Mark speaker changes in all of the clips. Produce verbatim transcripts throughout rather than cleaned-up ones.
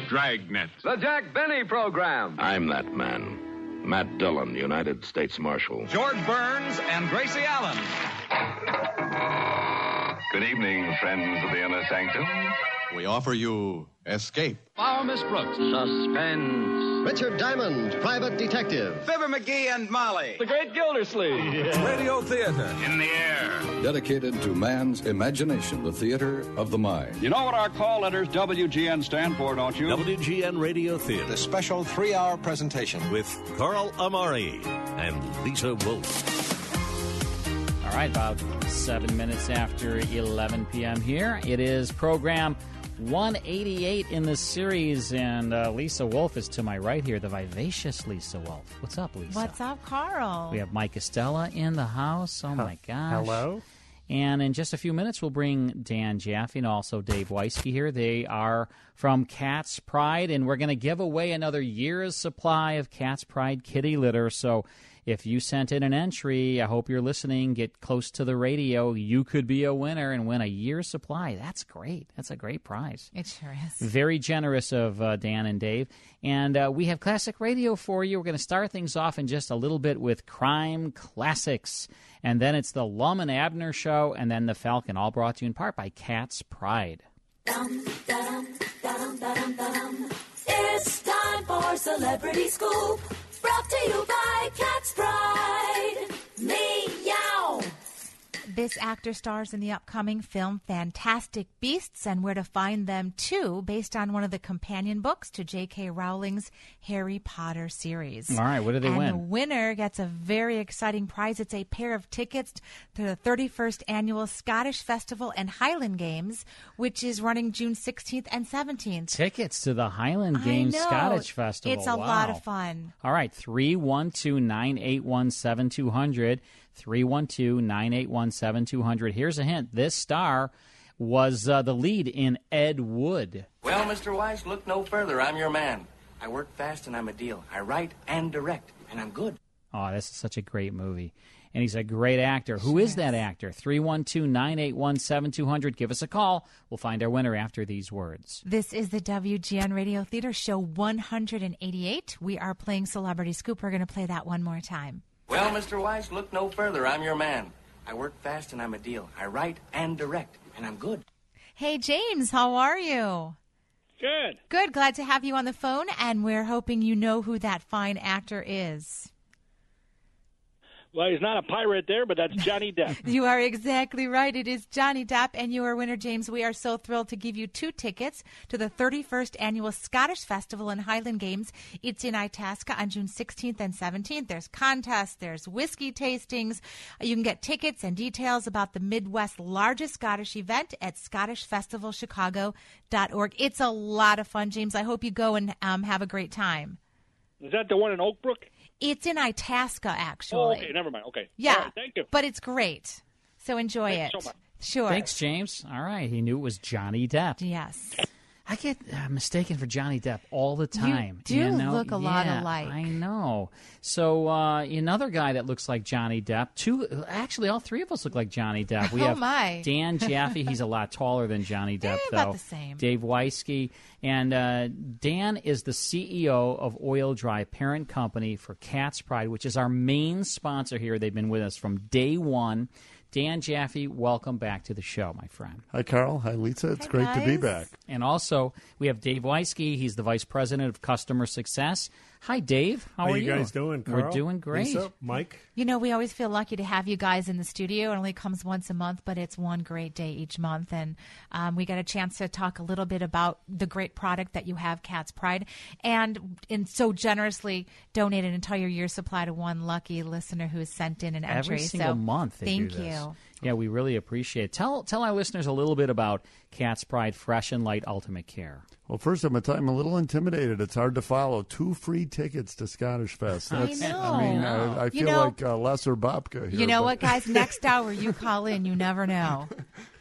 Speaker 1: Dragnet.
Speaker 2: The Jack Benny Program.
Speaker 3: I'm that man. Matt Dillon, United States Marshal.
Speaker 4: George Burns and Gracie Allen.
Speaker 5: Good evening, friends of the Inner Sanctum.
Speaker 4: We offer you Escape.
Speaker 2: Our Miss Brooks.
Speaker 6: Suspense.
Speaker 7: Richard Diamond, Private Detective.
Speaker 4: Fibber McGee and Molly.
Speaker 2: The Great Gildersleeve.
Speaker 4: Yeah. Radio Theater.
Speaker 1: In the air.
Speaker 8: Dedicated to man's imagination, the theater of the mind.
Speaker 9: You know what our call letters W G N stand for, don't you?
Speaker 10: W G N Radio Theater.
Speaker 4: The special three-hour presentation
Speaker 10: with Carl Amari and Lisa Wolf.
Speaker 11: All right, about seven minutes after eleven p.m. here. It is program one eighty-eight in the series, and uh, Lisa Wolf is to my right here, the vivacious Lisa Wolf. What's up, Lisa?
Speaker 12: What's up, Carl?
Speaker 11: We have Mike Estella in the house. Oh, my gosh.
Speaker 13: Hello.
Speaker 11: And in just a few minutes, we'll bring Dan Jaffe and also Dave Weisky here. They are from Cat's Pride, and we're going to give away another year's supply of Cat's Pride kitty litter. So if you sent in an entry, I hope you're listening, get close to the radio. You could be a winner and win a year's supply. That's great. That's a great prize.
Speaker 12: It sure is.
Speaker 11: Very generous of uh, Dan and Dave. And uh, we have classic radio for you. We're going to start things off in just a little bit with Crime Classics. And then it's the Lum and Abner Show, and then the Falcon, all brought to you in part by Cat's Pride.
Speaker 14: Dum, da-dum, da-dum, da-dum, da-dum. It's time for Celebrity Scoop, brought to you by Cat's Pride. Meow.
Speaker 12: This actor stars in the upcoming film Fantastic Beasts and Where to Find Them Too, based on one of the companion books to J K. Rowling's Harry Potter series.
Speaker 11: All right, what do they
Speaker 12: and
Speaker 11: win?
Speaker 12: And the winner gets a very exciting prize. It's a pair of tickets to the thirty-first Annual Scottish Festival and Highland Games, which is running June sixteenth and seventeenth.
Speaker 11: Tickets to the Highland Games Scottish Festival.
Speaker 12: It's a
Speaker 11: wow.
Speaker 12: lot of fun.
Speaker 11: All right, three one two, nine eight one, seven two zero zero. three one two, nine eight one, seven two zero zero. Here's a hint. This star was uh, the lead in Ed Wood.
Speaker 15: Well, Mister Weiss, look no further. I'm your man. I work fast and I'm a deal. I write and direct, and I'm good.
Speaker 11: Oh, this is such a great movie. And he's a great actor. Who is that actor? three one two, nine eight one, seven two zero zero. Give us a call. We'll find our winner after these words.
Speaker 12: This is the W G N Radio Theater Show one eighty-eight. We are playing Celebrity Scoop. We're going to play that one more time.
Speaker 15: Well, Mister Weiss, look no further. I'm your man. I work fast and I'm a deal. I write and direct, and I'm good.
Speaker 12: Hey, James, how are you?
Speaker 16: Good.
Speaker 12: Good. Glad to have you on the phone, and we're hoping you know who that fine actor is.
Speaker 16: Well, he's not a pirate there, but that's Johnny Depp.
Speaker 12: You are exactly right. It is Johnny Depp, and you are winner, James. We are so thrilled to give you two tickets to the thirty-first Annual Scottish Festival and Highland Games. It's in Itasca on June sixteenth and seventeenth. There's contests, there's whiskey tastings. You can get tickets and details about the Midwest's largest Scottish event at scottish festival chicago dot org. It's a lot of fun, James. I hope you go and um, have a great time.
Speaker 16: Is that the one in Oakbrook?
Speaker 12: It's in Itasca, actually.
Speaker 16: Oh, okay, never mind. Okay.
Speaker 12: Yeah.
Speaker 16: All right, thank you.
Speaker 12: But it's great. So enjoy
Speaker 16: Thanks
Speaker 12: it.
Speaker 16: so much.
Speaker 12: Sure.
Speaker 11: Thanks, James. All right. He knew it was Johnny Depp.
Speaker 12: Yes.
Speaker 11: I get uh, mistaken for Johnny Depp all the time.
Speaker 12: You do
Speaker 11: you know?
Speaker 12: look a
Speaker 11: yeah,
Speaker 12: lot alike.
Speaker 11: I know. So uh, another guy that looks like Johnny Depp. Two, actually, all three of us look like Johnny Depp. We
Speaker 12: oh
Speaker 11: have
Speaker 12: my.
Speaker 11: Dan Jaffe. He's a lot taller than Johnny Depp,
Speaker 12: eh,
Speaker 11: though.
Speaker 12: About the same.
Speaker 11: Dave Weisky. And uh, Dan is the C E O of Oil Dry, parent company for Cat's Pride, which is our main sponsor here. They've been with us from day one. Dan Jaffe, welcome back to the show, my friend.
Speaker 13: Hi, Carl. Hi, Lisa. It's
Speaker 12: Hi,
Speaker 13: great
Speaker 12: guys.
Speaker 13: to be back.
Speaker 11: And also, we have Dave Weisky. He's the Vice President of Customer Success. Hi, Dave. How,
Speaker 17: How
Speaker 11: are
Speaker 17: you guys doing, Carl?
Speaker 11: We're doing great.
Speaker 17: Lisa, Mike?
Speaker 12: You know, we always feel lucky to have you guys in the studio. It only comes once a month, but it's one great day each month. And um, we got a chance to talk a little bit about the great product that you have, Cat's Pride, and, and so generously donate an entire year's supply to one lucky listener who has sent in an entry.
Speaker 11: Every single
Speaker 12: so
Speaker 11: month they
Speaker 12: thank
Speaker 11: do this.
Speaker 12: you.
Speaker 11: Yeah, we really appreciate it. Tell, tell our listeners a little bit about Cat's Pride Fresh and Light Ultimate Care.
Speaker 13: Well, first, I'm, I'm a little intimidated. It's hard to follow. Two free tickets to Scottish Fest. That's,
Speaker 12: I know.
Speaker 13: I mean, I, I feel
Speaker 12: you know,
Speaker 13: like uh, Lesser Babka here.
Speaker 12: You know
Speaker 13: but...
Speaker 12: what, guys? Next hour, you call in. You never know.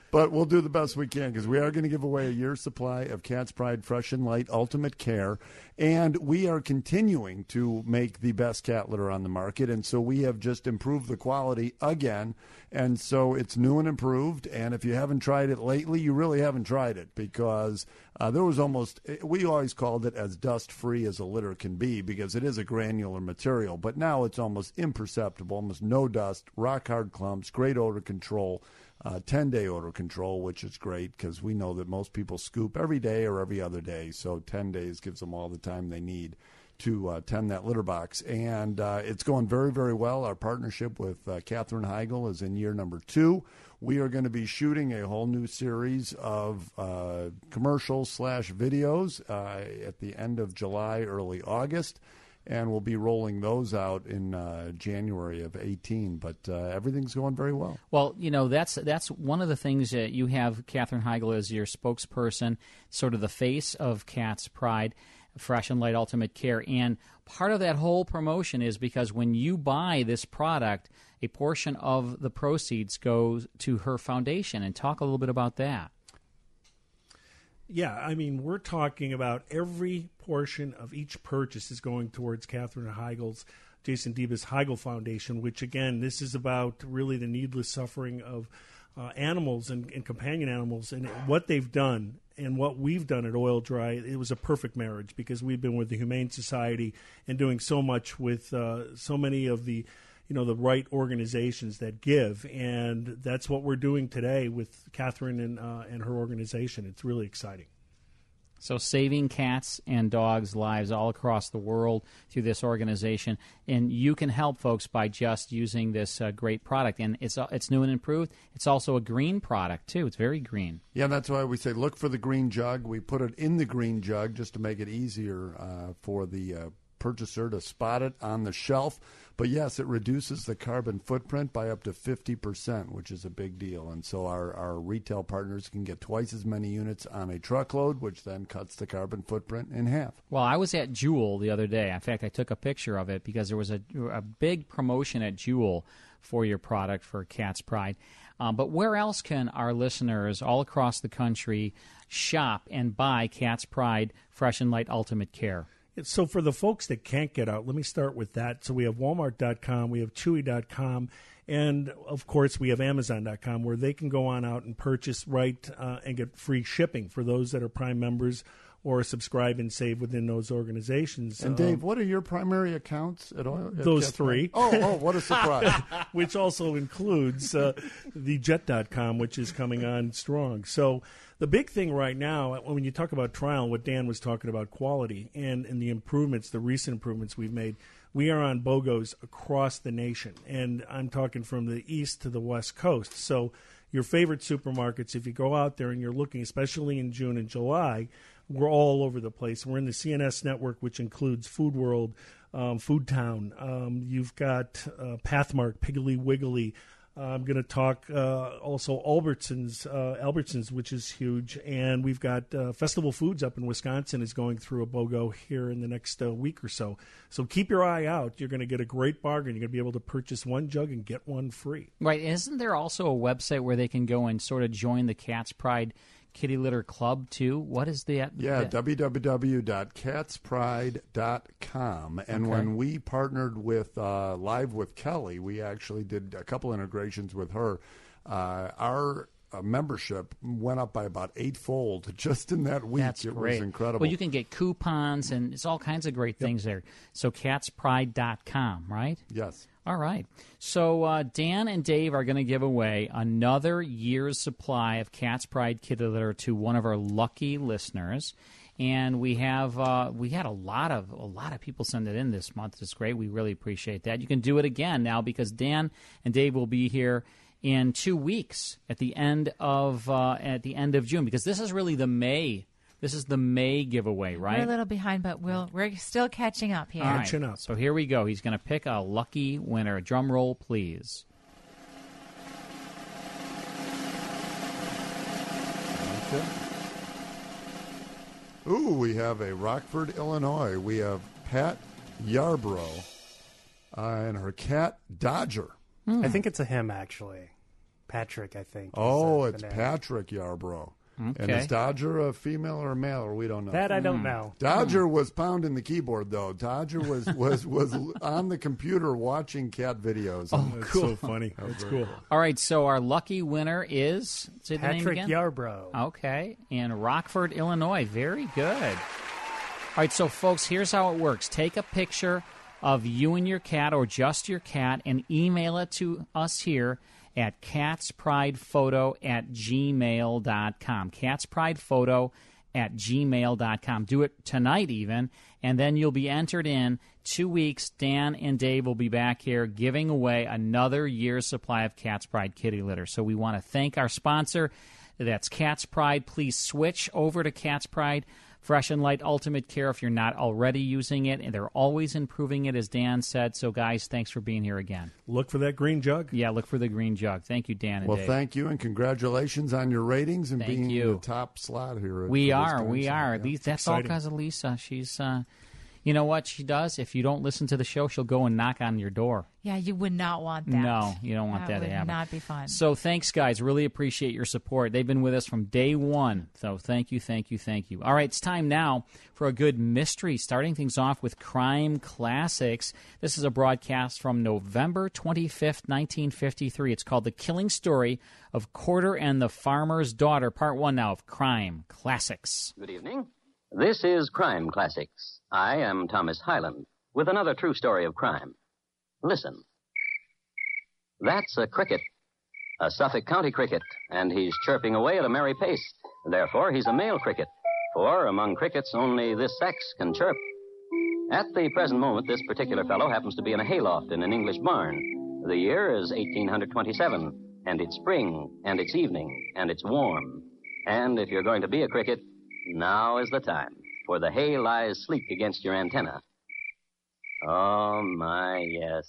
Speaker 13: But we'll do the best we can because we are going to give away a year's supply of Cat's Pride Fresh and Light Ultimate Care. And we are continuing to make the best cat litter on the market. And so we have just improved the quality again. And so it's new and improved. And if you haven't tried it lately, you really haven't tried it because uh, there was almost, we always called it as dust-free as a litter can be because it is a granular material. But now it's almost imperceptible, almost no dust, rock-hard clumps, great odor control. Uh, ten-day odor control, which is great because we know that most people scoop every day or every other day, so ten days gives them all the time they need to uh, tend that litter box. And uh, it's going very, very well. Our partnership with uh, Katherine Heigl is in year number two. We are going to be shooting a whole new series of uh, commercials slash videos uh, at the end of July, early August. And we'll be rolling those out in uh, January of eighteen. But uh, everything's going very well.
Speaker 11: Well, you know, that's that's one of the things that you have Katherine Heigl as your spokesperson, sort of the face of Cat's Pride, Fresh and Light Ultimate Care. And part of that whole promotion is because when you buy this product, a portion of the proceeds goes to her foundation. And talk a little bit about that.
Speaker 1: Yeah, I mean, we're talking about every portion of each purchase is going towards Katherine Heigl's, Jason Debus Heigl Foundation, which, again, this is about really the needless suffering of uh, animals and, and companion animals. And what they've done and what we've done at Oil Dry, it was a perfect marriage because we've been with the Humane Society and doing so much with uh, so many of the you know, the right organizations that give. And that's what we're doing today with Katherine and, uh, and her organization. It's really exciting.
Speaker 11: So saving cats and dogs' lives all across the world through this organization. And you can help folks by just using this uh, great product. And it's, uh, it's new and improved. It's also a green product, too. It's very green.
Speaker 13: Yeah, that's why we say look for the green jug. We put it in the green jug just to make it easier uh, for the uh, purchaser to spot it on the shelf. But yes, it reduces the carbon footprint by up to fifty percent, which is a big deal. And so our, our retail partners can get twice as many units on a truckload, which then cuts the carbon footprint in half.
Speaker 11: Well, I was at Jewel the other day. In fact, I took a picture of it because there was a, a big promotion at Jewel for your product for Cat's Pride. Um, but where else can our listeners all across the country shop and buy Cat's Pride Fresh and Light Ultimate Care?
Speaker 1: So for the folks that can't get out, let me start with that. So we have Walmart dot com, we have Chewy dot com, and, of course, we have Amazon dot com where they can go on out and purchase right uh, and get free shipping for those that are Prime members or subscribe and save within those organizations.
Speaker 13: And, Dave, um, what are your primary accounts at all? At
Speaker 1: those
Speaker 13: Jet
Speaker 1: three.
Speaker 13: Oh, oh, what a surprise.
Speaker 1: Which also includes uh, the Jet dot com, which is coming on strong. So the big thing right now, when you talk about trial, what Dan was talking about, quality and, and the improvements, the recent improvements we've made, we are on BOGOs across the nation. And I'm talking from the east to the west coast. So your favorite supermarkets, if you go out there and you're looking, especially in June and July, we're all over the place. We're in the C N S network, which includes Food World, um, Food Town. Um, you've got uh, Pathmark, Piggly Wiggly. Uh, I'm going to talk uh, also Albertsons, uh, Albertsons, which is huge. And we've got uh, Festival Foods up in Wisconsin is going through a BOGO here in the next uh, week or so. So keep your eye out. You're going to get a great bargain. You're going to be able to purchase one jug and get one free.
Speaker 11: Right. Isn't there also a website where they can go and sort of join the Cat's Pride Kitty Litter Club, too? What is the...
Speaker 13: Yeah,
Speaker 11: the,
Speaker 13: w w w dot cats pride dot com. And
Speaker 11: okay.
Speaker 13: when we partnered with uh, Live with Kelly, we actually did a couple integrations with her. Uh, our uh, membership went up by about eightfold just in that week.
Speaker 11: That's
Speaker 13: it
Speaker 11: great.
Speaker 13: was incredible.
Speaker 11: Well, you can get coupons, and it's all kinds of great
Speaker 13: yep.
Speaker 11: things there. So cats pride dot com, right?
Speaker 13: Yes.
Speaker 11: All right. So uh, Dan and Dave are going to give away another year's supply of Cat's Pride Kitty Litter to one of our lucky listeners. And we have uh, we had a lot of a lot of people send it in this month. It's great. We really appreciate that. You can do it again now because Dan and Dave will be here in two weeks at the end of uh, at the end of June because this is really the May. This is the May giveaway, right?
Speaker 12: We're a little behind, but we'll, we're still catching up here.
Speaker 11: All right.
Speaker 1: Catching up.
Speaker 11: So here we go. He's going to pick a lucky winner. Drum roll, please.
Speaker 13: Okay. Ooh, we have a Rockford, Illinois. We have Pat Yarbrough uh, and her cat, Dodger.
Speaker 6: I think it's a him, actually. Patrick, I think.
Speaker 13: Oh,
Speaker 6: is, uh,
Speaker 13: it's
Speaker 6: the name.
Speaker 13: Patrick Yarbrough.
Speaker 11: Okay.
Speaker 13: And is Dodger a female or a male, or we don't know?
Speaker 6: That I don't know.
Speaker 13: Dodger was pounding the keyboard, though. Dodger was was was on the computer watching cat videos.
Speaker 11: Oh,
Speaker 1: That's
Speaker 11: cool.
Speaker 1: so funny. That's cool.
Speaker 11: All right, so our lucky winner is say the name
Speaker 6: Patrick
Speaker 11: again?
Speaker 6: Yarbrough.
Speaker 11: Okay, in Rockford, Illinois. Very good. All right, so folks, here's how it works. Take a picture of you and your cat, or just your cat, and email it to us here at catspridephoto at gmail dot com. catspridephoto at gmail dot com. Do it tonight even, and then you'll be entered in. Two weeks, Dan and Dave will be back here giving away another year's supply of Cat's Pride kitty litter. So we want to thank our sponsor. That's Cat's Pride. Please switch over to Cat's Pride Fresh and Light Ultimate Care if you're not already using it, and they're always improving it, as Dan said. So, guys, thanks for being here again.
Speaker 1: Look for that green jug.
Speaker 11: Yeah, look for the green jug. Thank you, Dan and
Speaker 13: Well,
Speaker 11: Dave.
Speaker 13: thank you, and congratulations on your ratings and
Speaker 11: Thank
Speaker 13: being
Speaker 11: you.
Speaker 13: in the top slot here. at-
Speaker 11: We
Speaker 13: for this
Speaker 11: are,
Speaker 13: time
Speaker 11: we
Speaker 13: slot,
Speaker 11: are.
Speaker 13: yeah.
Speaker 11: These, that's all
Speaker 13: Exciting.
Speaker 11: because of Lisa. She's, uh, you know what she does? If you don't listen to the show, she'll go and knock on your door.
Speaker 12: Yeah, you would not want that.
Speaker 11: No, you don't want that,
Speaker 12: would
Speaker 11: to happen.
Speaker 12: not be fun.
Speaker 11: So thanks, guys. Really appreciate your support. They've been with us from day one. So thank you, thank you, thank you. All right, it's time now for a good mystery, starting things off with Crime Classics. This is a broadcast from November twenty-fifth, nineteen fifty-three. It's called The Killing Story of Corder and the Farmer's Daughter. Part one now of Crime Classics.
Speaker 17: Good evening. This is Crime Classics. I am Thomas Hyland with another true story of crime. Listen. That's a cricket, a Suffolk County cricket, and he's chirping away at a merry pace. Therefore, he's a male cricket, for among crickets, only this sex can chirp. At the present moment, this particular fellow happens to be in a hayloft in an English barn. The year is eighteen twenty-seven, and it's spring, and it's evening, and it's warm. And if you're going to be a cricket, now is the time, for the hay lies sleek against your antenna. Oh, my, yes.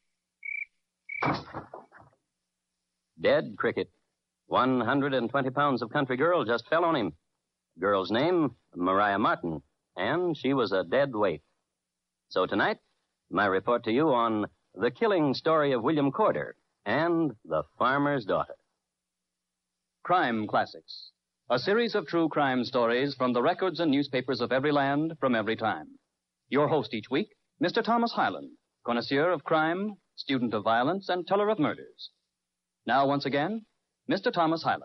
Speaker 17: Dead cricket. one hundred twenty pounds of country girl just fell on him. Girl's name, Maria Martin, and she was a dead weight. So tonight, my report to you on The Killing Story of William Corder and The Farmer's Daughter.
Speaker 18: Crime Classics, a series of true crime stories from the records and newspapers of every land from every time. Your host each week, Mister Thomas Hyland, connoisseur of crime, student of violence, and teller of murders. Now, once again, Mister Thomas Hyland.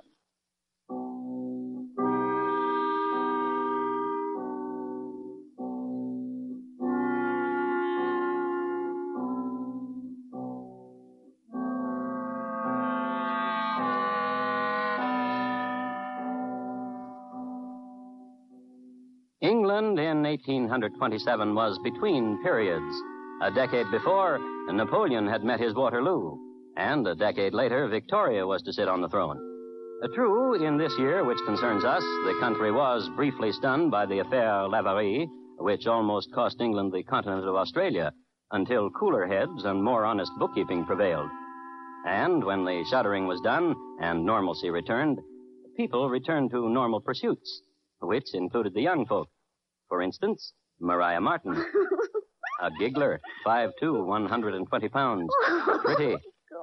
Speaker 17: England in eighteen twenty-seven was between periods. A decade before, Napoleon had met his Waterloo, and a decade later, Victoria was to sit on the throne. Uh, true, in this year, which concerns us, the country was briefly stunned by the affaire Laverie, which almost cost England the continent of Australia, until cooler heads and more honest bookkeeping prevailed. And when the shuddering was done and normalcy returned, people returned to normal pursuits, which included the young folk. For instance, Maria Martin. A giggler, five foot two, one hundred twenty pounds. Pretty.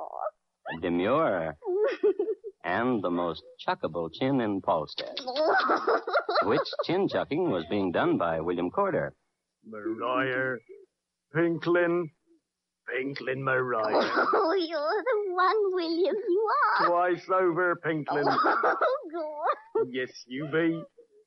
Speaker 17: Demure. And the most chuckable chin in Falstaff. Which chin chucking was being done by William Corder.
Speaker 19: Maria. Pinklin. Pinklin Maria.
Speaker 20: Oh, you're the one, William. You are.
Speaker 19: Twice over, Pinklin.
Speaker 20: Oh, God.
Speaker 19: Yes, you be.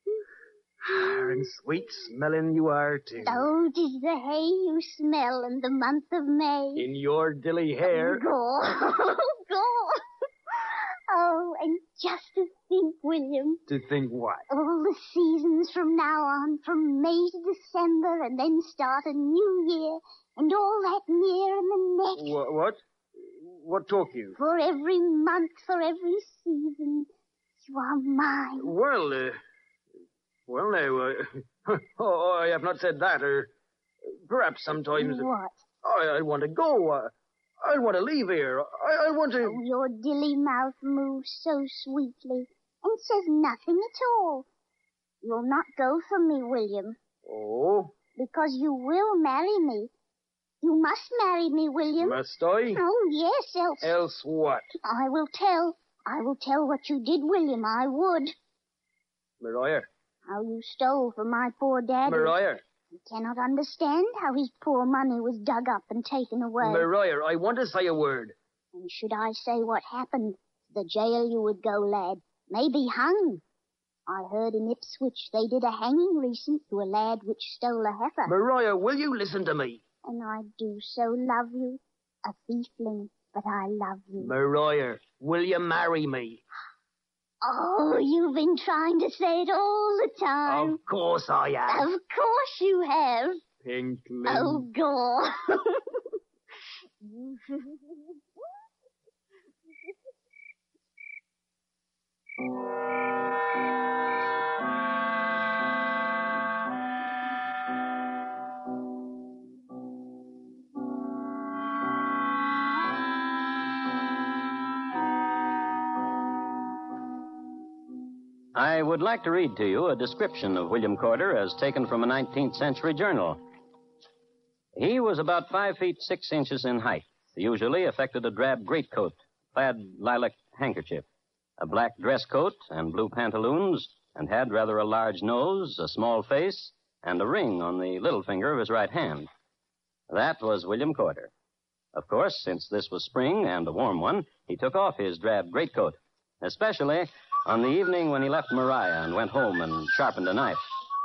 Speaker 19: And sweet smelling you are, too.
Speaker 20: Oh, 'tis the hay you smell in the month of May.
Speaker 19: In your dilly hair.
Speaker 20: Oh, God. God. Oh, and just to think, William.
Speaker 19: To think what?
Speaker 20: All the seasons from now on, from May to December, and then start a new year, and all that year and the next.
Speaker 19: What? What, what talk you?
Speaker 20: For every month, for every season, you are mine.
Speaker 19: Well, uh, well, now, uh, oh, I have not said that, or perhaps sometimes...
Speaker 20: What?
Speaker 19: I, I want to go. Uh, I want to leave here. I, I want to...
Speaker 20: Oh, your dilly mouth moves so sweetly and says nothing at all. You'll not go from me, William.
Speaker 19: Oh?
Speaker 20: Because you will marry me. You must marry me, William.
Speaker 19: Must I?
Speaker 20: Oh, yes, else...
Speaker 19: Else what?
Speaker 20: I will tell. I will tell what you did, William. I would.
Speaker 19: Maria.
Speaker 20: How you stole from my poor daddy.
Speaker 19: Maria.
Speaker 20: You cannot understand how his poor money was dug up and taken away.
Speaker 19: Maria, I want to say a word.
Speaker 20: And should I say what happened, to the jail you would go, lad. Maybe hung. I heard in Ipswich they did a hanging recent to a lad which stole a heifer.
Speaker 19: Maria, will you listen to me?
Speaker 20: And I do so love you, a thiefling, but I love you.
Speaker 19: Maria, will you marry me?
Speaker 20: Oh, you've been trying to say it all the time.
Speaker 19: Of course I have.
Speaker 20: Of course you have.
Speaker 19: Pinkling.
Speaker 20: Oh, God.
Speaker 17: I would like to read to you a description of William Corder as taken from a nineteenth century journal. He was about five feet six inches in height, usually affected a drab greatcoat, plaid lilac handkerchief, a black dress coat and blue pantaloons, and had rather a large nose, a small face, and a ring on the little finger of his right hand. That was William Corder. Of course, since this was spring and a warm one, he took off his drab greatcoat, especially on the evening when he left Maria and went home and sharpened a knife.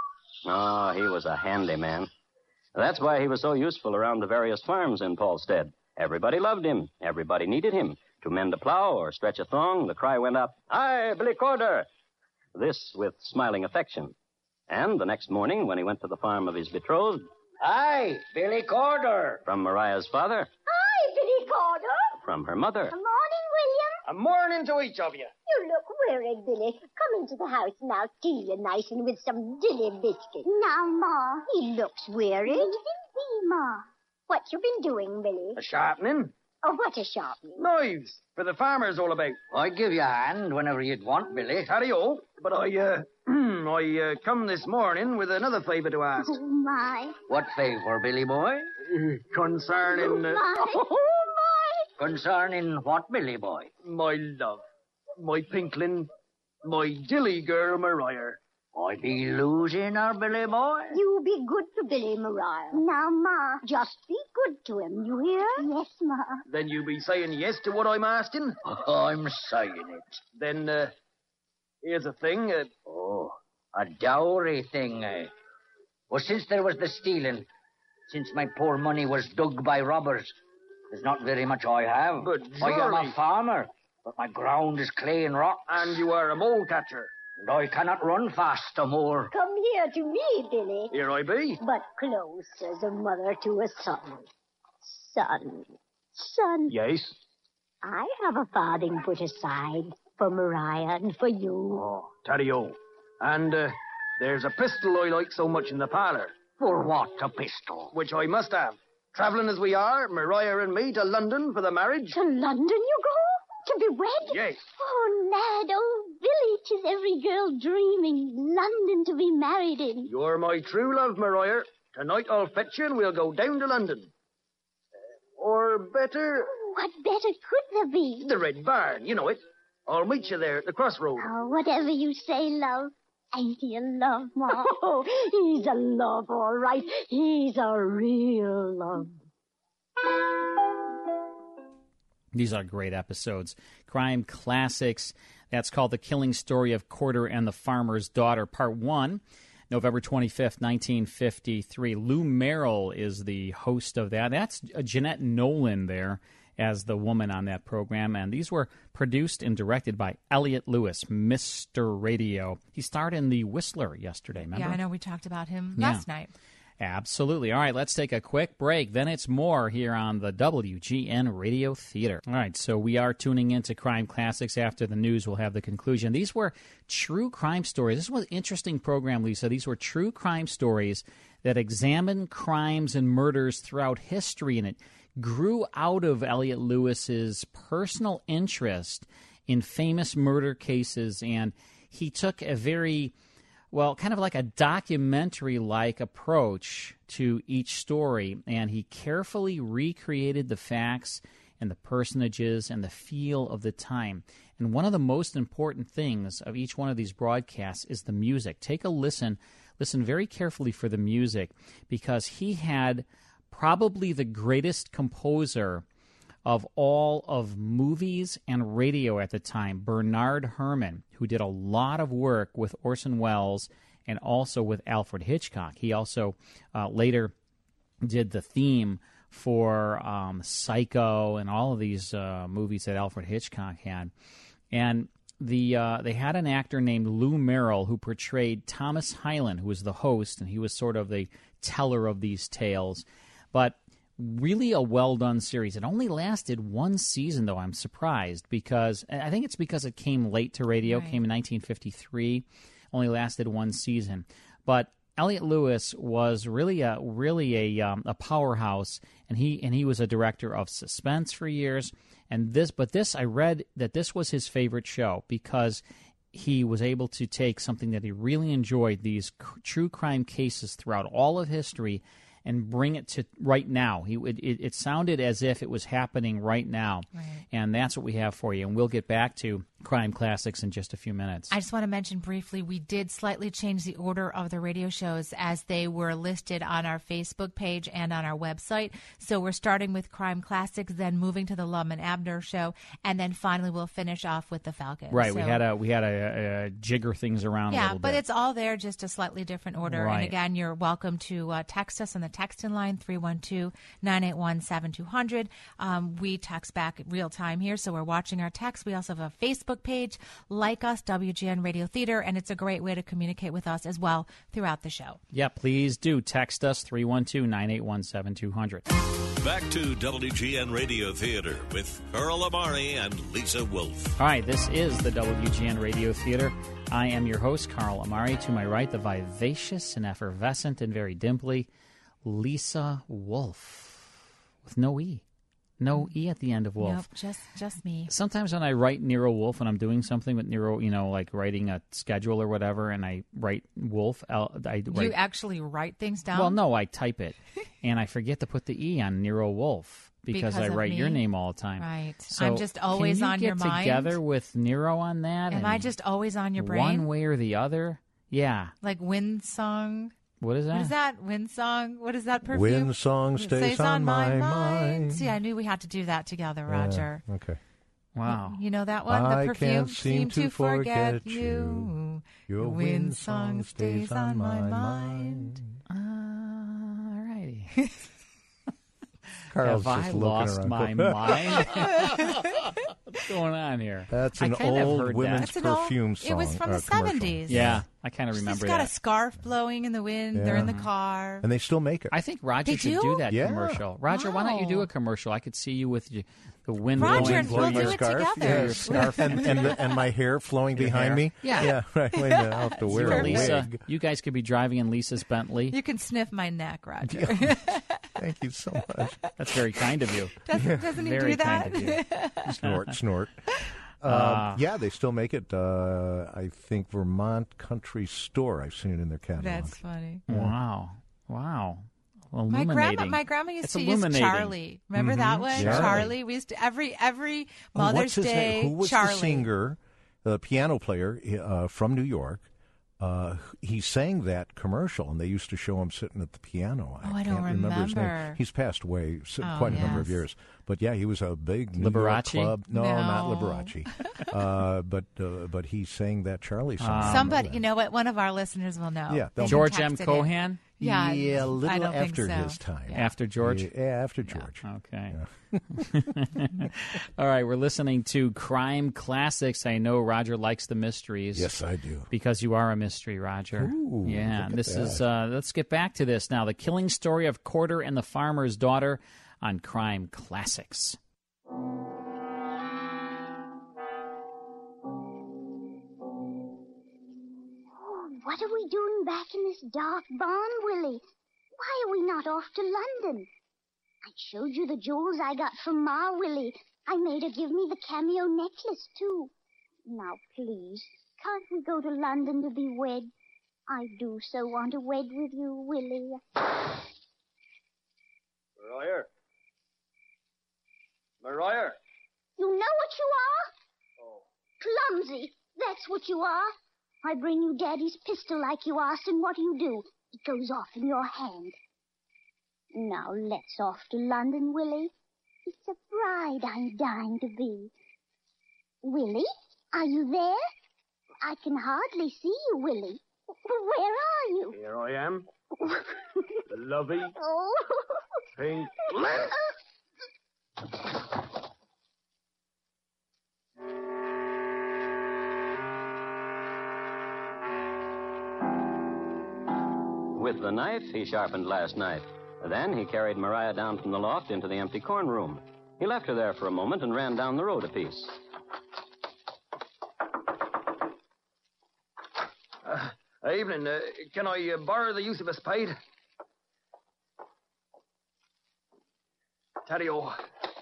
Speaker 17: Oh, he was a handy man. That's why he was so useful around the various farms in Paulstead. Everybody loved him. Everybody needed him. To mend a plow or stretch a thong, the cry went up, "Hi, Billy Corder!" This with smiling affection. And the next morning, when he went to the farm of his betrothed,
Speaker 6: "Hi, Billy Corder!"
Speaker 17: from Maria's father,
Speaker 20: Hi, Billy Corder.
Speaker 17: from her mother.
Speaker 20: Good morning, William.
Speaker 19: A morning to each of you.
Speaker 20: You look worried, Billy. Come into the house now, tea you nice and with some dilly biscuits. Now, Ma. He looks worried. Leave him be, Ma. What you been doing, Billy?
Speaker 19: A sharpening.
Speaker 20: Oh, what a sharpening.
Speaker 19: Knives for the farmers all about.
Speaker 6: I'd give you a hand whenever you'd want, Billy.
Speaker 19: Howdy-o. But I, uh, I uh, come this morning with another favour to ask.
Speaker 20: Oh, my.
Speaker 6: What favour, Billy boy?
Speaker 19: Uh, concerning... Uh,
Speaker 20: my. Oh, my.
Speaker 6: Concerning what, Billy boy?
Speaker 19: My love. My pinkling. My dilly girl, Maria.
Speaker 6: I be losing her, Billy boy?
Speaker 20: You be good to Billy, Maria. Now, Ma, just be good to him, you hear? Yes, Ma.
Speaker 19: Then you be saying yes to what I'm asking?
Speaker 6: I'm saying it.
Speaker 19: Then, uh, here's a thing. Uh,
Speaker 6: oh, a dowry thing, eh? Well, since there was the stealing, since my poor money was dug by robbers, there's not very much I have.
Speaker 19: But,
Speaker 6: I am a farmer, but my ground is clay and rock.
Speaker 19: And you are a mole catcher.
Speaker 6: And I cannot run fast no more.
Speaker 20: Come here to me, Billy.
Speaker 19: Here I be.
Speaker 20: But close as a mother to a son. Son. Son.
Speaker 19: Yes?
Speaker 20: I have a farthing put aside for Maria and for you.
Speaker 19: Oh, Taddy-o. And uh, there's a pistol I like so much in the parlour.
Speaker 6: For what, a pistol?
Speaker 19: Which I must have. Travelling as we are, Maria and me, to London for the marriage.
Speaker 20: To London you go? To be wed?
Speaker 19: Yes.
Speaker 20: Oh, lad, oh, Billy, 'tis every girl dreaming. London to be married in.
Speaker 19: You're my true love, Maria. Tonight I'll fetch you and we'll go down to London. Uh, or better...
Speaker 20: What better could there be?
Speaker 19: The Red Barn, you know it. I'll meet you there at the crossroad.
Speaker 20: Oh, whatever you say, love. Ain't he a love, Ma? Oh, he's a love, all right. He's a real love.
Speaker 11: These are great episodes. Crime classics. That's called The Killing Story of Corder and the Farmer's Daughter, Part one, November twenty-fifth, nineteen fifty-three. Lou Merrill is the host of that. That's Jeanette Nolan there as the woman on that program. And these were produced and directed by Elliot Lewis, Mister Radio. He starred in The Whistler yesterday, remember?
Speaker 12: Yeah, I know. We talked about him
Speaker 11: Yeah.
Speaker 12: last night.
Speaker 11: Absolutely. All right, let's take a quick break. Then it's more here on the W G N Radio Theater. All right, so we are tuning into Crime Classics. After the news, we'll have the conclusion. These were true crime stories. This was an interesting program, Lisa. These were true crime stories that examined crimes and murders throughout history, and it grew out of Elliot Lewis's personal interest in famous murder cases, and he took a very well, kind of like a documentary-like approach to each story, and he carefully recreated the facts and the personages and the feel of the time. And one of the most important things of each one of these broadcasts is the music. Take a listen, listen very carefully for the music, because he had probably the greatest composer of all of movies and radio at the time, Bernard Herrmann, who did a lot of work with Orson Welles and also with Alfred Hitchcock. He also uh, later did the theme for um, Psycho and all of these uh, movies that Alfred Hitchcock had. And the uh, they had an actor named Lou Merrill who portrayed Thomas Hyland, who was the host, and he was sort of the teller of these tales. But really a well-done series. It only lasted one season, though. I'm surprised, because I think it's because it came late to radio, right. Came in nineteen fifty-three, only lasted one season. But Elliott Lewis was really a really a um, a powerhouse, and he and he was a director of suspense for years. And this, but this, I read that this was his favorite show because he was able to take something that he really enjoyed, these c- true crime cases throughout all of history, and bring it to right now. He it, it, it sounded as if it was happening right now,
Speaker 12: right.
Speaker 11: And that's what we have for you. And we'll get back to Crime Classics in just a few minutes.
Speaker 12: I just want to mention briefly, we did slightly change the order of the radio shows as they were listed on our Facebook page and on our website. So we're starting with Crime Classics, then moving to the Lum and Abner show, and then finally we'll finish off with the Falcon.
Speaker 11: Right.
Speaker 12: So,
Speaker 11: we had a we had a, a jigger things around.
Speaker 12: Yeah,
Speaker 11: a little
Speaker 12: but
Speaker 11: bit.
Speaker 12: it's all there, just a slightly different order.
Speaker 11: Right.
Speaker 12: And again, you're welcome to uh, text us on the text-in line three one two, nine eight one, seven two zero zero. Um, we text back real time here, so we're watching our text. We also have a Facebook page. Like us, W G N Radio Theater, and it's a great way to communicate with us as well throughout the show.
Speaker 11: Yeah, please do. Text us, three one two, nine eight one, seven two zero zero.
Speaker 10: Back to W G N Radio Theater with Carl Amari and Lisa Wolf.
Speaker 11: All right, this is the W G N Radio Theater. I am your host, Carl Amari. To my right, the vivacious and effervescent and very dimply Lisa Wolf, with no E. No E at the end of Wolf.
Speaker 12: Nope, just just me.
Speaker 11: Sometimes when I write Nero Wolf and I'm doing something with Nero, you know, like writing a schedule or whatever, and I write Wolf, I'll, I write,
Speaker 12: you actually write things down?
Speaker 11: Well, no, I type it, and I forget to put the E on Nero Wolf because,
Speaker 12: because
Speaker 11: I write
Speaker 12: me?
Speaker 11: your name all the time.
Speaker 12: Right.
Speaker 11: So
Speaker 12: I'm just always
Speaker 11: can you
Speaker 12: on
Speaker 11: get
Speaker 12: your mind.
Speaker 11: Together with Nero on that.
Speaker 12: Am I just always on your brain?
Speaker 11: One way or the other? Yeah.
Speaker 12: Like Wind Song.
Speaker 11: What is that?
Speaker 12: What is that? Wind Song? What is that perfume?
Speaker 21: Wind Song stays, stays on, on my mind. mind.
Speaker 12: See, I knew we had to do that together, Roger.
Speaker 21: Uh, okay.
Speaker 11: Wow.
Speaker 12: You know that one? The
Speaker 21: I
Speaker 12: perfume
Speaker 21: can't seem to forget,
Speaker 12: forget you.
Speaker 21: Your wind song stays on my mind.
Speaker 11: All righty.
Speaker 21: Carl's
Speaker 11: Have
Speaker 21: just
Speaker 11: I
Speaker 21: looking
Speaker 11: lost
Speaker 21: around.
Speaker 11: my mind? What's going on here?
Speaker 21: That's an
Speaker 11: I
Speaker 21: old women's
Speaker 12: an old,
Speaker 21: perfume song.
Speaker 12: It was from
Speaker 21: uh,
Speaker 12: the seventies.
Speaker 11: Yeah, I kind of remember
Speaker 12: She's got
Speaker 11: that.
Speaker 12: a scarf blowing in the wind.
Speaker 21: Yeah.
Speaker 12: They're in the car.
Speaker 21: And they still make it.
Speaker 11: I think Roger
Speaker 12: they
Speaker 11: should
Speaker 12: do?
Speaker 11: do that
Speaker 21: yeah.
Speaker 11: commercial. Roger, wow. Why don't you do a commercial? I could see you with your, the wind
Speaker 12: Roger,
Speaker 11: blowing
Speaker 12: we'll
Speaker 11: through
Speaker 12: do
Speaker 11: your
Speaker 12: it
Speaker 21: scarf,
Speaker 12: together.
Speaker 21: yeah, your scarf, and and, the, and my hair flowing
Speaker 11: Your
Speaker 21: behind
Speaker 11: hair?
Speaker 21: me.
Speaker 11: Yeah,
Speaker 21: yeah, right. Wait a minute, I'll have to wear a
Speaker 11: Lisa,
Speaker 21: wig.
Speaker 11: you guys could be driving in Lisa's Bentley.
Speaker 12: You can sniff my neck, Roger.
Speaker 21: Thank you so much.
Speaker 11: That's very kind of you.
Speaker 12: Doesn't, doesn't he
Speaker 11: very
Speaker 12: do that?
Speaker 11: kind of you.
Speaker 21: Snort, snort. Um,
Speaker 11: Uh,
Speaker 21: yeah, they still make it. Uh, I think Vermont Country Store. I've seen it in their catalog.
Speaker 12: That's funny.
Speaker 11: Wow, wow.
Speaker 12: My grandma, my grandma used
Speaker 11: it's
Speaker 12: to use Charlie. Remember
Speaker 21: mm-hmm.
Speaker 12: that one,
Speaker 21: Charlie.
Speaker 12: Charlie. We used to every every
Speaker 21: Oh,
Speaker 12: Mother's
Speaker 21: what's his
Speaker 12: Day.
Speaker 21: name? Who was
Speaker 12: Charlie.
Speaker 21: the singer, the piano player uh, from New York? Uh, he sang that commercial, and they used to show him sitting at the piano.
Speaker 12: Oh, I
Speaker 21: can't
Speaker 12: don't
Speaker 21: remember. His name.
Speaker 12: remember.
Speaker 21: He's passed away so,
Speaker 12: Oh,
Speaker 21: quite a number of
Speaker 12: yes.
Speaker 21: years. But yeah, he was a big New York
Speaker 11: Liberace?
Speaker 21: club. No,
Speaker 12: No.
Speaker 21: not Liberace. uh, but uh, but he sang that Charlie song. I
Speaker 12: Somebody,
Speaker 21: remember
Speaker 12: you know what? One of our listeners will know.
Speaker 21: Yeah,
Speaker 12: They can
Speaker 11: George M.
Speaker 12: text it in.
Speaker 11: Cohan?
Speaker 12: Yeah,
Speaker 21: yeah, a
Speaker 12: I
Speaker 21: little
Speaker 12: don't think
Speaker 21: after
Speaker 12: so.
Speaker 21: his time.
Speaker 12: Yeah.
Speaker 11: After George?
Speaker 21: Yeah, yeah, after George.
Speaker 11: Okay. All right, we're listening to Crime Classics. I know Roger likes the mysteries.
Speaker 21: Yes, I do.
Speaker 11: Because you are a mystery, Roger.
Speaker 21: Ooh,
Speaker 11: yeah,
Speaker 21: look at
Speaker 11: this
Speaker 21: that.
Speaker 11: is. Uh, let's get back to this now. The killing story of Corder and the Farmer's Daughter on Crime Classics.
Speaker 20: What are we doing back in this dark barn, Willie? Why are we not off to London? I showed you the jewels I got from Ma, Willie. I made her give me the cameo necklace, too. Now, please, can't we go to London to be wed? I do so want to wed with you, Willie.
Speaker 19: Maria? Maria?
Speaker 20: You know what you are?
Speaker 19: Oh.
Speaker 20: Clumsy. That's what you are. I bring you Daddy's pistol like you asked, and what do you do? It goes off in your hand. Now let's off to London, Willie. It's a bride I'm dying to be. Willie, are you there? I can hardly see you, Willie. Where are you?
Speaker 19: Here I am. Lovey.
Speaker 20: Oh.
Speaker 19: Pink.
Speaker 17: With the knife he sharpened last night. Then he carried Maria down from the loft into the empty corn room. He left her there for a moment and ran down the road a piece.
Speaker 19: Uh, evening. Uh, can I uh, borrow the use of a spade? Taddy-o.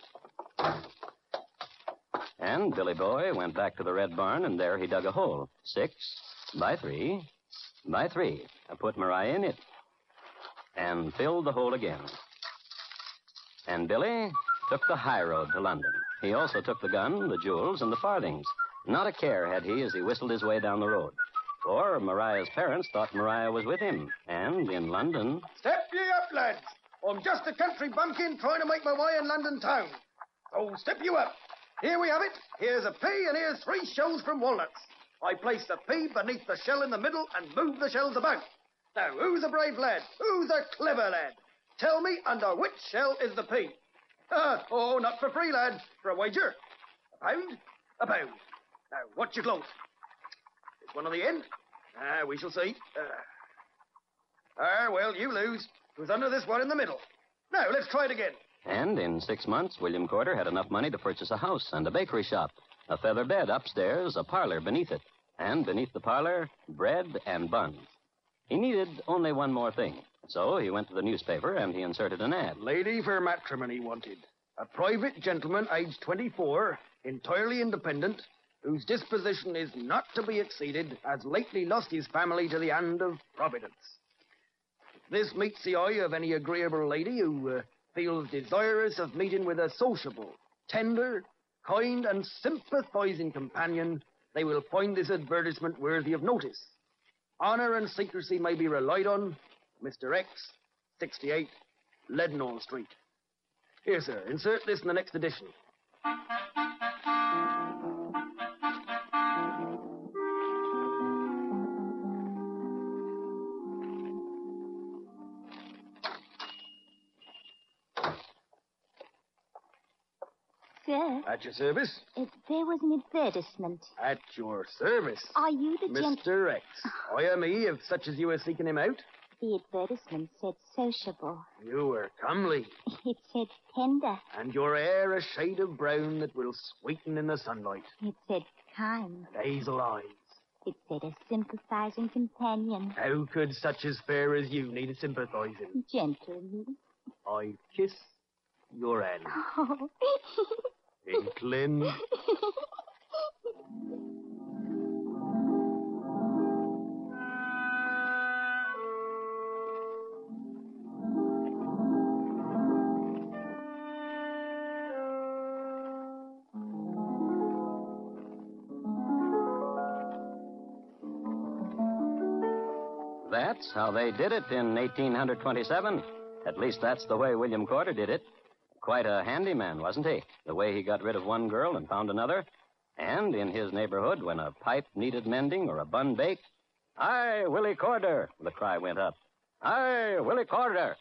Speaker 17: And Billy Boy went back to the red barn, and there he dug a hole. Six by three by three. I put Maria in it. And filled the hole again. And Billy took the high road to London. He also took the gun, the jewels, and the farthings. Not a care had he as he whistled his way down the road. For Maria's parents thought Maria was with him. And in London...
Speaker 19: Step ye up, lads. I'm just a country bumpkin trying to make my way in London town. So step you up. Here we have it. Here's a pea, and here's three shells from walnuts. I place the pea beneath the shell in the middle and move the shells about. Now, who's a brave lad? Who's a clever lad? Tell me under which shell is the pea. Ah, oh, not for free, lad. For a wager. A pound? A pound. Now, what's your close? Is one on the end? Ah, we shall see. Ah, ah well, you lose. It was under this one in the middle. Now, let's try it again.
Speaker 17: And in six months, William Corder had enough money to purchase a house and a bakery shop, a feather bed upstairs, a parlor beneath it, and beneath the parlor, bread and buns. He needed only one more thing. So he went to the newspaper and he inserted an ad.
Speaker 19: Lady for matrimony wanted. A private gentleman, aged twenty-four, entirely independent, whose disposition is not to be exceeded, has lately lost his family to the hand of Providence. If this meets the eye of any agreeable lady who uh, feels desirous of meeting with a sociable, tender, kind, and sympathizing companion, they will find this advertisement worthy of notice. Honor and secrecy may be relied on. Mister X, sixty-eight, Leadenhall Street. Here, sir, insert this in the next edition.
Speaker 20: Sir?
Speaker 19: At your service?
Speaker 20: Uh, there was an advertisement.
Speaker 19: At your service?
Speaker 20: Are you the gent...
Speaker 19: Mister X. I am he, if such as you are seeking him out.
Speaker 20: The advertisement said sociable.
Speaker 19: You were comely.
Speaker 20: It said tender.
Speaker 19: And your hair a shade of brown that will sweeten in the sunlight.
Speaker 20: It said kind.
Speaker 19: And hazel eyes.
Speaker 20: It said a sympathizing companion.
Speaker 19: How could such as fair as you need a sympathizing?
Speaker 20: Gentlemen.
Speaker 19: I kiss your hand.
Speaker 20: Oh.
Speaker 19: Pinklin.
Speaker 17: That's how they did it in eighteen twenty-seven. At least that's the way William Corder did it. Quite a handy man, wasn't he? The way he got rid of one girl and found another. And in his neighborhood, when a pipe needed mending or a bun baked, "Aye, Willie Corder," the cry went up. "Aye, Willie Corder."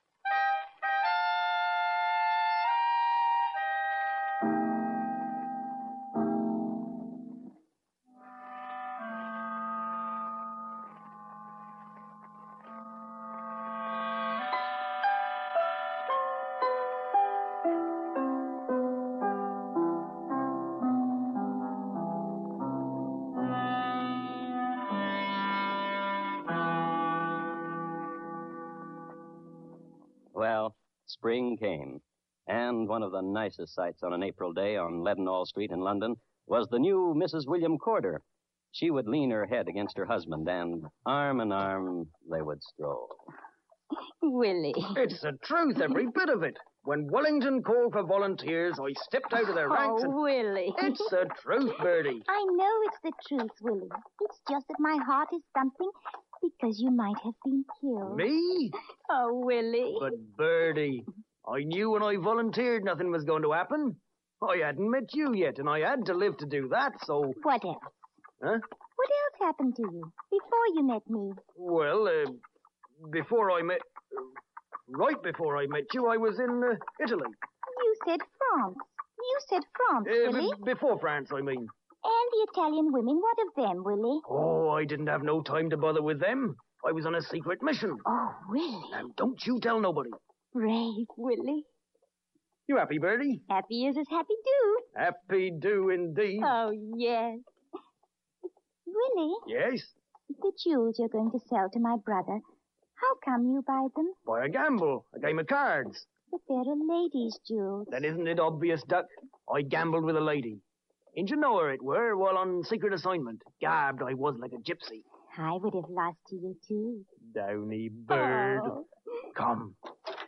Speaker 17: Well, spring came, and one of the nicest sights on an April day on Leadenhall Street in London was the new Missus William Corder. she would lean her head against her husband, and arm in arm they would stroll.
Speaker 20: Willie.
Speaker 19: It's the truth, every bit of it. When Wellington called for volunteers, I stepped out of their ranks.
Speaker 20: Oh,
Speaker 19: and...
Speaker 20: Willie.
Speaker 19: It's the truth, Birdie.
Speaker 20: I know it's the truth, Willie. It's just that my heart is thumping because you might have been killed.
Speaker 19: Me?
Speaker 20: Oh, Willie.
Speaker 19: But, Birdie, I knew when I volunteered nothing was going to happen. I hadn't met you yet, and I had to live to do that, so...
Speaker 20: What else?
Speaker 19: Huh?
Speaker 20: What else happened to you before you met me?
Speaker 19: Well, uh, before I met... Uh, right before I met you, I was in uh, Italy.
Speaker 20: You said France. You said France,
Speaker 19: Uh,
Speaker 20: Willie.
Speaker 19: b- before France, I mean.
Speaker 20: And the Italian women, what of them, Willie?
Speaker 19: Oh, I didn't have no time to bother with them. I was on a secret mission.
Speaker 20: Oh, Willie.
Speaker 19: Now, don't you tell nobody.
Speaker 20: Brave, Willie.
Speaker 19: You happy, Birdie?
Speaker 20: Happy as is happy do.
Speaker 19: Happy do indeed.
Speaker 20: Oh, yes. Willie,
Speaker 19: Yes?
Speaker 20: the jewels you're going to sell to my brother, how come you buy them?
Speaker 19: By a gamble, a game of cards.
Speaker 20: But they're a lady's jewels.
Speaker 19: Then isn't it obvious, Duck? I gambled with a lady. Ain't you know her it were, while on secret assignment. Garbed I was like a gypsy.
Speaker 20: I would have lost to you, too.
Speaker 19: Downy bird.
Speaker 20: Oh.
Speaker 19: Come.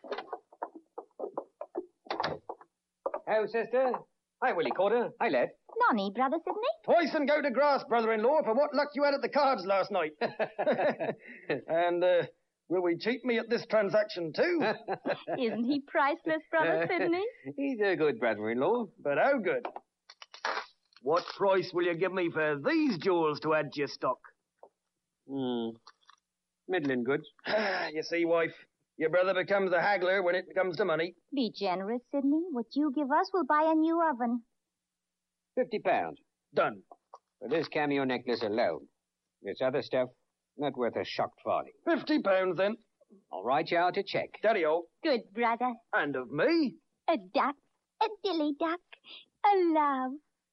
Speaker 3: How, sister? Hi, Willie Corder. Hi, lad.
Speaker 20: Nonny, Brother Sidney?
Speaker 19: Twice and go to grass, brother-in-law, for what luck you had at the cards last night. And, uh, will we cheat me at this transaction, too?
Speaker 20: Isn't he priceless, Brother Sidney?
Speaker 3: He's a good brother-in-law.
Speaker 19: But how good? What price will you give me for these jewels to add to your stock?
Speaker 3: Hmm. Middling good.
Speaker 19: You see, wife, your brother becomes a haggler when it comes to money.
Speaker 20: Be generous, Sidney. What you give us will buy a new oven.
Speaker 3: Fifty pounds.
Speaker 19: Done.
Speaker 3: For this cameo necklace alone. This other stuff, not worth a shocked farthing.
Speaker 19: Fifty pounds, then.
Speaker 3: I'll write you out a check.
Speaker 19: Daddy-o.
Speaker 20: Good, brother.
Speaker 19: And of me?
Speaker 20: A duck. A dilly duck. A love.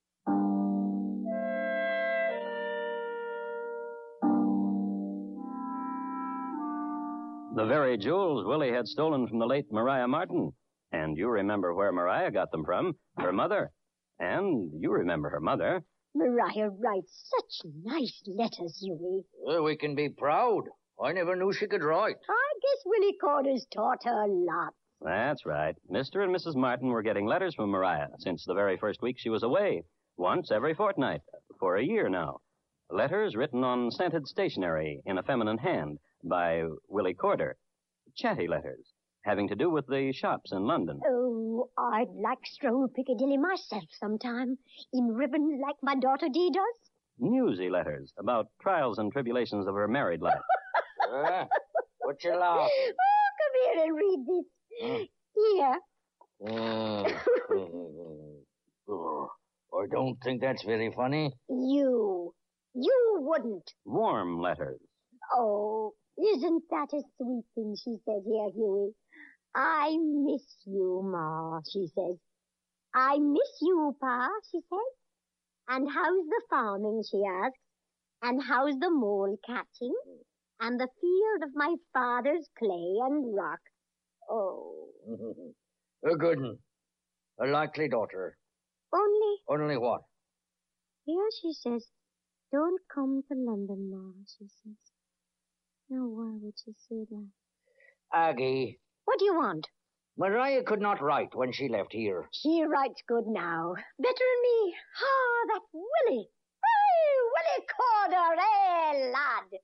Speaker 17: The very jewels Willie had stolen from the late Maria Martin. And you remember where Maria got them from. Her mother. And you remember her mother.
Speaker 20: Maria writes such nice letters, Hughie.
Speaker 6: Well, we can be proud. I never knew she could write.
Speaker 20: I guess Willie Corder's taught her a lot.
Speaker 17: That's right. Mister and Missus Martin were getting letters from Maria since the very first week she was away. Once every fortnight. For a year now. Letters written on scented stationery in a feminine hand by Willie Corder. Chatty letters, having to do with the shops in London.
Speaker 20: Oh, I'd like stroll Piccadilly myself sometime, in ribbon like my daughter Dee does.
Speaker 17: Newsy letters about trials and tribulations of her married life.
Speaker 6: uh, what you laugh?
Speaker 20: Oh, come here and read this.
Speaker 6: Hmm.
Speaker 20: Here.
Speaker 6: Mm. Oh, I don't think that's very funny.
Speaker 20: You. You wouldn't.
Speaker 17: Warm letters.
Speaker 20: Oh, isn't that a sweet thing she says here, Hughie? I miss you, Ma, she says. I miss you, Pa, she says. And how's the farming, she asks. And how's the mole catching? And the field of my father's clay and rock. Oh.
Speaker 6: A good one. A likely daughter.
Speaker 20: Only?
Speaker 6: Only what?
Speaker 20: Here she says, don't come to London, Ma, she says. Now, why would she say that?
Speaker 6: Aggie.
Speaker 20: What do you want?
Speaker 6: Maria could not write when she left here.
Speaker 20: She writes good now. Better than me. Ah, that's Willie. Hey, Willie Corder, eh, lad.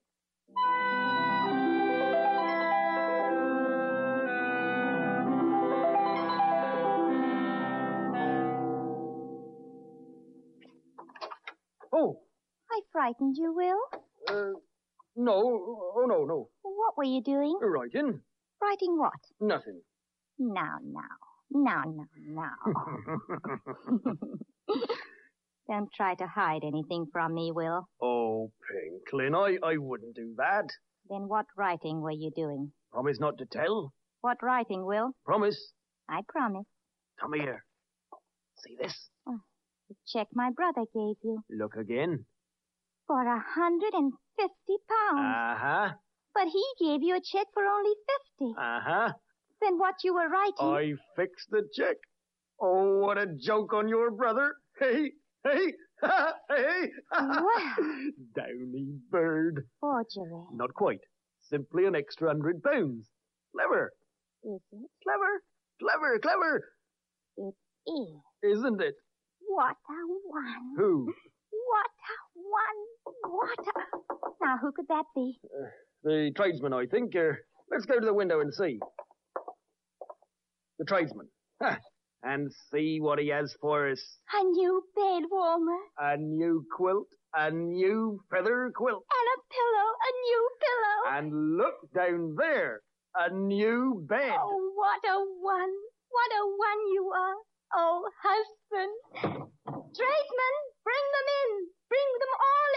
Speaker 19: Oh.
Speaker 20: I frightened you, Will?
Speaker 19: Uh, no. Oh, no, no.
Speaker 20: What were you doing?
Speaker 19: Writing.
Speaker 20: Writing what?
Speaker 19: Nothing.
Speaker 20: Now, now. Now, now, now. Don't try to hide anything from me, Will.
Speaker 19: Oh, Pinklin, I, I wouldn't do that.
Speaker 20: Then what writing were you doing?
Speaker 19: Promise not to tell.
Speaker 20: What writing, Will?
Speaker 19: Promise.
Speaker 20: I promise.
Speaker 19: Come here. See this?
Speaker 20: Oh, the check my brother gave you.
Speaker 19: Look again.
Speaker 20: For a hundred and fifty pounds.
Speaker 19: Uh-huh.
Speaker 20: But he gave you a check for only fifty.
Speaker 19: Uh-huh.
Speaker 20: Then what you were writing...
Speaker 19: I fixed the check. Oh, what a joke on your brother. Hey, hey, Hey?
Speaker 5: Well.
Speaker 19: Downy bird.
Speaker 5: Forgery.
Speaker 19: Not quite. Simply an extra hundred pounds. Clever.
Speaker 5: Is it?
Speaker 19: Clever. Clever, clever.
Speaker 5: It is.
Speaker 19: Isn't it?
Speaker 5: What a one.
Speaker 19: Who?
Speaker 5: What a one. What a... Now, who could that be?
Speaker 19: Uh, the tradesman, I think. Uh, let's go to the window and see. The tradesman. Huh. And see what he has for us.
Speaker 5: A new bed warmer.
Speaker 19: A new quilt. A new feather quilt.
Speaker 5: And a pillow. A new pillow.
Speaker 19: And look down there. A new bed.
Speaker 5: Oh, what a one. What a one you are. Oh, husband. Tradesman, bring them in. Bring them all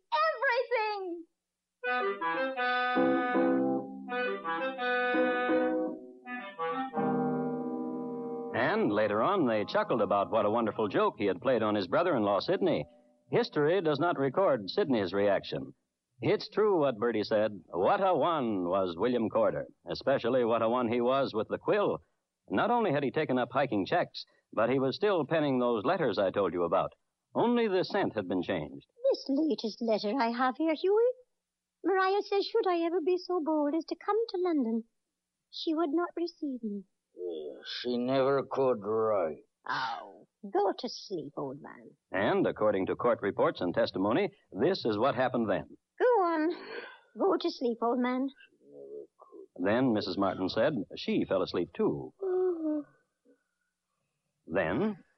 Speaker 5: in. Everything.
Speaker 17: And later on, they chuckled about what a wonderful joke he had played on his brother-in-law, Sidney. History does not record Sidney's reaction. It's true what Bertie said. What a one was William Corder, especially what a one he was with the quill. Not only had he taken up hiking checks, but he was still penning those letters I told you about. Only the scent had been changed.
Speaker 5: This latest letter I have here, Hughie. Maria says, should I ever be so bold as to come to London, she would not receive me.
Speaker 6: She never could write.
Speaker 5: Oh, go to sleep, old man.
Speaker 17: And according to court reports and testimony, this is what happened then.
Speaker 5: Go on. Go to sleep, old man.
Speaker 17: Then Missus Martin said she fell asleep too.
Speaker 5: Mm-hmm.
Speaker 17: Then...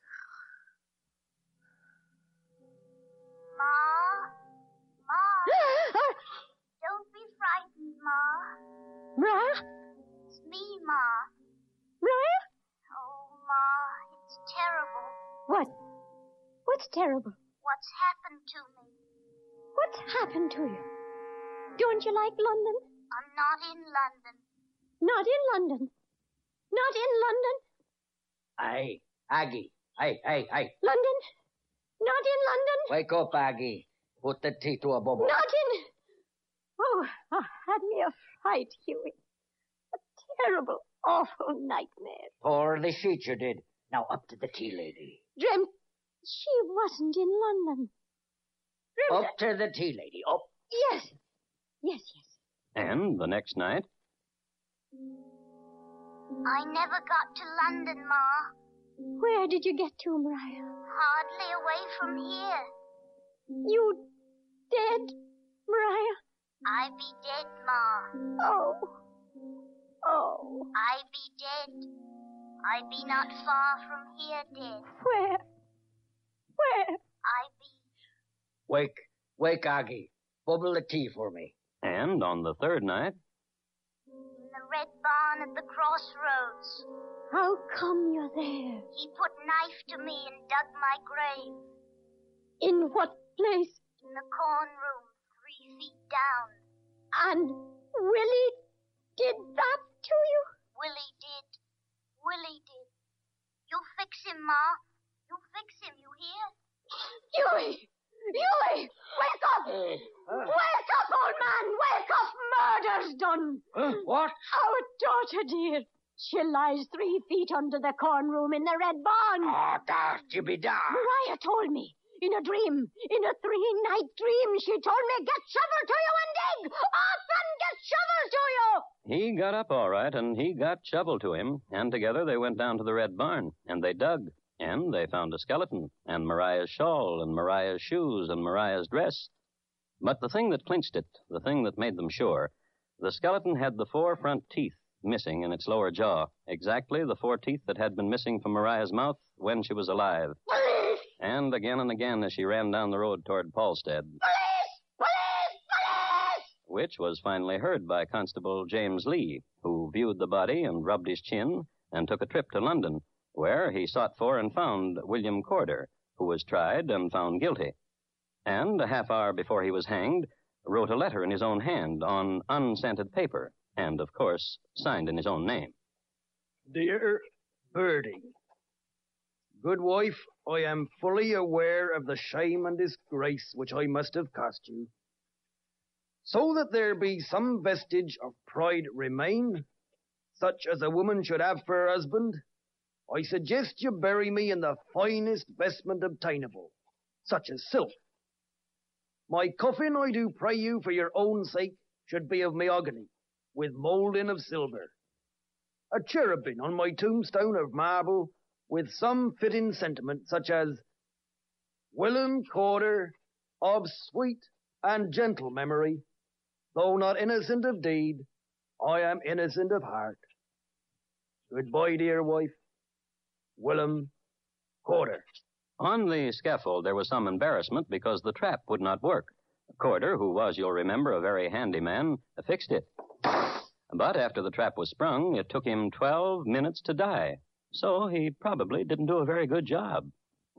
Speaker 20: Ma? Ma? Don't be frightened, Ma.
Speaker 5: Ma?
Speaker 20: It's me, Ma.
Speaker 5: Maria?
Speaker 20: Oh, Ma, it's terrible.
Speaker 5: What? What's terrible?
Speaker 20: What's happened to me?
Speaker 5: What's happened to you? Don't you like London?
Speaker 20: I'm not in London.
Speaker 5: Not in London? Not in London?
Speaker 6: Aye, Aggie. Aye, aye, aye.
Speaker 5: London? Not in London?
Speaker 6: Wake up, Aggie. Put the tea to a bubble.
Speaker 5: Not in... Oh, oh had me a fright, Hughie. A terrible, awful nightmare.
Speaker 6: Pour the sheet you did. Now up to the tea lady.
Speaker 5: Dreamt she wasn't in London. Dreamt
Speaker 6: Up to the tea lady. Up.
Speaker 5: Yes. Yes, yes.
Speaker 17: And the next night...
Speaker 20: I never got to London, Ma.
Speaker 5: Where did you get to, Maria?
Speaker 20: Hardly away from here.
Speaker 5: You dead, Maria?
Speaker 20: I be dead, Ma.
Speaker 5: Oh. Oh.
Speaker 20: I be dead. I be not far from here dead.
Speaker 5: Where? Where?
Speaker 20: I be...
Speaker 6: Wake. Wake, Aggie. Bubble the tea for me.
Speaker 17: And on the third night...
Speaker 20: In the red barn at the crossroads.
Speaker 5: How come you're there?
Speaker 20: He put knife to me and dug my grave.
Speaker 5: In what place?
Speaker 20: In the corn room, three feet down.
Speaker 5: And Willie did that to you?
Speaker 20: Willie did. Willie did. You fix him, Ma. You fix him, you hear?
Speaker 5: Hughie! Hughie! Wake up!
Speaker 6: Uh, uh,
Speaker 5: Wake up, old man! Wake up! Murder's done!
Speaker 6: Uh, what?
Speaker 5: Our daughter, dear. She lies three feet under the corn room in the red barn.
Speaker 6: Oh, that you be da.
Speaker 5: Maria told me. In a dream. In a three-night dream, she told me, get shovel to you and dig! Up and get shovel to you!
Speaker 17: He got up all right, and he got shovel to him, and together they went down to the red barn, and they dug. And they found a skeleton, and Mariah's shawl, and Mariah's shoes, and Mariah's dress. But the thing that clinched it, the thing that made them sure, the skeleton had the four front teeth missing in its lower jaw, exactly the four teeth that had been missing from Mariah's mouth when she was alive.
Speaker 5: Police!
Speaker 17: And again and again as she ran down the road toward Paulstead.
Speaker 5: Police! Police! Police!
Speaker 17: Which was finally heard by Constable James Lee, who viewed the body and rubbed his chin and took a trip to London, where he sought for and found William Corder, who was tried and found guilty. And a half hour before he was hanged, wrote a letter in his own hand on unscented paper, and, of course, signed in his own name.
Speaker 19: Dear Birdie, good wife, I am fully aware of the shame and disgrace which I must have cost you. So that there be some vestige of pride remain, such as a woman should have for her husband, I suggest you bury me in the finest vestment obtainable, such as silk. My coffin, I do pray you for your own sake, should be of mahogany, with moulding of silver. A cherubim on my tombstone of marble, with some fitting sentiment, such as, Willem Corder, of sweet and gentle memory, though not innocent of deed, I am innocent of heart. Goodbye, dear wife. Willem Corder.
Speaker 17: On the scaffold, there was some embarrassment because the trap would not work. Corder, who was, you'll remember, a very handy man, fixed it. But after the trap was sprung, it took him twelve minutes to die. So he probably didn't do a very good job.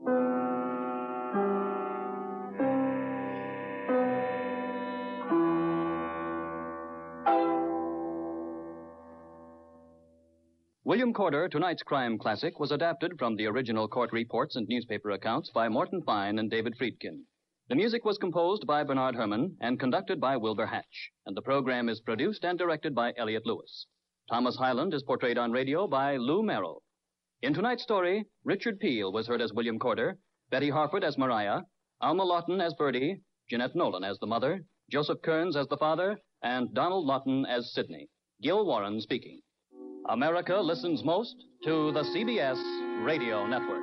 Speaker 18: William Corder, tonight's crime classic, was adapted from the original court reports and newspaper accounts by Morton Fine and David Friedkin. The music was composed by Bernard Herrmann and conducted by Wilbur Hatch, and the program is produced and directed by Elliott Lewis. Thomas Hyland is portrayed on radio by Lou Merrill. In tonight's story, Richard Peel was heard as William Corder, Betty Harford as Maria, Alma Lawton as Bertie, Jeanette Nolan as the mother, Joseph Kearns as the father, and Donald Lawton as Sidney. Gil Warren speaking. America listens most to the C B S Radio Network.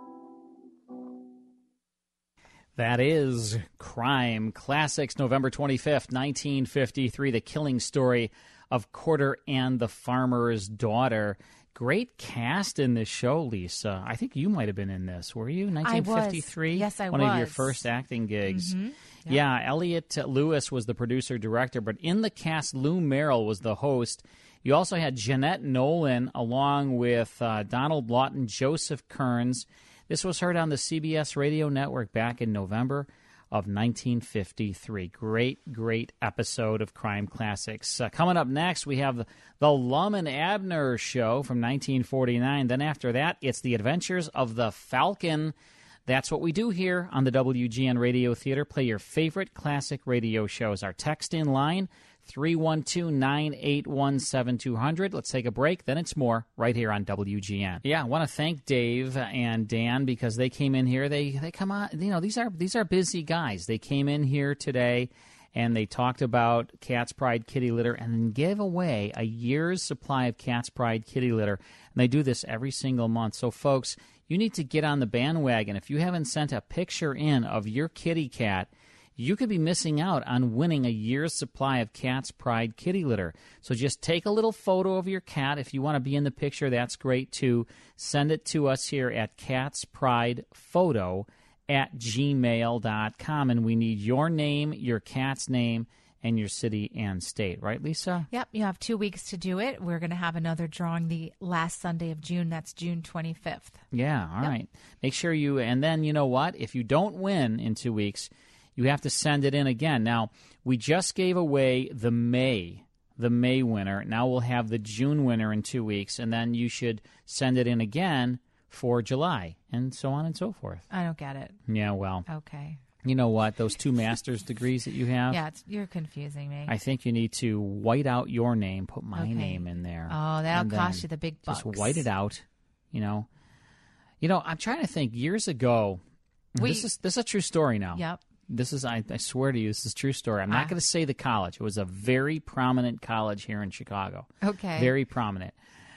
Speaker 11: That is Crime Classics, November twenty-fifth, nineteen fifty-three, the killing story of Corder and the Farmer's Daughter. Great cast in this show, Lisa. I think you might have been in this. Were you? nineteen fifty-three?
Speaker 12: I was. Yes, I
Speaker 11: One
Speaker 12: was.
Speaker 11: One of your first acting gigs.
Speaker 12: Mm-hmm.
Speaker 11: Yeah. yeah, Elliott Lewis was the producer-director, but in the cast, Lou Merrill was the host. You also had Jeanette Nolan along with uh, Donald Lawton, Joseph Kearns. This was heard on the C B S Radio Network back in November of nineteen fifty-three. Great, great episode of Crime Classics. Uh, coming up next, we have the, the Lum and Abner Show from nineteen forty-nine. Then after that, it's The Adventures of the Falcon. That's what we do here on the W G N Radio Theater. Play your favorite classic radio shows. Our text-in line, three one two, nine eight one, seven two zero zero. Let's take a break. Then it's more right here on W G N. Yeah, I want to thank Dave and Dan because they came in here. They they come on. You know, these are these are busy guys. They came in here today and they talked about Cat's Pride kitty litter and gave away a year's supply of Cat's Pride kitty litter. And they do this every single month. So, folks, you need to get on the bandwagon. If you haven't sent a picture in of your kitty cat, you could be missing out on winning a year's supply of Cat's Pride kitty litter. So just take a little photo of your cat. If you want to be in the picture, that's great too. Send it to us here at catspridephoto at gmail dot com. And we need your name, your cat's name, and your city and state. Right, Lisa?
Speaker 12: Yep, you have two weeks to do it. We're going to have another drawing the last Sunday of June. That's June twenty-fifth.
Speaker 11: Yeah, all
Speaker 12: yep.
Speaker 11: right. Make sure you, and then you know what? If you don't win in two weeks, you have to send it in again. Now, we just gave away the May, the May winner. Now we'll have the June winner in two weeks, and then you should send it in again for July, and so on and so forth.
Speaker 12: I don't get it.
Speaker 11: Yeah, well.
Speaker 12: Okay.
Speaker 11: You know what? Those two master's degrees that you have?
Speaker 12: Yeah, it's, you're confusing me.
Speaker 11: I think you need to white out your name, put my
Speaker 12: okay.
Speaker 11: name in there.
Speaker 12: Oh, that'll cost you the big bucks.
Speaker 11: Just white it out, you know. You know, I'm trying to think. Years ago, we, this is this is a true story now.
Speaker 12: Yep.
Speaker 11: This is, I, I swear to you, this is a true story. I'm not going to say the college. It was a very prominent college here in Chicago.
Speaker 12: Okay.
Speaker 11: Very prominent.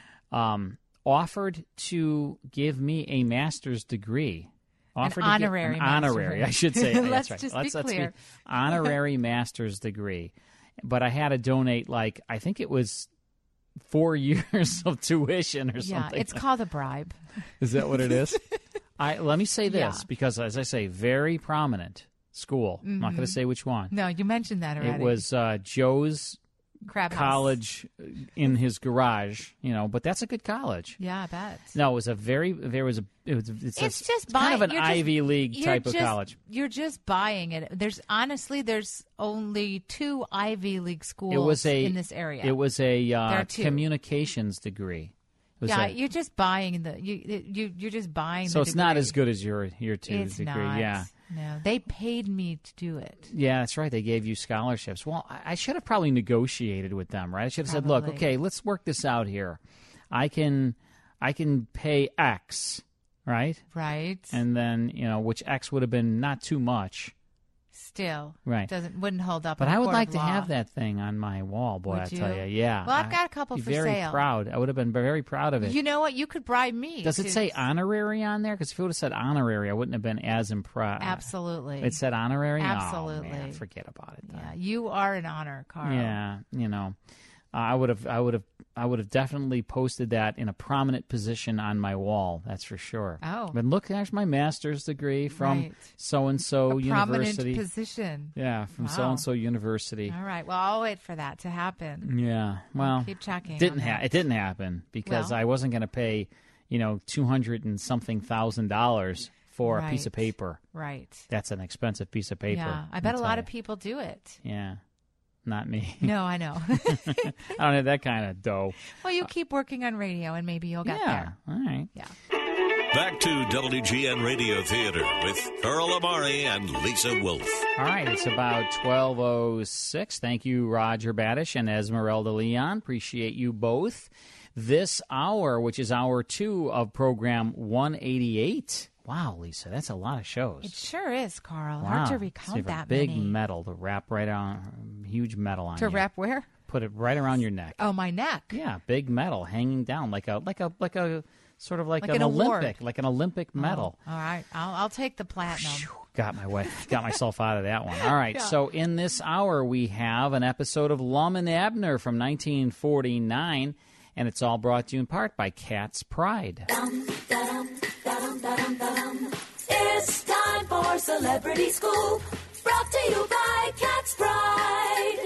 Speaker 11: Um, offered to give me a master's degree. Offered
Speaker 12: an honorary
Speaker 11: to get, an honorary,
Speaker 12: degree.
Speaker 11: I should say.
Speaker 12: Let's
Speaker 11: That's right.
Speaker 12: just
Speaker 11: let's,
Speaker 12: be
Speaker 11: let's
Speaker 12: clear.
Speaker 11: Be honorary master's degree. But I had to donate, like, I think it was four years of tuition or
Speaker 12: yeah,
Speaker 11: something.
Speaker 12: it's called a bribe.
Speaker 11: Is that what it is? I Let me say this,
Speaker 12: yeah.
Speaker 11: because, as I say, very prominent school. Mm-hmm. I'm not going to say which one.
Speaker 12: No, you mentioned that already.
Speaker 11: It was uh, Joe's
Speaker 12: Crab
Speaker 11: college
Speaker 12: house.
Speaker 11: In his garage, you know, but that's a good college.
Speaker 12: Yeah, I bet.
Speaker 11: No, it was a very, there was a, it was, it's,
Speaker 12: it's
Speaker 11: a,
Speaker 12: just
Speaker 11: it's
Speaker 12: buy,
Speaker 11: kind of an
Speaker 12: just,
Speaker 11: Ivy League type
Speaker 12: just,
Speaker 11: of college.
Speaker 12: You're just buying it. There's honestly, there's only two Ivy League schools
Speaker 11: it was a,
Speaker 12: in this area.
Speaker 11: It was a uh, communications degree.
Speaker 12: Yeah,
Speaker 11: a,
Speaker 12: you're just buying the you you you're just buying.
Speaker 11: So
Speaker 12: the
Speaker 11: it's
Speaker 12: degree.
Speaker 11: not as good as your your two
Speaker 12: it's
Speaker 11: degree.
Speaker 12: Not.
Speaker 11: Yeah,
Speaker 12: no, they paid me to do it.
Speaker 11: Yeah, that's right. They gave you scholarships. Well, I, I should have probably negotiated with them, right? I should have
Speaker 12: probably.
Speaker 11: said, "Look, okay, let's work this out here. I can I can pay X, right?
Speaker 12: Right.
Speaker 11: And then, you know, which X would have been not too much.
Speaker 12: Still,
Speaker 11: right?
Speaker 12: Doesn't wouldn't hold up.
Speaker 11: But
Speaker 12: in a
Speaker 11: I would
Speaker 12: court
Speaker 11: like
Speaker 12: of
Speaker 11: to
Speaker 12: law.
Speaker 11: have that thing on my wall, boy.
Speaker 12: Would
Speaker 11: I tell
Speaker 12: you?
Speaker 11: you, yeah.
Speaker 12: Well, I've got a couple
Speaker 11: I'd
Speaker 12: for
Speaker 11: be very
Speaker 12: sale.
Speaker 11: proud. I would have been very proud of it.
Speaker 12: You know what? You could bribe me.
Speaker 11: Does it
Speaker 12: to-
Speaker 11: say honorary on there? Because if it would have said honorary, I wouldn't have been as impressed.
Speaker 12: Absolutely.
Speaker 11: It said honorary?
Speaker 12: Absolutely.
Speaker 11: Oh, man, forget about it. Then.
Speaker 12: Yeah, you are an honor, Carl.
Speaker 11: Yeah, you know, uh, I would have, I would have, I would have definitely posted that in a prominent position on my wall. That's for sure.
Speaker 12: Oh.
Speaker 11: But look, there's my master's degree from
Speaker 12: Right.
Speaker 11: so and so
Speaker 12: A
Speaker 11: university.
Speaker 12: prominent position.
Speaker 11: Yeah, from
Speaker 12: Wow.
Speaker 11: so and so university.
Speaker 12: All right. Well, I'll wait for that to happen.
Speaker 11: Yeah. Well,
Speaker 12: keep checking
Speaker 11: Didn't
Speaker 12: on
Speaker 11: ha-
Speaker 12: that.
Speaker 11: It didn't happen because
Speaker 12: Well.
Speaker 11: I wasn't going to pay, you know, two hundred and something thousand dollars for a piece of
Speaker 12: Right.
Speaker 11: paper.
Speaker 12: Right.
Speaker 11: That's an expensive piece of paper.
Speaker 12: Yeah, I
Speaker 11: I'll
Speaker 12: bet a
Speaker 11: tell
Speaker 12: lot
Speaker 11: you.
Speaker 12: of people do it.
Speaker 11: Yeah. Not me.
Speaker 12: No, I know.
Speaker 11: I don't have that kind of dough.
Speaker 12: Well, you keep working on radio, and maybe you'll get
Speaker 11: Yeah.
Speaker 12: there.
Speaker 11: All right.
Speaker 12: Yeah.
Speaker 10: Back to W G N Radio Theater with Earl Amari and Lisa Wolf.
Speaker 11: All right, it's about twelve oh six. Thank you, Roger Badish and Esmeralda Leon. Appreciate you both. This hour, which is hour two of program one eighty-eight. Wow, Lisa, that's a lot of shows.
Speaker 12: It sure is, Carl.
Speaker 11: Wow.
Speaker 12: Hard to
Speaker 11: So you
Speaker 12: recount
Speaker 11: have a
Speaker 12: that
Speaker 11: big
Speaker 12: many.
Speaker 11: medal to wrap right on, huge medal on
Speaker 12: To
Speaker 11: you.
Speaker 12: wrap where?
Speaker 11: Put it right around your neck.
Speaker 12: Oh, my neck.
Speaker 11: Yeah, big medal hanging down like a like a like a sort of like,
Speaker 12: Like
Speaker 11: an,
Speaker 12: an award.
Speaker 11: Olympic, like an Olympic medal.
Speaker 12: Oh, all right. I'll, I'll take the platinum.
Speaker 11: Got my way, got myself out of that one. All right,
Speaker 12: Yeah.
Speaker 11: so in this hour we have an episode of Lum and Abner from nineteen forty-nine, and it's all brought to you in part by Cat's Pride.
Speaker 14: It's time for Celebrity Scoop. Brought to you by Cat's Pride.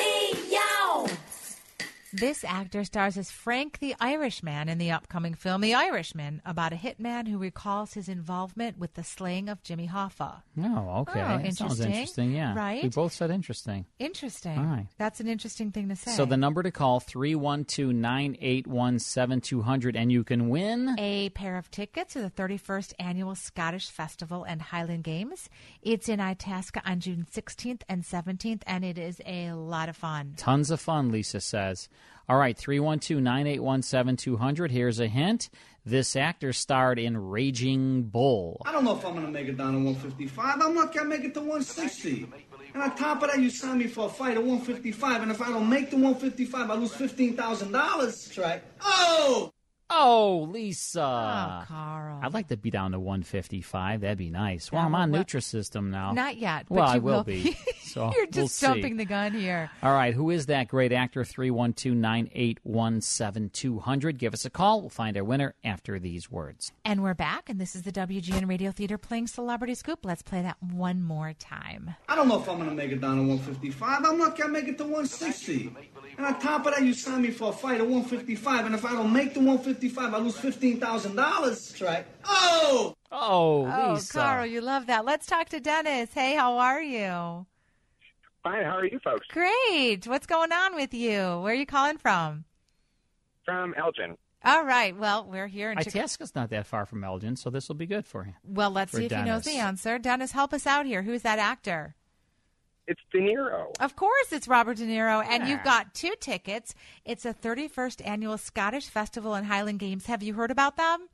Speaker 14: Meow.
Speaker 12: This actor stars as Frank the Irishman in the upcoming film The Irishman, about a hitman who recalls his involvement with the slaying of Jimmy Hoffa.
Speaker 11: Oh, okay.
Speaker 12: Oh,
Speaker 11: That sounds
Speaker 12: interesting.
Speaker 11: interesting, yeah.
Speaker 12: Right?
Speaker 11: We both said interesting.
Speaker 12: Interesting.
Speaker 11: All right.
Speaker 12: That's an interesting thing to say.
Speaker 11: So the number to call, three one two, nine eight one, seven two zero zero, and you can win
Speaker 12: a pair of tickets to the thirty-first Annual Scottish Festival and Highland Games. It's in Itasca on June sixteenth and seventeenth, and it is a lot of fun.
Speaker 11: Tons of fun, Lisa says. All right, three one two, nine eight one, seven two zero zero. Here's a hint. This actor starred in Raging Bull.
Speaker 7: I don't know if I'm going to make it down to one fifty-five. I'm lucky I make it to one sixty. And on top of that, you signed me for a fight at one fifty-five. And if I don't make the one fifty-five, I lose fifteen thousand dollars. That's right. Oh!
Speaker 11: Oh, Lisa.
Speaker 12: Oh, Carl.
Speaker 11: I'd like to be down to one fifty-five. That'd be nice. Well,
Speaker 12: That
Speaker 11: I'm on
Speaker 12: would-
Speaker 11: Nutrisystem now.
Speaker 12: Not yet, but
Speaker 11: Well,
Speaker 12: you
Speaker 11: I will
Speaker 12: will
Speaker 11: be. So
Speaker 12: You're
Speaker 11: we'll
Speaker 12: just
Speaker 11: see.
Speaker 12: jumping the gun here.
Speaker 11: All right, who is that great actor? three one two, nine eight one, seven two zero zero. Give us a call. We'll find our winner after these words.
Speaker 12: And we're back, and this is the W G N Radio Theater playing Celebrity Scoop. Let's play that one more time.
Speaker 7: I don't know if I'm going to make it down to one fifty-five. I'm lucky I make it to one sixty. And on top of that, you signed me for a fight at one fifty-five. And if I don't make the one fifty-five, I lose fifteen thousand dollars. That's right. Oh!
Speaker 11: Oh,
Speaker 12: Oh,
Speaker 11: Lisa.
Speaker 12: Carl, you love that. Let's talk to Dennis. Hey, how are you?
Speaker 22: Fine. How are you folks?
Speaker 12: Great. What's going on with you? Where are you calling from?
Speaker 22: From Elgin.
Speaker 12: All right. Well, we're here in Chicago.
Speaker 11: Itasca's not that far from Elgin, so this will be good for you.
Speaker 12: Well, let's
Speaker 11: for
Speaker 12: see if he knows
Speaker 11: Dennis.
Speaker 12: the answer. Dennis, help us out here. Who's that actor?
Speaker 22: It's De Niro.
Speaker 12: Of course, it's Robert De Niro, and
Speaker 22: Yeah.
Speaker 12: you've got two tickets. It's a thirty-first Annual Scottish Festival and Highland Games. Have you heard about them?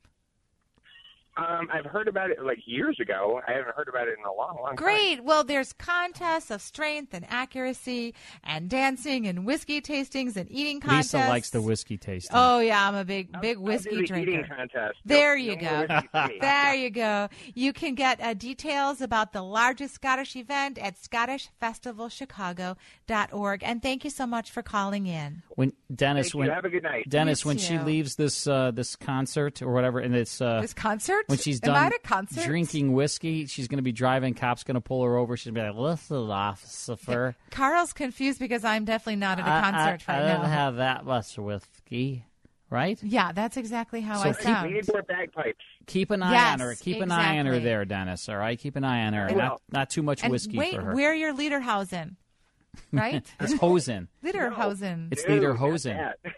Speaker 22: Um, I've heard about it like years ago. I haven't heard about it in a long, long time.
Speaker 12: Great. Well, there's contests of strength and accuracy and dancing and whiskey tastings and eating contests.
Speaker 11: Lisa likes the whiskey tasting.
Speaker 12: Oh, yeah, I'm a big, big
Speaker 22: I'll
Speaker 12: whiskey
Speaker 22: do the
Speaker 12: drinker.
Speaker 22: eating contest.
Speaker 12: There
Speaker 22: No-
Speaker 12: you
Speaker 22: no
Speaker 12: go.
Speaker 22: more whiskey for me.
Speaker 12: There you go. You can get uh, details about the largest Scottish event at scottish festival chicago dot org. And thank you so much for calling in.
Speaker 11: When Dennis,
Speaker 22: Thank you.
Speaker 11: when
Speaker 22: Have a good night.
Speaker 11: Dennis,
Speaker 12: You
Speaker 11: when she
Speaker 12: too.
Speaker 11: leaves this uh, this concert or whatever, and it's uh,
Speaker 12: This concert?
Speaker 11: when she's
Speaker 12: Am
Speaker 11: done
Speaker 12: I at a concert?
Speaker 11: drinking whiskey, she's going to be driving. Cops going to pull her over. She's going to be like, "Listen, officer,
Speaker 12: Carl's confused because I'm definitely not at a
Speaker 11: I-
Speaker 12: concert
Speaker 11: I,
Speaker 12: right
Speaker 11: I
Speaker 12: now.
Speaker 11: didn't have that much whiskey, right?"
Speaker 12: Yeah, that's exactly how
Speaker 11: So
Speaker 12: I
Speaker 11: keep-
Speaker 12: sound.
Speaker 22: We need more bagpipes.
Speaker 11: Keep an eye
Speaker 12: Yes,
Speaker 11: on her. Keep an eye on her
Speaker 12: exactly.
Speaker 11: there, Dennis. All right, keep an eye on her.
Speaker 22: I
Speaker 11: Not
Speaker 22: will.
Speaker 11: not too much
Speaker 12: And
Speaker 11: whiskey
Speaker 12: wait,
Speaker 11: for her.
Speaker 12: wear your Lederhosen, right?
Speaker 11: It's Hosen.
Speaker 12: Lederhosen.
Speaker 11: It's
Speaker 22: Ew,
Speaker 11: Lederhosen.
Speaker 22: not that.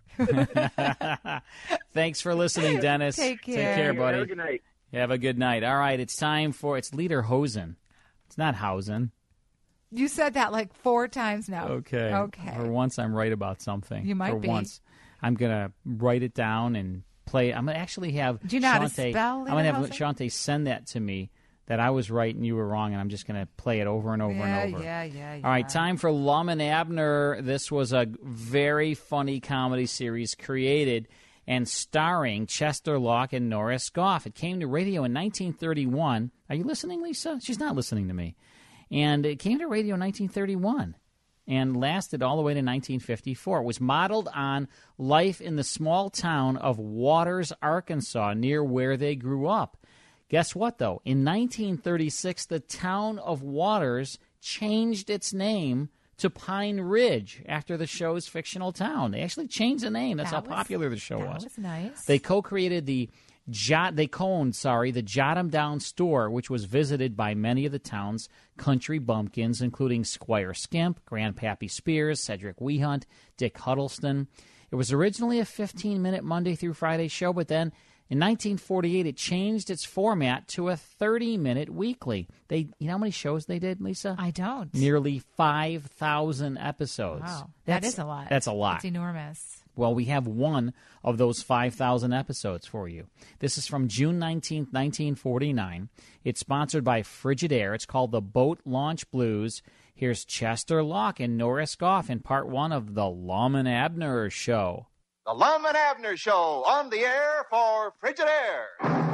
Speaker 11: Thanks for listening, Dennis.
Speaker 12: Take care.
Speaker 11: Take care, buddy.
Speaker 22: Have a good night.
Speaker 11: Have a good night. All right, it's time for it's Lederhosen. It's not Hausen.
Speaker 12: You said that like four times now.
Speaker 11: Okay.
Speaker 12: Okay.
Speaker 11: For once, I'm right about something.
Speaker 12: You might
Speaker 11: for
Speaker 12: be.
Speaker 11: once, I'm gonna write it down and play. I'm going to actually have
Speaker 12: Do you know how to
Speaker 11: Shante,
Speaker 12: spell,
Speaker 11: I'm going to have
Speaker 12: Lederhosen?
Speaker 11: Shante send that to me, that I was right and you were wrong, and I'm just going to play it over and over
Speaker 12: Yeah,
Speaker 11: and over.
Speaker 12: yeah, yeah,
Speaker 11: All right,
Speaker 12: yeah.
Speaker 11: time for Lum and Abner. This was a very funny comedy series created and starring Chester Locke and Norris Goff. It came to radio in nineteen thirty-one. Are you listening, Lisa? She's not listening to me. And it came to radio in nineteen thirty-one and lasted all the way to nineteen fifty-four. It was modeled on life in the small town of Waters, Arkansas, near where they grew up. Guess what, though? In nineteen thirty-six, the town of Waters changed its name to Pine Ridge after the show's fictional town. They actually changed the name. That's
Speaker 12: That
Speaker 11: how
Speaker 12: was-
Speaker 11: popular the show
Speaker 12: that
Speaker 11: was.
Speaker 12: was nice.
Speaker 11: They co-created the Jot. They co-owned, sorry, the Jot 'em Down store, which was visited by many of the town's country bumpkins, including Squire Skimp, Grandpappy Spears, Cedric Wehunt, Dick Huddleston. It was originally a fifteen-minute Monday through Friday show, but then in nineteen forty-eight, it changed its format to a thirty-minute weekly. They, you know how many shows they did, Lisa?
Speaker 12: I don't.
Speaker 11: Nearly five thousand episodes.
Speaker 12: Wow. That
Speaker 11: That's-
Speaker 12: is a lot.
Speaker 11: That's a lot.
Speaker 12: It's enormous.
Speaker 11: Well, we have one of those five thousand episodes for you. This is from June nineteenth, nineteen forty-nine. It's sponsored by Frigidaire. It's called The Boat Launch Blues. Here's Chester Locke and Norris Goff in part one of The Lum and Abner Show.
Speaker 2: The Lum and Abner Show on the air for Frigidaire.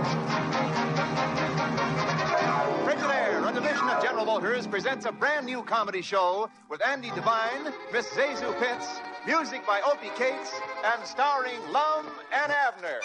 Speaker 2: Frigidaire, a division of General Motors, presents a brand new comedy show with Andy Devine, Miss Zazu Pitts, music by Opie Cates, and starring Lum and Abner.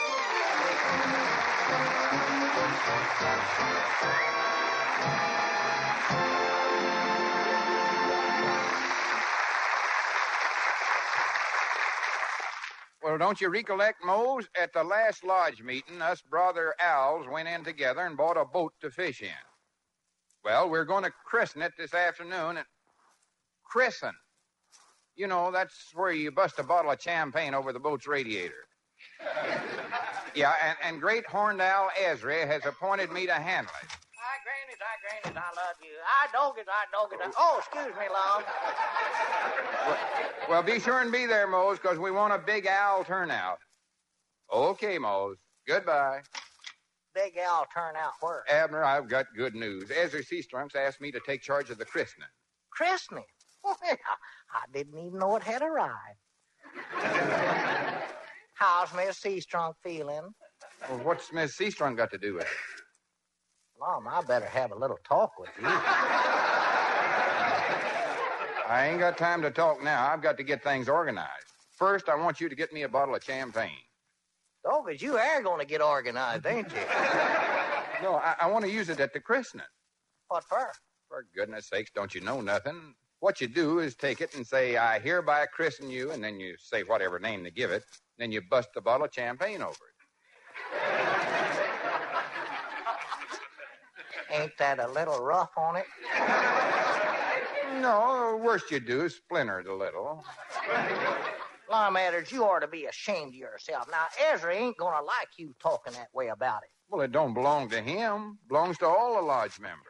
Speaker 8: Well, don't you recollect, Mose? At the last lodge meeting, us brother Als went in together and bought a boat to fish in. Well, we're going to christen it this afternoon. And christen. You know, that's where you bust a bottle of champagne over the boat's radiator. Yeah, and, and great horned owl Ezra has appointed me to handle it.
Speaker 6: Hi, Grannies, hi, Grannies, I love you. I dog it, I dog it. I... Oh, excuse me, Lum.
Speaker 8: Well, be sure and be there, Mose, because we want a big owl turnout. Okay, Mose. Goodbye.
Speaker 6: Big Al turn out where?
Speaker 8: Abner, I've got good news. Ezra Seastrunks asked me to take charge of the christening.
Speaker 6: Christening? Well, I didn't even know it had arrived. How's Miss Seastrunk feeling?
Speaker 8: Well, what's Miss Seastrunk got to do with it?
Speaker 6: Lum, I better have a little talk with you.
Speaker 8: I ain't got time to talk now. I've got to get things organized. First, I want you to get me a bottle of champagne.
Speaker 6: Doggers, you are going to get organized, ain't you?
Speaker 8: No, I, I want to use it at the christening.
Speaker 6: What for?
Speaker 8: For goodness sakes, don't you know nothing? What you do is take it and say, I hereby christen you, and then you say whatever name to give it. Then you bust the bottle of champagne over it.
Speaker 6: Ain't that a little rough on it?
Speaker 8: No, the worst you do is splinter it a little.
Speaker 6: Lum Adders, you ought to be ashamed of yourself. Now, Ezra ain't going to like you talking that way about it.
Speaker 8: Well, it don't belong to him. Belongs to all the lodge members.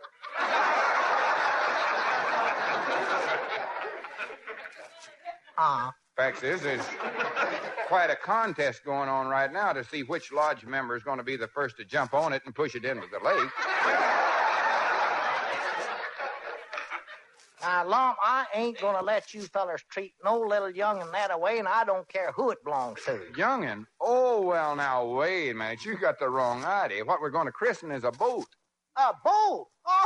Speaker 6: Uh-huh.
Speaker 8: Fact is, there's quite a contest going on right now to see which lodge member is going to be the first to jump on it and push it into the lake.
Speaker 6: Now, Lum, I ain't going to let you fellers treat no little young'un that away, and I don't care who it belongs to.
Speaker 8: Young'un? Oh, well, now, wait a minute. You got the wrong idea. What we're going to christen is a boat.
Speaker 6: A boat?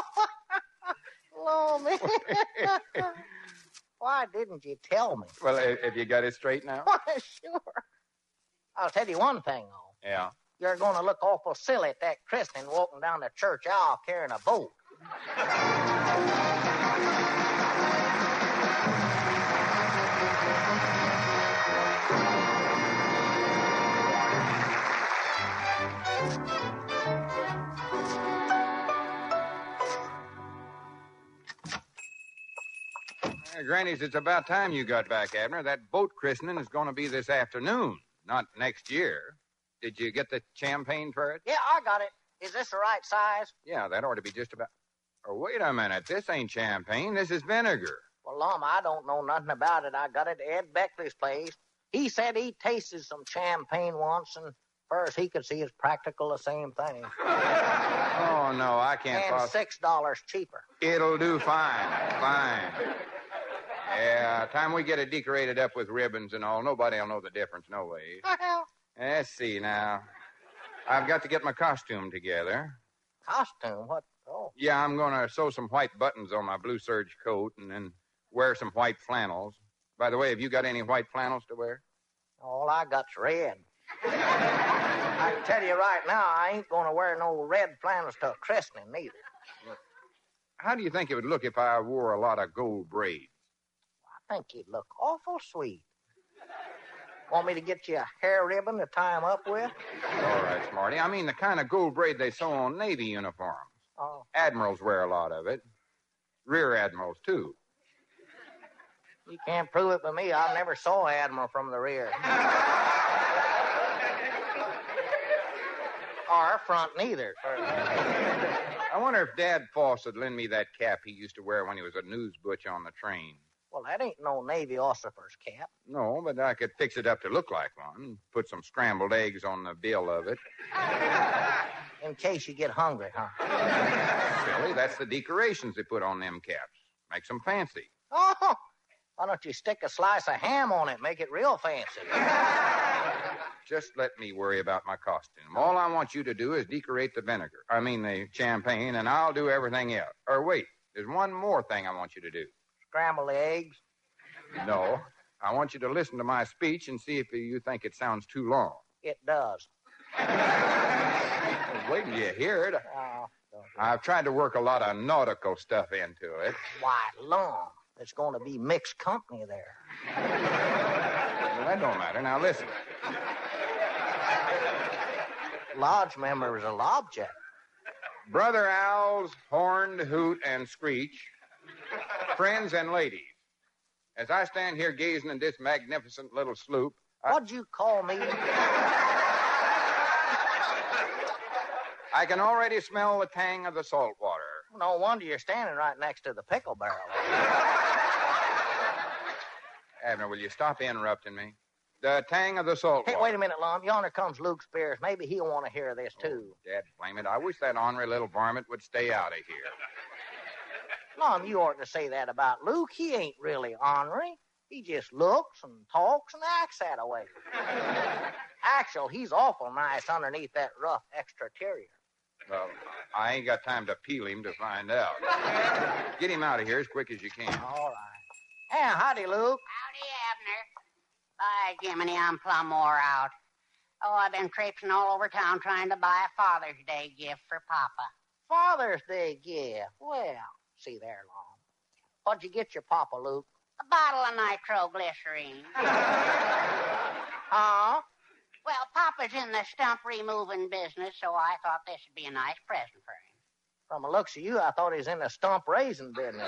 Speaker 6: Oh, Lum. Why didn't you tell me?
Speaker 8: Well, have you got it straight now?
Speaker 6: Why, sure. I'll tell you one thing, though.
Speaker 8: Yeah.
Speaker 6: You're going to look awful silly at that christening walking down the church aisle carrying a boat.
Speaker 8: Uh, Grannies, it's about time you got back, Abner. That boat christening is going to be this afternoon, not next year. Did you get the champagne for it?
Speaker 6: Yeah, I got it. Is this the right size?
Speaker 8: Yeah, that ought to be just about... Oh, wait a minute. This ain't champagne. This is vinegar.
Speaker 6: Well, Lum, I don't know nothing about it. I got it at Ed Beckley's place. He said he tasted some champagne once, and
Speaker 4: far as he could see, it's practical the same thing.
Speaker 8: Oh, no, I can't
Speaker 4: And
Speaker 8: poss-
Speaker 4: six dollars cheaper.
Speaker 8: It'll do fine, fine. Yeah, time we get it decorated up with ribbons and all, nobody'll know the difference, no way. Let's see now. I've got to get my costume together.
Speaker 4: Costume? What? Oh.
Speaker 8: Yeah, I'm going to sew some white buttons on my blue serge coat and then wear some white flannels. By the way, have you got any white flannels to wear?
Speaker 4: All I got's red. I can tell you right now, I ain't going to wear no red flannels to a christening, neither.
Speaker 8: How do you think it would look if I wore a lot of gold braids?
Speaker 4: I think you'd look awful sweet. Want me to get you a hair ribbon to tie 'em up with?
Speaker 8: All right, Smarty. I mean the kind of gold braid they sew on Navy uniforms.
Speaker 4: Oh.
Speaker 8: Admirals wear a lot of it. Rear admirals, too.
Speaker 4: You can't prove it with me. I never saw an admiral from the rear. Or front, neither.
Speaker 8: I wonder if Dad Foss would lend me that cap he used to wear when he was a news butch on the train.
Speaker 4: Well, that ain't no Navy officer's cap.
Speaker 8: No, but I could fix it up to look like one. Put some scrambled eggs on the bill of it.
Speaker 4: In case you get hungry, huh?
Speaker 8: Silly, that's the decorations they put on them caps. Makes them fancy.
Speaker 4: Oh, why don't you stick a slice of ham on it, make it real fancy?
Speaker 8: Just let me worry about my costume. All I want you to do is decorate the vinegar. I mean the champagne, and I'll do everything else. Or wait, there's one more thing I want you to do.
Speaker 4: Scramble the eggs?
Speaker 8: No. I want you to listen to my speech and see if you think it sounds too long.
Speaker 4: It does.
Speaker 8: Well, wait till you hear it.
Speaker 4: Oh,
Speaker 8: I've tried to work a lot of nautical stuff into it.
Speaker 4: why, long. There's going to be mixed company there.
Speaker 8: Well, that don't matter. Now, listen.
Speaker 4: Lodge members of Lobjack.
Speaker 8: Brother Al's horned hoot and screech, friends and ladies, as I stand here gazing at this magnificent little sloop... I...
Speaker 4: What'd you call me?
Speaker 8: I can already smell the tang of the salt water.
Speaker 4: No wonder you're standing right next to the pickle barrel.
Speaker 8: Abner, will you stop interrupting me? The tang of the salt
Speaker 4: Hey,
Speaker 8: water.
Speaker 4: wait a minute, Lum. Yonder comes Luke Spears. Maybe he'll want to hear this, too.
Speaker 8: Oh, Dad, blame it. I wish that ornery little varmint would stay out of here.
Speaker 4: Lum, you oughtn't to say that about Luke. He ain't really ornery. He just looks and talks and acts that way. Actually, he's awful nice underneath that rough exterior.
Speaker 8: Well, I ain't got time to peel him to find out. Get him out of here as quick as you can.
Speaker 4: All right. Hey, howdy, Luke.
Speaker 9: Howdy, Abner. By Jiminy, I'm plumb wore out. Oh, I've been traipsing all over town trying to buy a Father's Day gift for Papa.
Speaker 4: Father's Day gift. Well, see there, Lum. What'd you get your papa, Luke?
Speaker 9: A bottle of nitroglycerine.
Speaker 4: Huh?
Speaker 9: Well, Papa's in the stump removing business, so I thought this would be a nice present for him.
Speaker 4: From the looks of you, I thought he was in the stump raising business.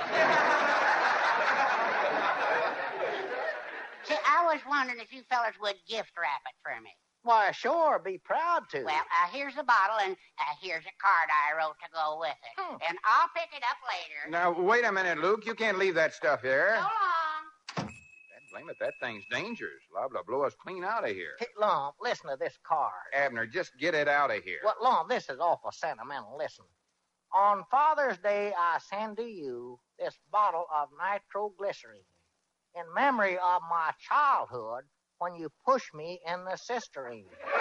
Speaker 9: See, I was wondering if you fellas would gift wrap it for me.
Speaker 4: Why, sure, be proud to.
Speaker 9: Well, uh, here's the bottle, and uh, here's a card I wrote to go with it.
Speaker 4: Hmm.
Speaker 9: And I'll pick it up later.
Speaker 8: Now, wait a minute, Luke. You can't leave that stuff here.
Speaker 9: So long.
Speaker 8: Dad, blame it. That thing's dangerous. Liable to blow us clean out of here.
Speaker 4: Hey, Lum, listen to this card.
Speaker 8: Abner, just get it out of here.
Speaker 4: Well, Lum, this is awful sentimental. Listen. On Father's Day, I send to you this bottle of nitroglycerine in memory of my childhood when you pushed me in the sisterine.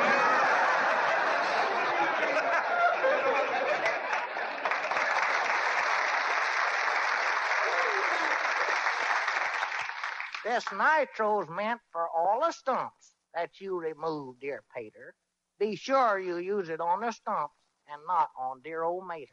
Speaker 4: This nitro's meant for all the stumps that you remove, dear Pater. Be sure you use it on the stumps and not on dear old Mater.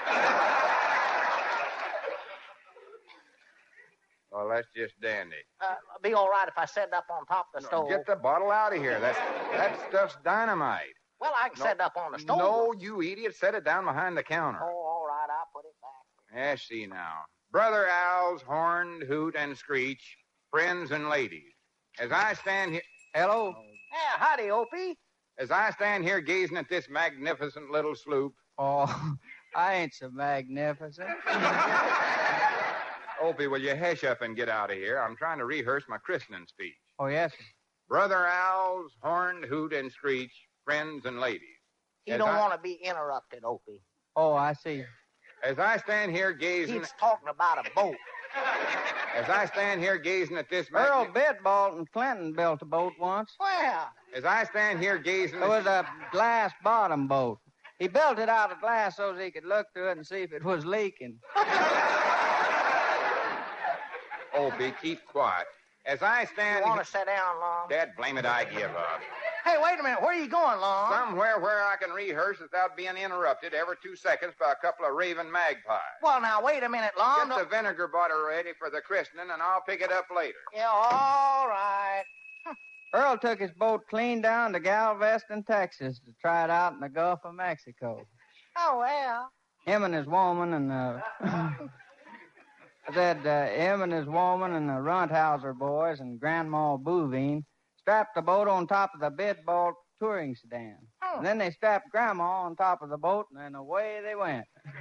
Speaker 8: Well, that's just dandy.
Speaker 4: Uh, be all right if I set it up on top of the stove.
Speaker 8: Get the bottle out of here. That's, that stuff's dynamite.
Speaker 4: Well, I can
Speaker 8: No.
Speaker 4: set it up on the stove.
Speaker 8: No, you idiot. Set it down behind the counter.
Speaker 4: Oh, all right, I'll put it back.
Speaker 8: Yeah, see now. Brother Al's horned hoot and screech, friends and ladies. As I stand here... Hello?
Speaker 4: Yeah, howdy, Opie.
Speaker 8: As I stand here gazing at this magnificent little sloop...
Speaker 23: Oh, I ain't so magnificent.
Speaker 8: Opie, will you hush up and get out of here? I'm trying to rehearse my christening speech.
Speaker 23: Oh, yes, sir.
Speaker 8: Brother Al's horned hoot and screech, friends, and ladies.
Speaker 4: He
Speaker 8: As
Speaker 4: don't
Speaker 8: I-
Speaker 4: want to be interrupted, Opie.
Speaker 23: Oh, I see.
Speaker 8: As I stand here gazing,
Speaker 4: He's talking about a boat.
Speaker 8: as I stand here gazing at this
Speaker 23: Earl
Speaker 8: magni-
Speaker 23: Bidbolt and Clinton built a boat once.
Speaker 4: Well,
Speaker 8: as I stand here gazing,
Speaker 23: It was a glass bottom boat. He built it out of glass so that he could look through it and see if it was leaking.
Speaker 8: Opie, keep quiet. As I stand,
Speaker 4: You want to sit down, Long?
Speaker 8: Dad, blame it, I give up.
Speaker 4: Hey, wait a minute. Where are you going, Long?
Speaker 8: Somewhere where I can rehearse without being interrupted every two seconds by a couple of raving magpies.
Speaker 4: Well, now, wait a minute, Long.
Speaker 8: Get the vinegar bottle ready for the christening, and I'll pick it up later.
Speaker 4: Yeah, all right.
Speaker 23: Earl took his boat clean down to Galveston, Texas to try it out in the Gulf of Mexico.
Speaker 4: Oh, well.
Speaker 23: Him and his woman and the... I said, uh, him and his woman and the Runthauser boys and Grandma Bouvine strapped the boat on top of the Bidbolt touring sedan.
Speaker 4: Oh.
Speaker 23: And then they strapped Grandma on top of the boat, and then away they went.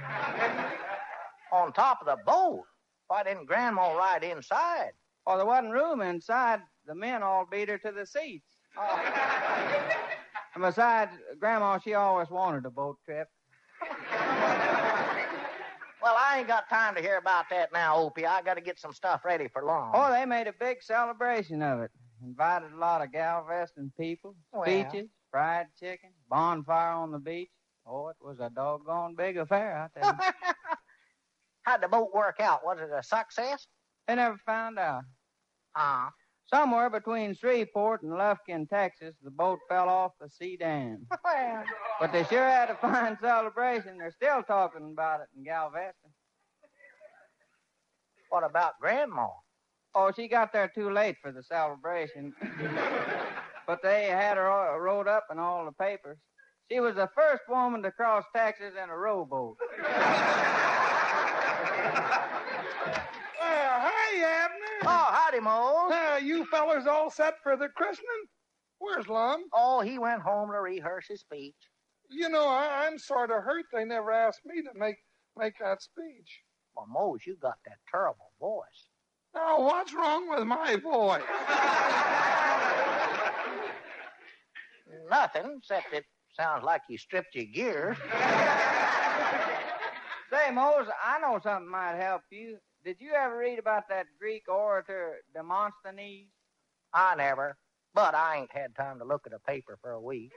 Speaker 4: On top of the boat? Why didn't Grandma ride inside?
Speaker 23: Oh, there wasn't room inside. The men all beat her to the seats.
Speaker 4: Oh.
Speaker 23: And besides, Grandma, she always wanted a boat trip.
Speaker 4: Well, I ain't got time to hear about that now, Opie. I got to get some stuff ready for Long.
Speaker 23: Oh, they made a big celebration of it. Invited a lot of Galveston people,
Speaker 4: Well.
Speaker 23: speeches, fried chicken, bonfire on the beach. Oh, it was a doggone big affair, I tell you.
Speaker 4: How'd the boat work out? Was it a success?
Speaker 23: They never found out.
Speaker 4: Uh-huh.
Speaker 23: Somewhere between Shreveport and Lufkin, Texas, the boat fell off the sea dam.
Speaker 4: Well,
Speaker 23: But they sure had a fine celebration. They're still talking about it in Galveston.
Speaker 4: what about Grandma?
Speaker 23: Oh, she got there too late for the celebration. But they had her all- wrote up in all the papers. She was the first woman to cross Texas in a rowboat.
Speaker 1: Uh, hi, Abner.
Speaker 4: Oh, howdy, Mose.
Speaker 1: Uh, you fellers all set for the christening? Where's Lum?
Speaker 4: Oh, he went home to rehearse his speech.
Speaker 1: You know, I, I'm sort of hurt they never asked me to make make that speech.
Speaker 4: Well, Mose, you got that terrible voice.
Speaker 1: Now, what's wrong with my voice?
Speaker 4: Nothing, except it sounds like you stripped your gears.
Speaker 23: Say, Mose, I know something might help you. Did you ever read about that Greek orator Demosthenes?
Speaker 4: I never. But I ain't had time to look at a paper for a week.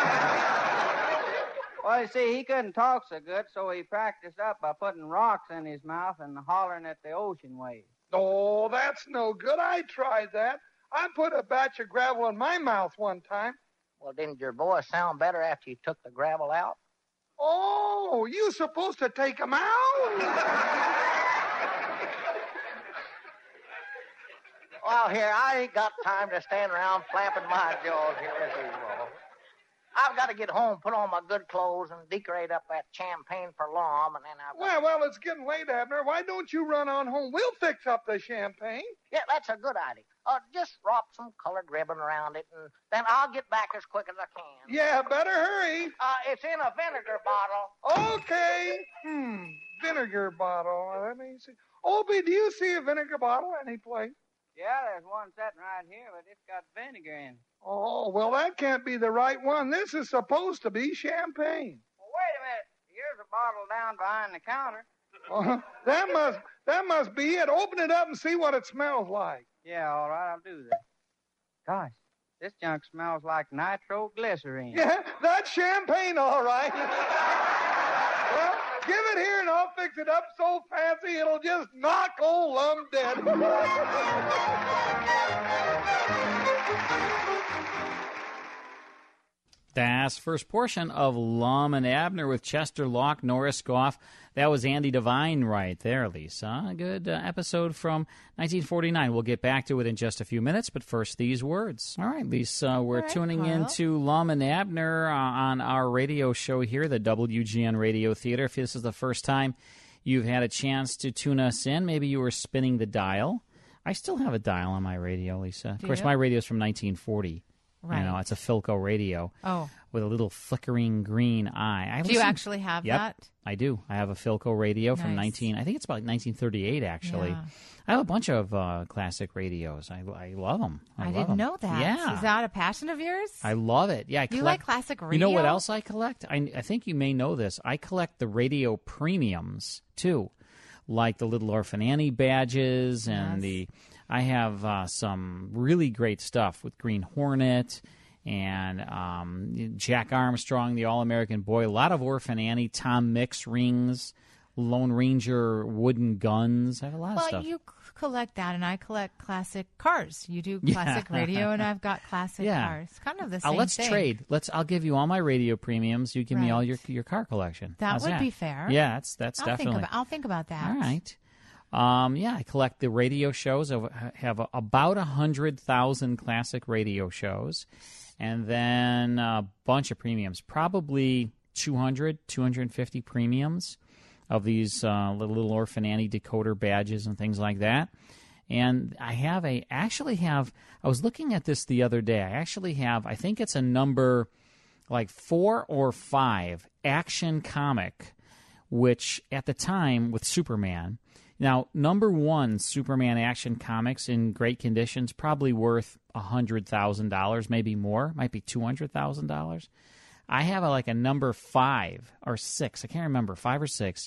Speaker 23: Well, you see, he couldn't talk so good, so he practiced up by putting rocks in his mouth and hollering at the ocean waves.
Speaker 1: Oh, that's no good. I tried that. I put a batch of gravel in my mouth one time.
Speaker 4: Well, didn't your voice sound better after you took the gravel out?
Speaker 1: Oh, you supposed to take 'em out?
Speaker 4: Well, here, I ain't got time to stand around flapping my jaws here as usual. I've got to get home, put on my good clothes, and decorate up that champagne for Lom, and then I've got...
Speaker 1: Well, well, it's getting late, Abner. Why don't you run on home? We'll fix up the champagne.
Speaker 4: Yeah, that's a good idea. Uh, just wrap some colored ribbon around it, and then I'll get back as quick as I can.
Speaker 1: Yeah, better hurry.
Speaker 4: Uh, it's in a vinegar bottle.
Speaker 1: Okay. Hmm, vinegar bottle. Let me see. Opie, do you see a vinegar bottle anyplace?
Speaker 23: Yeah, there's one sitting right here, but it's got vinegar in it.
Speaker 1: Oh, well, that can't be the right one. This is supposed to be champagne.
Speaker 23: Well, wait a minute. Here's a bottle down behind the counter.
Speaker 1: Uh, that must that must be it. Open it up and see what it smells like.
Speaker 23: Yeah, all right, I'll do that. Gosh, this junk smells like nitroglycerine.
Speaker 1: Yeah, that's champagne, all right. Well, give it here and I'll fix it up so fancy it'll just knock old Lum dead.
Speaker 11: That's first portion of Lum and Abner with Chester Locke, Norris Goff. That was Andy Devine right there, Lisa. A good uh, episode from nineteen forty-nine. We'll get back to it in just a few minutes, but first these words. All right, Lisa, we're
Speaker 12: right,
Speaker 11: tuning
Speaker 12: Carl.
Speaker 11: into Lum and Abner uh, on our radio show here, the W G N Radio Theater. If this is the first time you've had a chance to tune us in, maybe you were spinning the dial. I still have a dial on my radio, Lisa. Of
Speaker 12: Do
Speaker 11: course,
Speaker 12: you?
Speaker 11: my radio is from nineteen forty.
Speaker 12: Right.
Speaker 11: You know, it's a Philco radio.
Speaker 12: Oh.
Speaker 11: With a little flickering green eye. I
Speaker 12: Do you
Speaker 11: listen-
Speaker 12: actually have
Speaker 11: Yep,
Speaker 12: that?
Speaker 11: I do. I have a Philco radio from
Speaker 12: Nice.
Speaker 11: nineteen. I think it's about nineteen thirty-eight. Actually,
Speaker 12: Yeah.
Speaker 11: I have a bunch of uh, classic radios. I I love them. I,
Speaker 12: I
Speaker 11: love
Speaker 12: didn't
Speaker 11: 'em.
Speaker 12: know that.
Speaker 11: Yeah,
Speaker 12: Is that a passion of yours?
Speaker 11: I love it. Yeah, I
Speaker 12: You
Speaker 11: collect,
Speaker 12: like classic
Speaker 11: You know what
Speaker 12: radio?
Speaker 11: else I collect? I I think you may know this. I collect the radio premiums too, like the Little Orphan Annie badges and
Speaker 12: Yes.
Speaker 11: the. I have uh, some really great stuff with Green Hornet and um, Jack Armstrong, the All-American Boy. A lot of Orphan Annie, Tom Mix rings, Lone Ranger wooden guns. I have a lot
Speaker 12: well,
Speaker 11: of stuff.
Speaker 12: you c- collect that, and I collect classic cars. You do
Speaker 11: Yeah.
Speaker 12: classic radio, and I've got classic
Speaker 11: Yeah.
Speaker 12: cars. Kind of the
Speaker 11: Uh,
Speaker 12: same
Speaker 11: let's
Speaker 12: thing.
Speaker 11: trade. Let's. I'll give you all my radio premiums. You give me all
Speaker 12: Right.
Speaker 11: your your car collection.
Speaker 12: That
Speaker 11: How's
Speaker 12: would be fair.
Speaker 11: Yeah, that's that's
Speaker 12: I'll
Speaker 11: definitely.
Speaker 12: Think about, I'll think about that.
Speaker 11: All right. Um, yeah, I collect the radio shows. I have about a hundred thousand classic radio shows, and then a bunch of premiums. Probably two hundred, two hundred fifty premiums of these uh, little, little Orphan Annie decoder badges and things like that. And I have a actually have. I was looking at this the other day. I actually have. I think it's a number like four or five Action comic, which at the time with Superman. Now, number one Superman Action Comics in great conditions, probably worth one hundred thousand dollars, maybe more, might be two hundred thousand dollars. I have a, like a number five or six, I can't remember, five or six.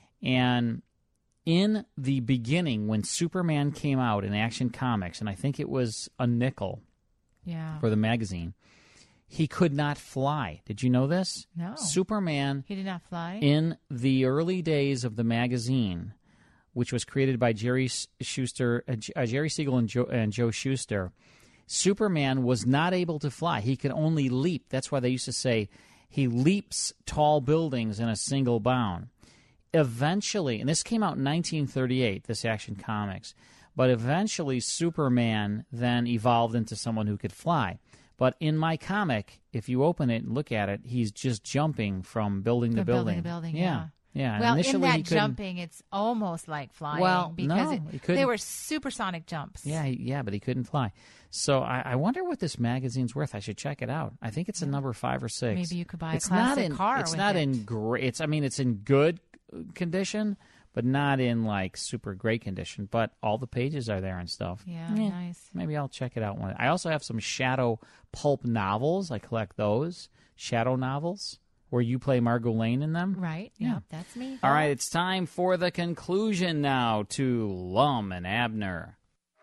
Speaker 11: And in the beginning, when Superman came out in Action Comics, and I think it was a nickel
Speaker 12: Yeah.
Speaker 11: for the magazine, he could not fly. Did you know this?
Speaker 12: No.
Speaker 11: Superman
Speaker 12: He did not fly?
Speaker 11: in the early days of the magazine, which was created by Jerry Schuster, uh, J- uh, Jerry Siegel and Joe, and Joe Schuster, Superman was not able to fly. He could only leap. That's why they used to say he leaps tall buildings in a single bound. Eventually, and this came out in nineteen thirty-eight, this Action Comics, but eventually Superman then evolved into someone who could fly. But in my comic, if you open it and look at it, he's just jumping from building to
Speaker 12: From building
Speaker 11: building.
Speaker 12: to building,
Speaker 11: yeah.
Speaker 12: yeah.
Speaker 11: Yeah,
Speaker 12: Well,
Speaker 11: initially
Speaker 12: in
Speaker 11: he
Speaker 12: that
Speaker 11: couldn't-
Speaker 12: jumping, it's almost like flying.
Speaker 11: Well,
Speaker 12: because
Speaker 11: no,
Speaker 12: it,
Speaker 11: he couldn't-
Speaker 12: they were supersonic jumps.
Speaker 11: Yeah, he- yeah, but he couldn't fly. So I, I wonder what this magazine's worth. I should check it out. I think it's a number five or six.
Speaker 12: Maybe you could buy a
Speaker 11: it's not
Speaker 12: classic
Speaker 11: in,
Speaker 12: car
Speaker 11: It's
Speaker 12: with
Speaker 11: not
Speaker 12: it.
Speaker 11: in great. It's I mean, it's in good condition, but not in like super great condition. But all the pages are there and stuff.
Speaker 12: Yeah,
Speaker 11: Eh,
Speaker 12: nice.
Speaker 11: Maybe I'll check it out one. I also have some Shadow pulp novels. I collect those Shadow novels where you play Margot Lane in them.
Speaker 12: Right.
Speaker 11: Yeah.
Speaker 12: Yeah, that's me.
Speaker 11: All right, it's time for the conclusion now to Lum and Abner.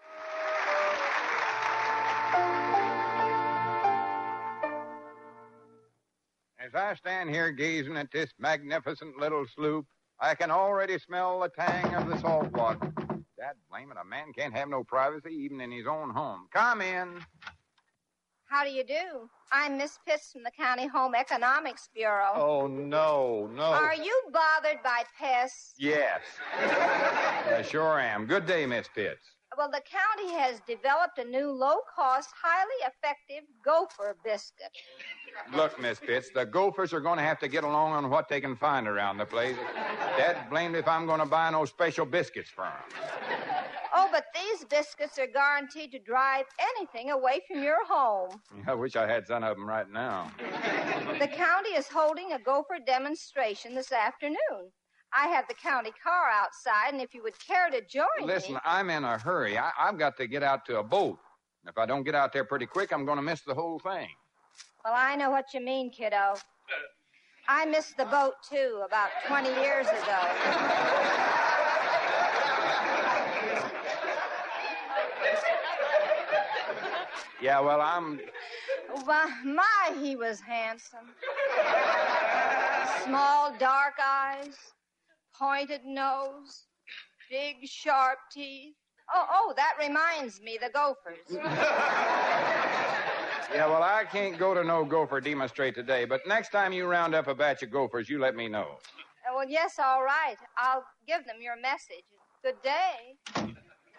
Speaker 8: As I stand here gazing at this magnificent little sloop, I can already smell the tang of the salt water. Dad blame it, a man can't have no privacy even in his own home. Come in.
Speaker 13: How do you do? I'm Miss Pitts from the County Home Economics Bureau.
Speaker 8: Oh, no, no.
Speaker 13: Are you bothered by pests?
Speaker 8: Yes. I sure am. Good day, Miss Pitts.
Speaker 13: Well, the county has developed a new low-cost, highly effective gopher biscuit.
Speaker 8: Look, Miss Pitts, the Gophers are going to have to get along on what they can find around the place. Dad blamed if I'm going to buy no special biscuits for 'em.
Speaker 13: Oh, but these biscuits are guaranteed to drive anything away from your home.
Speaker 8: I wish I had some of them right now.
Speaker 13: The county is holding a gopher demonstration this afternoon. I have the county car outside, and if you would care to join
Speaker 8: Listen,
Speaker 13: me...
Speaker 8: I'm in a hurry. I, I've got to get out to a boat. If I don't get out there pretty quick, I'm going to miss the whole thing.
Speaker 13: Well, I know what you mean, kiddo. I missed the boat, too, about twenty years ago.
Speaker 8: Yeah, well, I'm...
Speaker 13: Well, my, he was handsome. Small, dark eyes, pointed nose, big, sharp teeth. Oh, oh, that reminds me, the Gophers.
Speaker 8: Yeah, well, I can't go to no gopher demonstrate today, but next time you round up a batch of gophers, you let me know.
Speaker 13: Uh, well, yes, all right. I'll give them your message. Good day.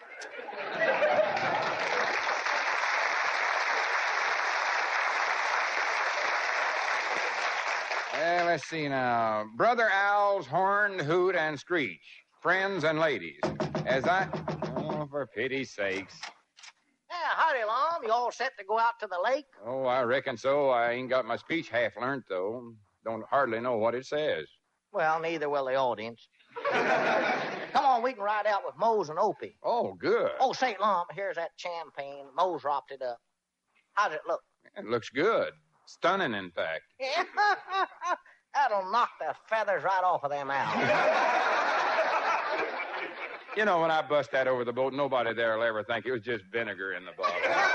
Speaker 8: Well, let's see now. Brother Al's horn, hoot, and screech. Friends and ladies. As I... Oh, for pity's sakes.
Speaker 4: Yeah, howdy Howdy, Lum. You all set to go out to the lake?
Speaker 8: Oh, I reckon so. I ain't got my speech half learned, though. Don't hardly know what it says.
Speaker 4: Well, neither will the audience. Come on, we can ride out with Mose and Opie.
Speaker 8: Oh, good.
Speaker 4: Oh, say, Lum, here's that champagne. Mose wrapped it up. How's it look?
Speaker 8: It looks good. Stunning, in fact.
Speaker 4: Yeah. That'll knock the feathers right off of them owls.
Speaker 8: You know, when I bust that over the boat, nobody there will ever think it was just vinegar in the bottle.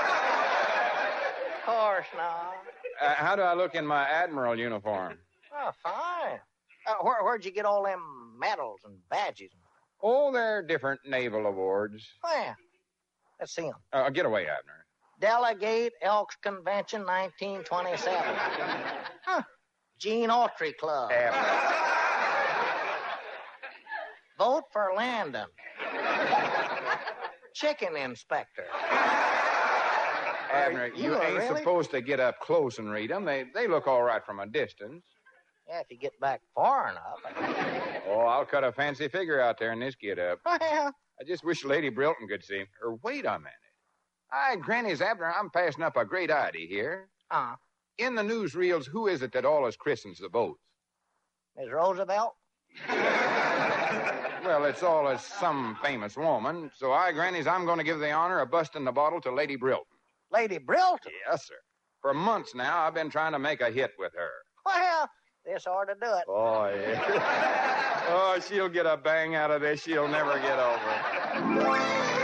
Speaker 4: Of course not.
Speaker 8: Uh, how do I look in my Admiral uniform?
Speaker 4: Oh, fine. Uh, where, where'd you get all them medals and badges?
Speaker 8: Oh, they're different naval awards.
Speaker 4: Where? Let's see them.
Speaker 8: Uh, get away, Abner.
Speaker 4: Delegate Elks Convention nineteen twenty-seven. Huh. Gene Autry Club.
Speaker 8: Abner.
Speaker 4: Vote for Landon. Chicken inspector.
Speaker 8: Abner, you,
Speaker 4: you
Speaker 8: ain't
Speaker 4: really?
Speaker 8: supposed to get up close and read them. They, they look all right from a distance.
Speaker 4: Yeah, if you get back far enough.
Speaker 8: Oh, I'll cut a fancy figure out there in this get-up.
Speaker 4: Well,
Speaker 8: I just wish Lady Brilton could see me. Or wait a minute. Hi, Granny's Abner. I'm passing up a great idea here.
Speaker 4: Uh,
Speaker 8: In the newsreels, who is it that always christens the boats?
Speaker 4: Miss Roosevelt?
Speaker 8: Well, it's always some famous woman. So I, Granny's, I'm going to give the honor of busting the bottle to Lady Brilton.
Speaker 4: Lady Brilton?
Speaker 8: Yes, sir. For months now, I've been trying to make a hit with her.
Speaker 4: Well, this ought to do it.
Speaker 8: Oh, yeah. Oh, she'll get a bang out of this she'll never get over.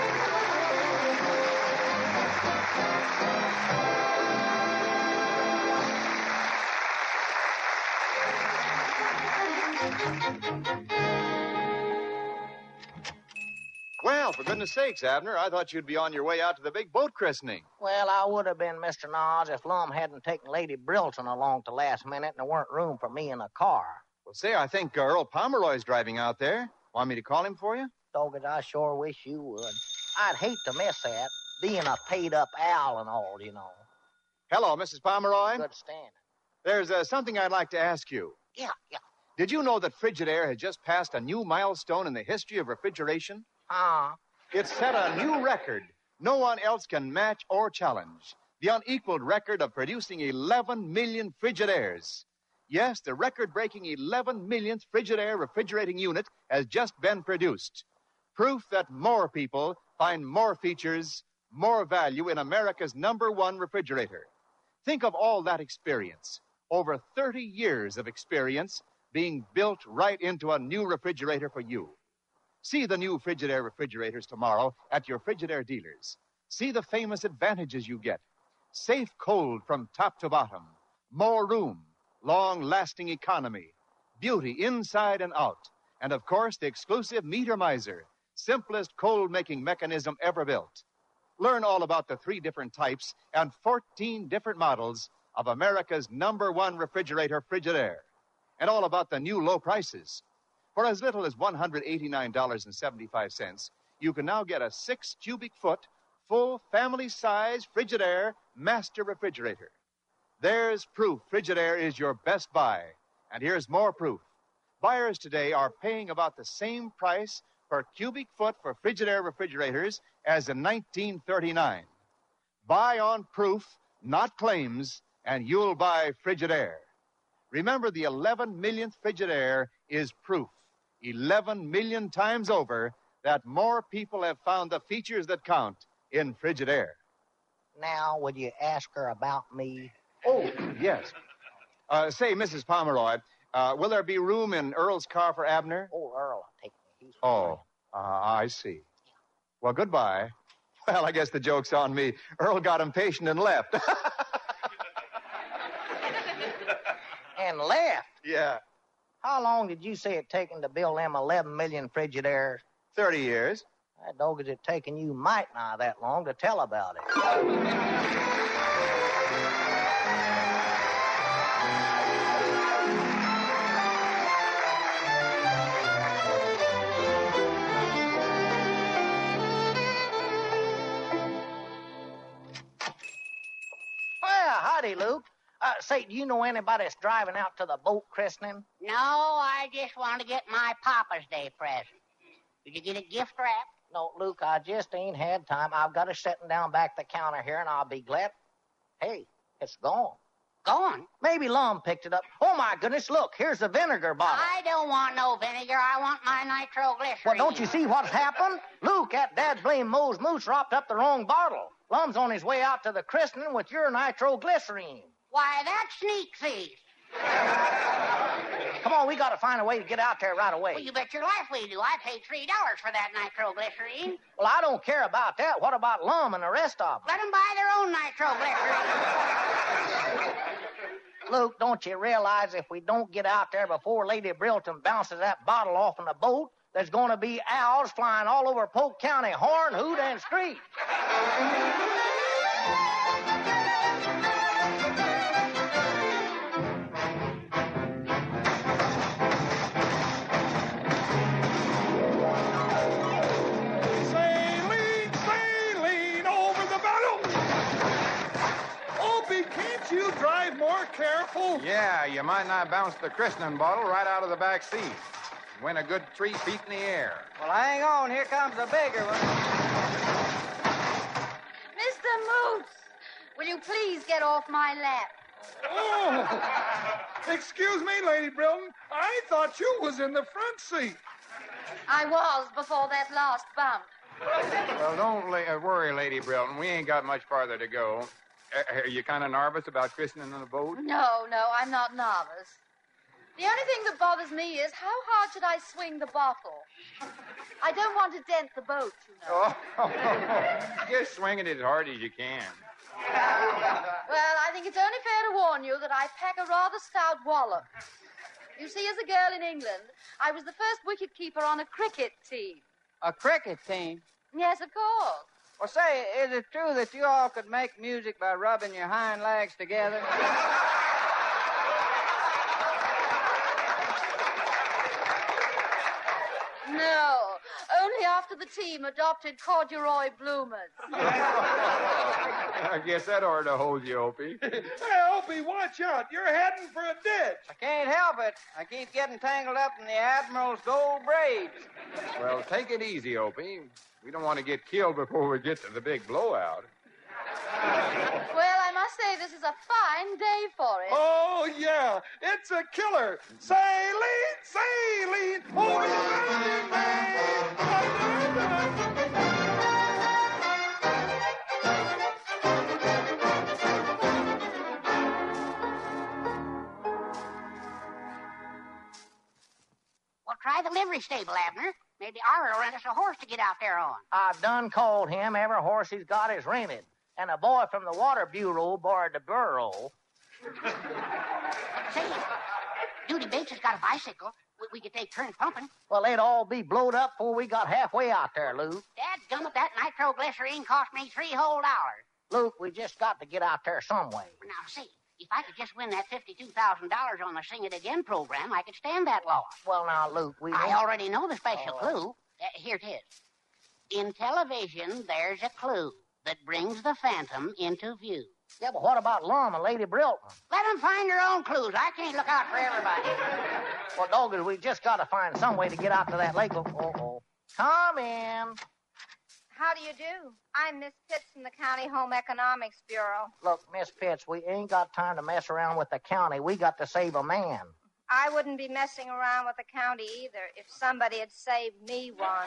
Speaker 2: Well, for goodness sakes, Abner, I thought you'd be on your way out to the big boat christening.
Speaker 4: Well, I would have been, Mister Nas, if Lum hadn't taken Lady Brilton along to last minute and there weren't room for me in a car.
Speaker 2: Well, say, I think uh, Earl Pomeroy's driving out there. Want me to call him for you?
Speaker 4: Dogged, I sure wish you would. I'd hate to miss that, being a paid-up owl and all, you know.
Speaker 2: Hello, Missus Pomeroy.
Speaker 4: Good standing.
Speaker 2: There's uh, something I'd like to ask you.
Speaker 4: Yeah, yeah.
Speaker 2: Did you know that Frigidaire has just passed a new milestone in the history of refrigeration?
Speaker 4: Ah.
Speaker 2: It set a new record no one else can match or challenge. The unequaled record of producing eleven million Frigidaires. Yes, the record-breaking eleven millionth Frigidaire refrigerating unit has just been produced. Proof that more people find more features, more value in America's number one refrigerator. Think of all that experience. Over thirty years of experience being built right into a new refrigerator for you. See the new Frigidaire refrigerators tomorrow at your Frigidaire dealers. See the famous advantages you get. Safe cold from top to bottom. More room. Long-lasting economy. Beauty inside and out. And, of course, the exclusive Meter Miser. Simplest cold-making mechanism ever built. Learn all about the three different types and fourteen different models of America's number one refrigerator, Frigidaire. And all about the new low prices. For as little as one hundred eighty-nine dollars and seventy-five cents, you can now get a six cubic foot, full family-size Frigidaire master refrigerator. There's proof Frigidaire is your best buy. And here's more proof. Buyers today are paying about the same price per cubic foot for Frigidaire refrigerators as in nineteen thirty-nine. Buy on proof, not claims, and you'll buy Frigidaire. Remember, the eleven millionth Frigidaire is proof, eleven million times over, that more people have found the features that count in Frigidaire.
Speaker 4: Now, would you ask her about me?
Speaker 2: Oh, yes. Uh, say, Missus Pomeroy, uh, will there be room in Earl's car for Abner?
Speaker 4: Oh, Earl will take me. He's
Speaker 2: Oh, uh, I see. Well, goodbye. Well, I guess the joke's on me. Earl got impatient and left.
Speaker 4: And left?
Speaker 2: Yeah.
Speaker 4: How long did you say it taken to build them eleven million Frigidaires?
Speaker 2: Thirty years.
Speaker 4: That dog is it taking you might nigh that long to tell about it. Well, howdy, Luke. Uh, say, do you know anybody that's driving out to the boat christening?
Speaker 9: No, I just want to get my Papa's Day present. Did you get a gift wrap?
Speaker 4: No, Luke, I just ain't had time. I've got it sitting down back the counter here, and I'll be glad. Hey, it's gone.
Speaker 9: Gone?
Speaker 4: Maybe Lum picked it up. Oh, my goodness, look, here's the vinegar bottle.
Speaker 9: I don't want no vinegar. I want my nitroglycerin.
Speaker 4: Well, don't you see what's happened? Luke, that dad's blame Moe's Moose dropped up the wrong bottle. Lum's on his way out to the christening with your nitroglycerine.
Speaker 9: Why, that's sneak thief.
Speaker 4: Come on, we got to find a way to get out there right away.
Speaker 9: Well, you bet your life we do. I paid three dollars for that nitroglycerine.
Speaker 4: Well, I don't care about that. What about Lum and the rest of them?
Speaker 9: Let them buy their own nitroglycerine.
Speaker 4: Luke, don't you realize if we don't get out there before Lady Brilton bounces that bottle off in the boat, there's going to be owls flying all over Polk County, horn, hoot, and screech.
Speaker 1: Saline, saline over the bottle. Opie, can't you drive more careful?
Speaker 8: Yeah, you might not bounce the christening bottle right out of the back seat. Win a good three feet in the air.
Speaker 23: Well, hang on. Here comes the bigger one.
Speaker 15: Mister Moose, will you please get off my lap?
Speaker 1: Oh, excuse me, Lady Brilton. I thought you was in the front seat.
Speaker 15: I was before that last bump.
Speaker 8: Well, don't la- uh, worry, Lady Brilton. We ain't got much farther to go. Uh, are you kind of nervous about christening on a boat?
Speaker 15: No, no, I'm not nervous. The only thing that bothers me is how hard should I swing the bottle? I don't want to dent the boat, you know.
Speaker 8: Oh, just swing it as hard as you can.
Speaker 15: Well, I think it's only fair to warn you that I pack a rather stout wallop. You see, as a girl in England, I was the first wicket-keeper on a cricket team.
Speaker 23: A cricket team?
Speaker 15: Yes, of course.
Speaker 23: Well, say, is it true that you all could make music by rubbing your hind legs together?
Speaker 15: No, only after the team adopted corduroy bloomers.
Speaker 8: I guess that ought to hold you, Opie.
Speaker 1: Hey, Opie, watch out. You're heading for a ditch.
Speaker 23: I can't help it. I keep getting tangled up in the Admiral's gold braids.
Speaker 8: Well, take it easy, Opie. We don't want to get killed before we get to the big blowout.
Speaker 15: Well, I must say this is a fine day for it.
Speaker 1: Oh, yeah. It's a killer. Saline, saline over the
Speaker 9: Well, try the livery stable, Abner. Maybe Ira will rent us a horse to get out there on.
Speaker 4: I've done called him. Every horse he's got is rented. And a boy from the Water Bureau borrowed the burro.
Speaker 9: Say, Duty Bates has got a bicycle. We, we could take turns pumping.
Speaker 4: Well, they'd all be blowed up before we got halfway out there, Luke.
Speaker 9: Dadgummit, that nitroglycerine cost me three whole dollars.
Speaker 4: Luke, we just got to get out there some way.
Speaker 9: Now, see, if I could just win that fifty-two thousand dollars on the Sing It Again program, I could stand that loss.
Speaker 4: Well, now, Luke, we...
Speaker 9: I
Speaker 4: won't...
Speaker 9: already know the special
Speaker 4: Oh.
Speaker 9: clue. Uh, here it is. In television, there's a clue that brings the phantom into view.
Speaker 4: Yeah, but what about Lum and Lady Brilton?
Speaker 9: Let them find their own clues. I can't look out for everybody.
Speaker 4: Well, Doggers, we just got to find some way to get out to that lake. Uh-oh. Come in.
Speaker 13: How do you do? I'm Miss Pitts from the County Home Economics Bureau.
Speaker 4: Look, Miss Pitts, we ain't got time to mess around with the county. We got to save a man.
Speaker 13: I wouldn't be messing around with the county either if somebody had saved me one.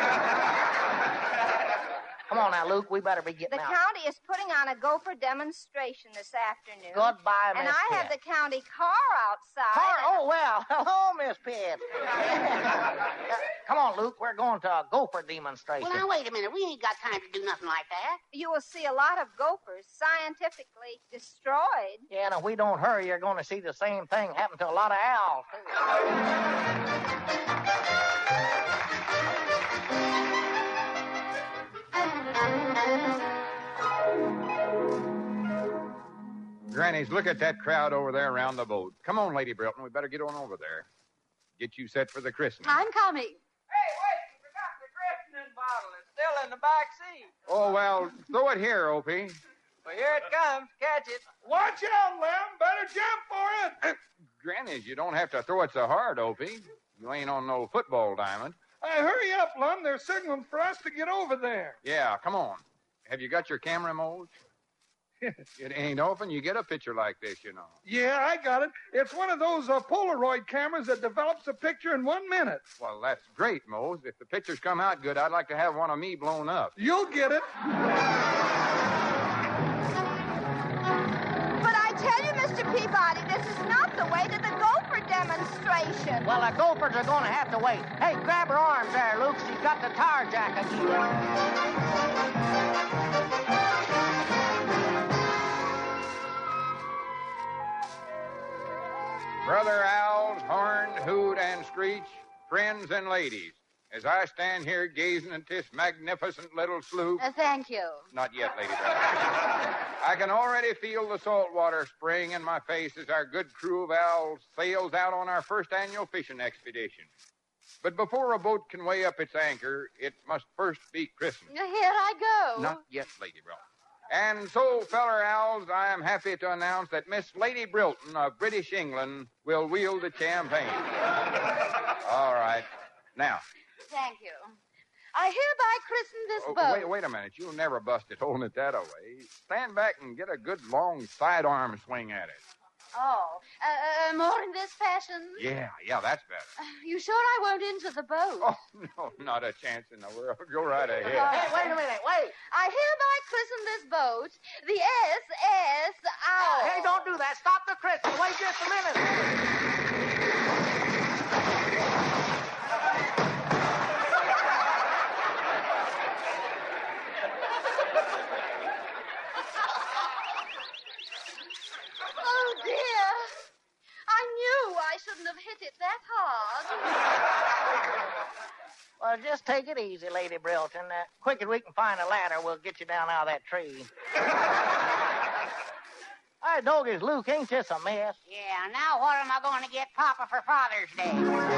Speaker 4: Come on now, Luke. We better be getting
Speaker 13: The
Speaker 4: out.
Speaker 13: county is putting on a gopher demonstration this afternoon.
Speaker 4: Goodbye, Miss
Speaker 13: And I have
Speaker 4: Pitts.
Speaker 13: the county car outside.
Speaker 4: Car? Oh, well. Hello, Miss Pitts. Come on, Luke. We're going to a gopher demonstration.
Speaker 9: Well, now, wait a minute. We ain't got time to do nothing like that.
Speaker 13: You will see a lot of gophers scientifically destroyed.
Speaker 4: Yeah, and if we don't hurry, you're going to see the same thing happen to a lot of owls,
Speaker 8: Grannies, look at that crowd over there around the boat. Come on, Lady Brilton. We better get on over there. Get you set for the christening.
Speaker 15: I'm coming.
Speaker 23: Hey, wait, you forgot the christening bottle. It's still in the back seat.
Speaker 8: Oh, well, throw it here, Opie.
Speaker 23: Well, here it comes. Catch it.
Speaker 1: Watch out, Lem. Better jump for it.
Speaker 8: Grannies, you don't have to throw it so hard, Opie. You ain't on no football diamond.
Speaker 1: Uh, Hey, hurry up, Lum. They're signaling for us to get over there.
Speaker 8: Yeah, come on. Have you got your camera, Mose? It ain't often you get a picture like this, you know.
Speaker 1: Yeah, I got it. It's one of those uh, Polaroid cameras that develops a picture in one minute.
Speaker 8: Well, that's great, Mose. If the pictures come out good, I'd like to have one of me blown up.
Speaker 1: You'll get it.
Speaker 13: But I tell you, Mister Peabody, this is not the way to the gopher demonstration.
Speaker 4: Well, the gophers are going to have to wait. Hey, grab her arms there, Luke. She's got the tar jacket.
Speaker 8: Brother Owls, Horn, Hoot, and Screech, friends and ladies, as I stand here gazing at this magnificent little sloop.
Speaker 15: Uh, thank you.
Speaker 8: Not yet, Lady Brother. I can already feel the salt water spraying in my face as our good crew of owls sails out on our first annual fishing expedition. But before a boat can weigh up its anchor, it must first be christened.
Speaker 15: Here I go.
Speaker 8: Not yet, Lady Brother. And so, feller owls, I am happy to announce that Miss Lady Brilton of British England will wield the champagne. All right. Now.
Speaker 15: Thank you. I hereby christen this
Speaker 8: Oh,
Speaker 15: boat.
Speaker 8: wait, wait a minute. You'll never bust it holding it that away. Stand back and get a good long sidearm swing at it.
Speaker 15: Oh, uh, uh, more in this fashion?
Speaker 8: Yeah, yeah, that's better.
Speaker 15: You sure I won't injure the boat?
Speaker 8: Oh, no, not a chance in the world. Go right ahead.
Speaker 4: Hey, wait a minute, wait.
Speaker 15: I hereby christen this boat the S S Owl.
Speaker 4: Hey, don't do that. Stop the christening. Wait just a minute.
Speaker 15: Oh, dear. I knew I shouldn't have hit it that hard.
Speaker 4: Well, just take it easy, Lady Brilton. Uh, quick as we can find a ladder, we'll get you down out of that tree. All right, doggies, Luke, ain't this a mess?
Speaker 9: Yeah, now what am I going to get Papa for Father's Day?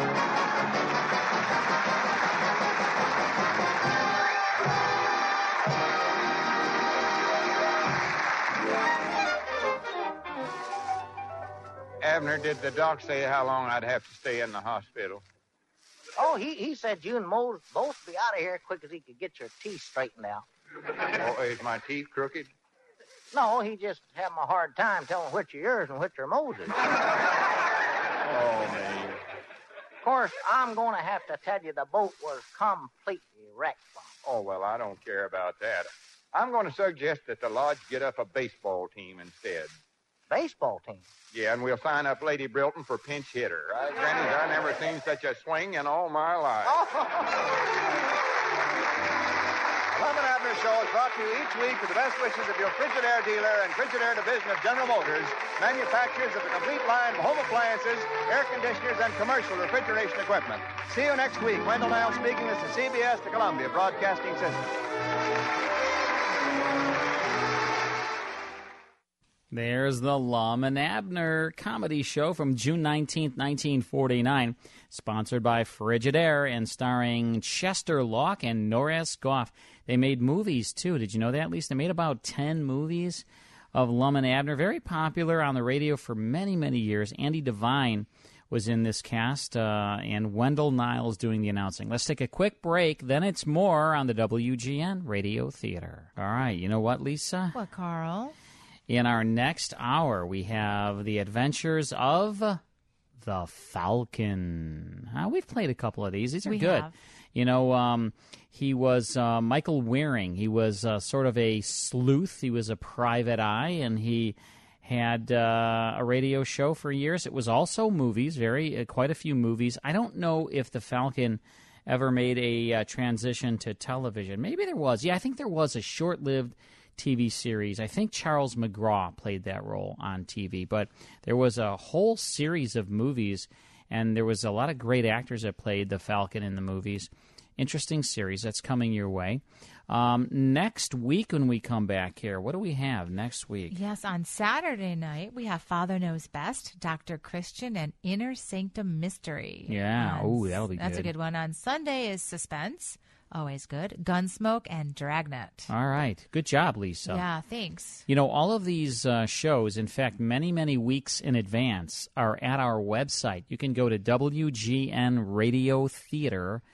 Speaker 8: Abner, did the doc say how long I'd have to stay in the hospital?
Speaker 4: Oh, he, he said you and Mose both be out of here as quick as he could get your teeth straightened out.
Speaker 8: Oh, is my teeth crooked?
Speaker 4: No, he just having a hard time telling which are yours and which are Mose's.
Speaker 8: Oh, me.
Speaker 4: Of course, I'm going to have to tell you the boat was completely wrecked.
Speaker 8: Oh, well, I don't care about that. I'm going to suggest that the lodge get up a baseball team instead.
Speaker 4: Baseball team?
Speaker 8: Yeah, and we'll sign up Lady Brilton for pinch hitter. Right, Granny? I never seen such a swing in all my life.
Speaker 2: Lum and Abner Show is brought to you each week with the best wishes of your Frigidaire dealer and Frigidaire division of General Motors, manufacturers of the complete line of home appliances, air conditioners, and commercial refrigeration equipment. See you next week. Wendell Niles speaking. This is C B S, the Columbia Broadcasting System.
Speaker 11: There's the Lum and Abner comedy show from June nineteenth, nineteen forty-nine, sponsored by Frigidaire and starring Chester Locke and Norris Goff. They made movies, too. Did you know that? At least they made about ten movies of Lum and Abner. Very popular on the radio for many, many years. Andy Devine was in this cast, uh, and Wendell Niles doing the announcing. Let's take a quick break. Then it's more on the W G N Radio Theater. All right, you know what, Lisa?
Speaker 12: What, Carl?
Speaker 11: In our next hour, we have the adventures of the Falcon. Uh, we've played a couple of these. These are
Speaker 12: We
Speaker 11: good.
Speaker 12: have.
Speaker 11: You know, um, he was uh, Michael Wearing. He was uh, sort of a sleuth. He was a private eye, and he had uh, a radio show for years. It was also movies, very uh, quite a few movies. I don't know if the Falcon ever made a uh, transition to television. Maybe there was. Yeah, I think there was a short-lived T V series. I think Charles McGraw played that role on T V, but there was a whole series of movies, and there was a lot of great actors that played the Falcon in the movies. Interesting series that's coming your way. Um, next week when we come back here, what do we have next week?
Speaker 12: Yes, on Saturday night, we have Father Knows Best, Doctor Christian, and Inner Sanctum Mystery.
Speaker 11: Yeah,
Speaker 12: On-
Speaker 11: ooh, that'll be
Speaker 12: That's
Speaker 11: good.
Speaker 12: a good one. On Sunday is Suspense, always good, Gunsmoke, and Dragnet.
Speaker 11: All right. Good job, Lisa.
Speaker 12: Yeah, thanks.
Speaker 11: You know, all of these uh, shows, in fact, many, many weeks in advance, are at our website. You can go to W G N Radio Theater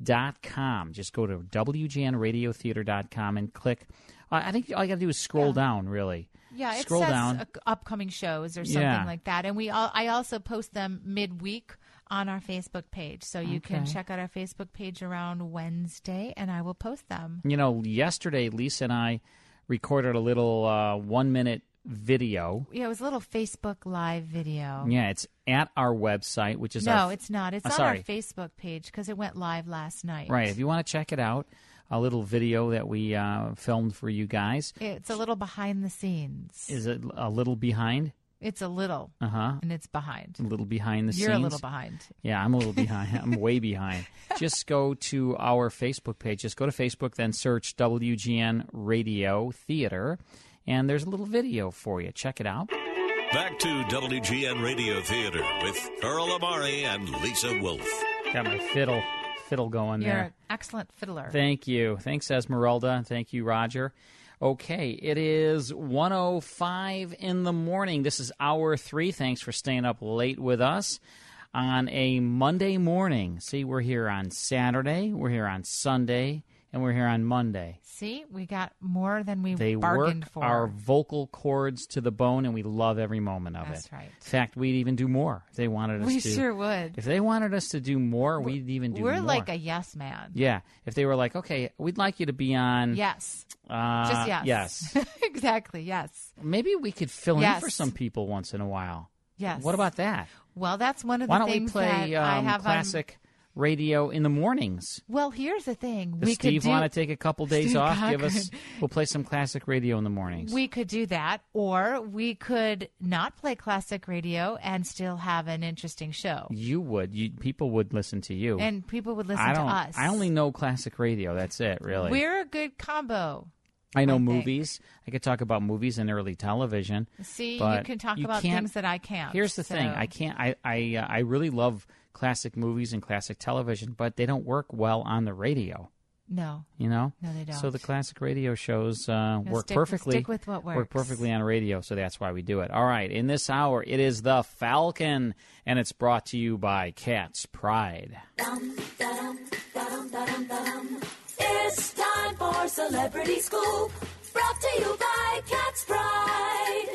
Speaker 11: dot com. Just go to W G N radio theater dot com and click. Uh, I think all you got to do is scroll yeah. down, really.
Speaker 12: Yeah, it
Speaker 11: scroll
Speaker 12: says
Speaker 11: down.
Speaker 12: Uh, upcoming shows or something
Speaker 11: yeah.
Speaker 12: like that. And we all, I also post them midweek on our Facebook page. So you
Speaker 11: okay.
Speaker 12: can check out our Facebook page around Wednesday, and I will post them.
Speaker 11: You know, yesterday, Lisa and I recorded a little uh, one-minute video.
Speaker 12: Yeah, it was a little Facebook Live video.
Speaker 11: Yeah, it's at our website, which is
Speaker 12: no,
Speaker 11: our... No,
Speaker 12: it's not. It's
Speaker 11: oh,
Speaker 12: on
Speaker 11: sorry.
Speaker 12: our Facebook page because it went live last night.
Speaker 11: Right. If you want to check it out, a little video that we uh, filmed for you guys.
Speaker 12: It's a little behind the scenes.
Speaker 11: Is it a little behind?
Speaker 12: It's a little.
Speaker 11: Uh-huh.
Speaker 12: And it's behind.
Speaker 11: A little behind the
Speaker 12: You're
Speaker 11: scenes.
Speaker 12: You're a little behind.
Speaker 11: Yeah, I'm a little behind. I'm way behind. Just go to our Facebook page. Just go to Facebook, then search W G N Radio Theater, and there's a little video for you. Check it out.
Speaker 10: Back to W G N Radio Theater with Earl Amari and Lisa Wolf.
Speaker 11: Got my fiddle. Fiddle going
Speaker 12: You're
Speaker 11: there.
Speaker 12: an excellent fiddler.
Speaker 11: Thank you. Thanks, Esmeralda. Thank you, Roger. Okay, it is one oh five in the morning. This is hour three. Thanks for staying up late with us on a Monday morning. See, we're here on Saturday, we're here on Sunday, and we're here on Monday.
Speaker 12: See, we got more than we
Speaker 11: they
Speaker 12: bargained
Speaker 11: work
Speaker 12: for.
Speaker 11: Our vocal cords to the bone, and we love every moment of
Speaker 12: That's
Speaker 11: it.
Speaker 12: That's right.
Speaker 11: In fact, we'd even do more if they wanted us
Speaker 12: we
Speaker 11: to.
Speaker 12: We sure would.
Speaker 11: If they wanted us to do more, we're, we'd even do
Speaker 12: we're
Speaker 11: more.
Speaker 12: We're like a yes man.
Speaker 11: Yeah. If they were like, okay, we'd like you to be on.
Speaker 12: Yes.
Speaker 11: Uh,
Speaker 12: Just yes.
Speaker 11: Yes.
Speaker 12: Exactly, yes.
Speaker 11: Maybe we could fill
Speaker 12: yes.
Speaker 11: in for some people once in a while.
Speaker 12: Yes.
Speaker 11: What about that?
Speaker 12: Well, that's one of the
Speaker 11: Why don't
Speaker 12: things
Speaker 11: we play
Speaker 12: that
Speaker 11: um,
Speaker 12: I have
Speaker 11: classic on... radio in the mornings?
Speaker 12: Well, here's the thing.
Speaker 11: Does
Speaker 12: we
Speaker 11: Steve
Speaker 12: could do...
Speaker 11: want to take a couple days
Speaker 12: Steve
Speaker 11: off?
Speaker 12: Cochran.
Speaker 11: Give us. We'll play some classic radio in the mornings.
Speaker 12: We could do that, or we could not play classic radio and still have an interesting show.
Speaker 11: You would. You, people would listen to you,
Speaker 12: and people would listen
Speaker 11: I don't,
Speaker 12: to us.
Speaker 11: I only know classic radio. That's it, really.
Speaker 12: We're a good combo.
Speaker 11: I know
Speaker 12: I
Speaker 11: movies. I could talk about movies and early television.
Speaker 12: See,
Speaker 11: but
Speaker 12: you can talk
Speaker 11: you
Speaker 12: about things that I can't.
Speaker 11: Here's the
Speaker 12: so.
Speaker 11: thing: I can't. I I uh, I really love classic movies and classic television, but they don't work well on the radio.
Speaker 12: No,
Speaker 11: you know,
Speaker 12: no, they don't.
Speaker 11: So the classic radio shows uh,
Speaker 12: no,
Speaker 11: work
Speaker 12: stick,
Speaker 11: perfectly.
Speaker 12: Stick with what works.
Speaker 11: Work perfectly on radio, so that's why we do it. All right, in this hour, it is the Falcon, and it's brought to you by Cat's Pride.
Speaker 14: Dum, da-dum, da-dum, da-dum, da-dum. It's time for Celebrity Scoop. Brought to you by Cat's Pride.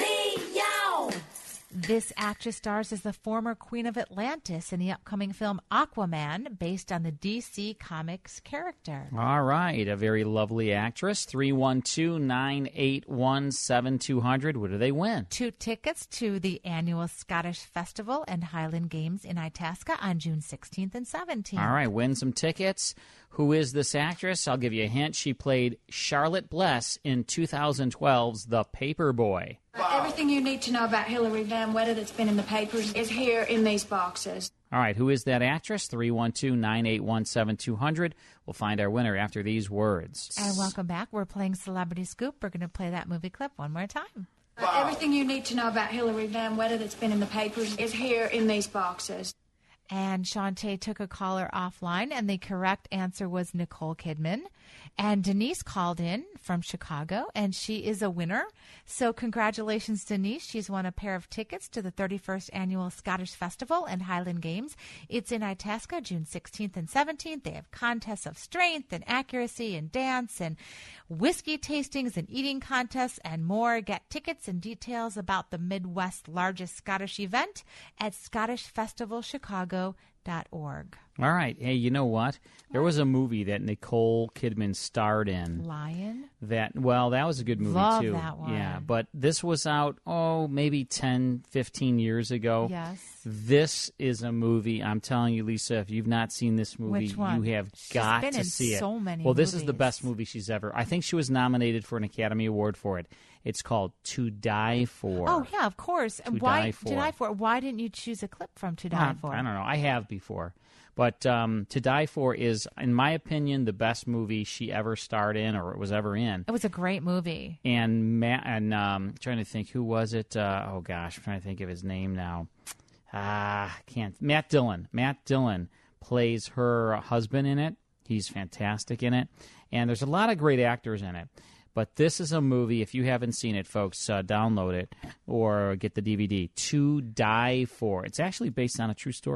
Speaker 14: Meow.
Speaker 12: This actress stars as the former Queen of Atlantis in the upcoming film Aquaman, based on the D C Comics character.
Speaker 11: All right, a very lovely actress. three one two, nine eight one, seven two zero zero. What do they win?
Speaker 12: Two tickets to the annual Scottish Festival and Highland Games in Itasca on June sixteenth and seventeenth.
Speaker 11: All right, win some tickets. Who is this actress? I'll give you a hint. She played Charlotte Bless in two thousand twelve's The Paperboy.
Speaker 3: Wow. Everything you need to know about Hilary Van Wedder that's been in the papers is here in these boxes.
Speaker 11: All right, who is that actress? three one two, nine eight one, seven two zero zero. We'll find our winner after these words.
Speaker 12: And welcome back. We're playing Celebrity Scoop. We're going to play that movie clip one more time.
Speaker 3: Wow. Everything you need to know about Hilary Van Wedder that's been in the papers is here in these boxes.
Speaker 12: And Shantae took a caller offline, and the correct answer was Nicole Kidman. And Denise called in from Chicago, and she is a winner. So congratulations, Denise. She's won a pair of tickets to the thirty-first Annual Scottish Festival and Highland Games. It's in Itasca, June sixteenth and seventeenth. They have contests of strength and accuracy and dance and whiskey tastings and eating contests and more. Get tickets and details about the Midwest's largest Scottish event at scottish festival chicago dot org.
Speaker 11: All right. Hey, you know what? There was a movie that Nicole Kidman starred in.
Speaker 12: Lion?
Speaker 11: That well, that was a good movie,
Speaker 12: Love
Speaker 11: too.
Speaker 12: that one.
Speaker 11: Yeah, but this was out, oh, maybe ten, fifteen years ago.
Speaker 12: Yes.
Speaker 11: This is a movie, I'm telling you, Lisa, if you've not seen this movie,
Speaker 12: Which one?
Speaker 11: you have
Speaker 12: She's
Speaker 11: got
Speaker 12: been
Speaker 11: to
Speaker 12: in
Speaker 11: see it.
Speaker 12: so many
Speaker 11: well, this is the
Speaker 12: movies.
Speaker 11: best movie she's ever. I think she was nominated for an Academy Award for it. It's called To Die For.
Speaker 12: Oh, yeah, of course.
Speaker 11: To
Speaker 12: Why
Speaker 11: Die For.
Speaker 12: To Die For? Why didn't you choose a clip from To Die
Speaker 11: Uh,
Speaker 12: For?
Speaker 11: I don't know. I have before. But um, To Die For is, in my opinion, the best movie she ever starred in or was ever in.
Speaker 12: It was a great movie.
Speaker 11: And Matt, and um, trying to think, who was it? Uh, oh gosh, I'm trying to think of his name now. Ah, can't. Matt Dillon. Matt Dillon plays her husband in it. He's fantastic in it, and there's a lot of great actors in it. But this is a movie. If you haven't seen it, folks, uh, download it or get the D V D. To Die For. It's actually based on a true story.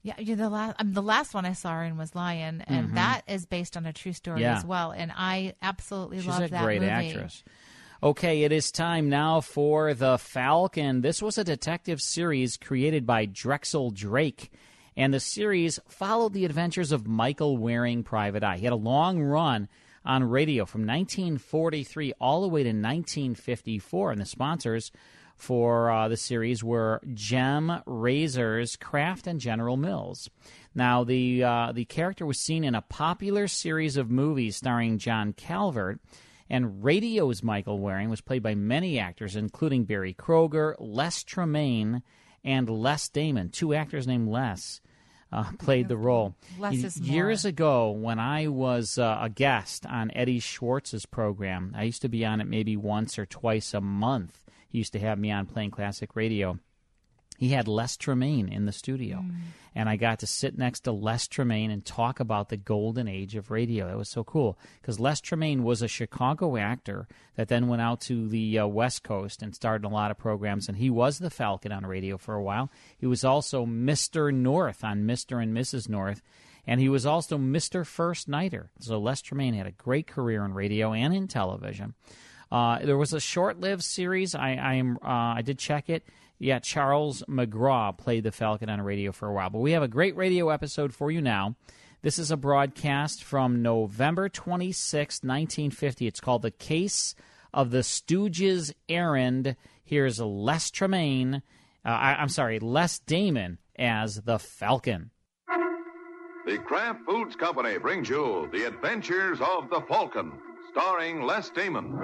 Speaker 12: Yeah, yeah the last um, the last one I saw her in was Lion, and
Speaker 11: Mhm.
Speaker 12: that is based on a true story
Speaker 11: Yeah.
Speaker 12: as well. And I absolutely
Speaker 11: She's
Speaker 12: love
Speaker 11: a
Speaker 12: that
Speaker 11: great
Speaker 12: movie.
Speaker 11: actress. Okay, it is time now for The Falcon. This was a detective series created by Drexel Drake, and the series followed the adventures of Michael Waring, Private Eye. He had a long run on radio from nineteen forty-three all the way to nineteen fifty-four, and the sponsors for uh, the series were Gem, Razors, Kraft, and General Mills. Now, the uh, the character was seen in a popular series of movies starring John Calvert, and radio's Michael Waring was played by many actors, including Barry Kroger, Les Tremaine, and Les Damon. Two actors named Les uh, played the role.
Speaker 12: Less is more.
Speaker 11: Years ago, when I was uh, a guest on Eddie Schwartz's program, I used to be on it maybe once or twice a month. He used to have me on playing classic radio. He had Les Tremaine in the studio,
Speaker 12: Mm.
Speaker 11: and I got to sit next to Les Tremaine and talk about the golden age of radio. That was so cool, because Les Tremaine was a Chicago actor that then went out to the uh, West Coast and started a lot of programs, and he was the Falcon on radio for a while. He was also Mister North on Mister and Missus North, and he was also Mister First Nighter. So Les Tremaine had a great career in radio and in television. Uh, there was a short-lived series. I I, am, uh, I did check it. Yeah, Charles McGraw played the Falcon on radio for a while. But we have a great radio episode for you now. This is a broadcast from November twenty-sixth, nineteen fifty. It's called The Case of the Stooges' Errand. Here's Les Tremaine. Uh, I, I'm sorry, Les Damon as the Falcon.
Speaker 16: The Kraft Foods Company brings you The Adventures of the Falcon, starring Les Damon.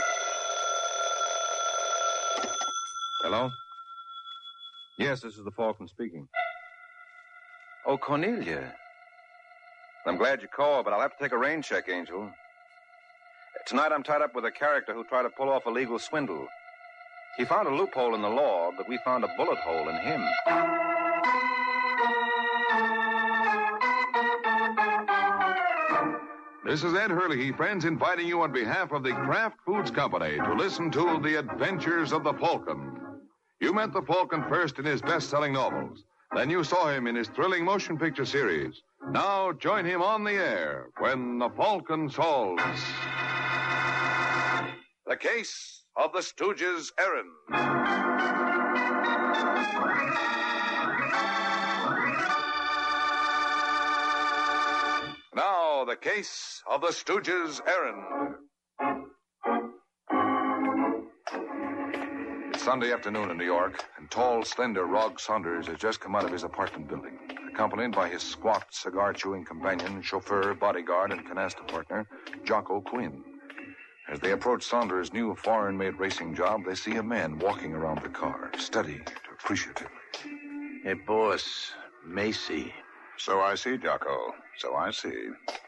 Speaker 20: Hello? Yes, this is the Falcon speaking. Oh, Cornelia. I'm glad you called, but I'll have to take a rain check, Angel. Tonight I'm tied up with a character who tried to pull off a legal swindle. He found a loophole in the law, but we found a bullet hole in him.
Speaker 16: This is Ed Hurley, friends, inviting you on behalf of the Kraft Foods Company to listen to The Adventures of the Falcon. You met the Falcon first in his best-selling novels. Then you saw him in his thrilling motion picture series. Now join him on the air when the Falcon solves The Case of the Stooges' Errand. Now, The Case of the Stooges' Errand. It's Sunday afternoon in New York, and tall, slender Rog Saunders has just come out of his apartment building, accompanied by his squat, cigar-chewing companion, chauffeur, bodyguard, and canasta partner, Jocko Quinn. As they approach Saunders' new foreign-made racing job, they see a man walking around the car, steady, appreciative.
Speaker 21: Hey, boss, Macy.
Speaker 16: So I see, Jocko. So I see.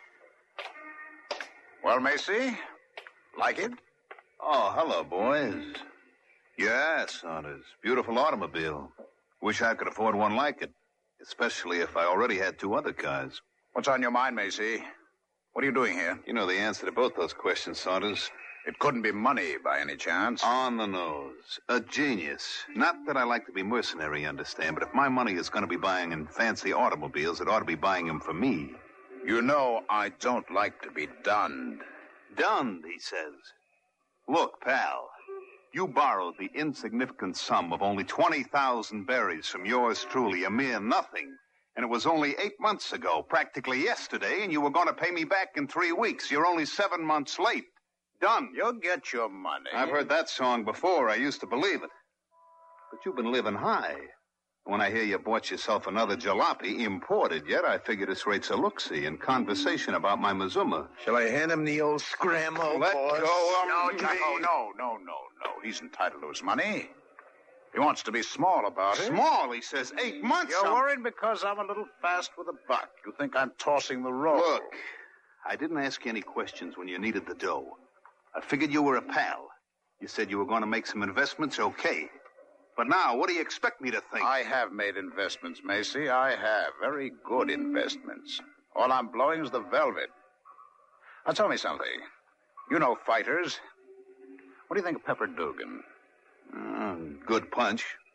Speaker 21: Well, Macy, like it?
Speaker 20: Oh, hello, boys. Yes, Saunders. Beautiful automobile. Wish I could afford one like it, especially if I already had two other cars.
Speaker 21: What's on your mind, Macy? What are you doing here?
Speaker 20: You know the answer to both those questions, Saunders.
Speaker 21: It couldn't be money by any chance.
Speaker 20: On the nose. A genius. Not that I like to be mercenary, you understand, but if my money is going to be buying in fancy automobiles, it ought to be buying them for me.
Speaker 21: You know I don't like to be dunned.
Speaker 20: Dunned, he says. Look, pal, you borrowed the insignificant sum of only twenty thousand berries from yours truly, a mere nothing. And it was only eight months ago, practically yesterday, and you were going to pay me back in three weeks. You're only seven months late. Done.
Speaker 21: You'll get your money.
Speaker 20: I've heard that song before. I used to believe it. But you've been living high. When I hear you bought yourself another jalopy, imported yet, I figure this rate's a look-see and conversation about my Mazuma.
Speaker 21: Shall I hand him the old scramble,
Speaker 20: Let
Speaker 21: boss?
Speaker 20: go of
Speaker 21: No,
Speaker 20: me.
Speaker 21: Jocko, no, no, no, no. He's entitled to his money. He wants to be small about it.
Speaker 20: Small, he says. Eight months.
Speaker 21: You're
Speaker 20: I'm-
Speaker 21: worried because I'm a little fast with a buck. You think I'm tossing the roll.
Speaker 20: Look, I didn't ask you any questions when you needed the dough. I figured you were a pal. You said you were going to make some investments, okay. But now, what do you expect me to think?
Speaker 21: I have made investments, Macy. I have. Very good investments. All I'm blowing is the velvet. Now, tell me something. You know fighters. What do you think of Pepper Dugan?
Speaker 20: Uh, good punch.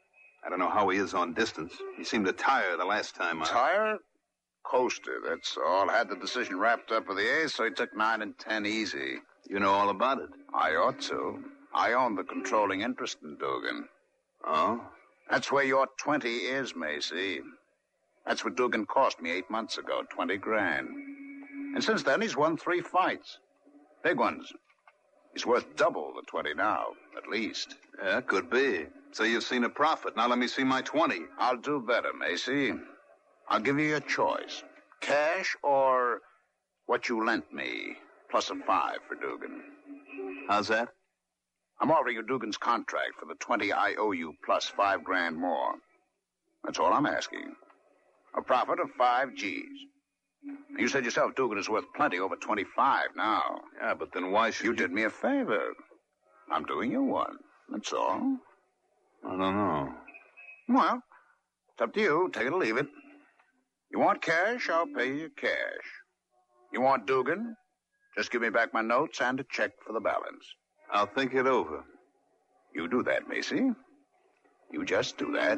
Speaker 5: I don't know how he is on distance. He seemed to tire the last time I...
Speaker 21: Tire? Coaster, that's all. Had the decision wrapped up with the ace, so he took nine and ten easy.
Speaker 5: You know all about it?
Speaker 21: I ought to. I own the controlling interest in Dugan.
Speaker 5: Oh?
Speaker 21: That's where your twenty is, Macy. That's what Dugan cost me eight months ago, twenty grand. And since then, he's won three fights. Big ones. He's worth double the twenty now, at least.
Speaker 5: Yeah, could be. So you've seen a profit. Now let me see my twenty.
Speaker 21: I'll do better, Macy. I'll give you your choice. Cash or what you lent me, plus a five for Dugan.
Speaker 5: How's that?
Speaker 21: I'm offering you Dugan's contract for the twenty I owe you, plus five grand more. That's all I'm asking. A profit of five G's. You said yourself Dugan is worth plenty, over twenty-five now.
Speaker 5: Yeah, but then why should
Speaker 21: you...
Speaker 5: You
Speaker 21: did me a favor. I'm doing you one. That's all.
Speaker 5: I don't know.
Speaker 21: Well, it's up to you. Take it or leave it. You want cash, I'll pay you cash. You want Dugan? Just give me back my notes and a check for the balance.
Speaker 5: I'll think it over.
Speaker 21: You do that, Macy. You just do that.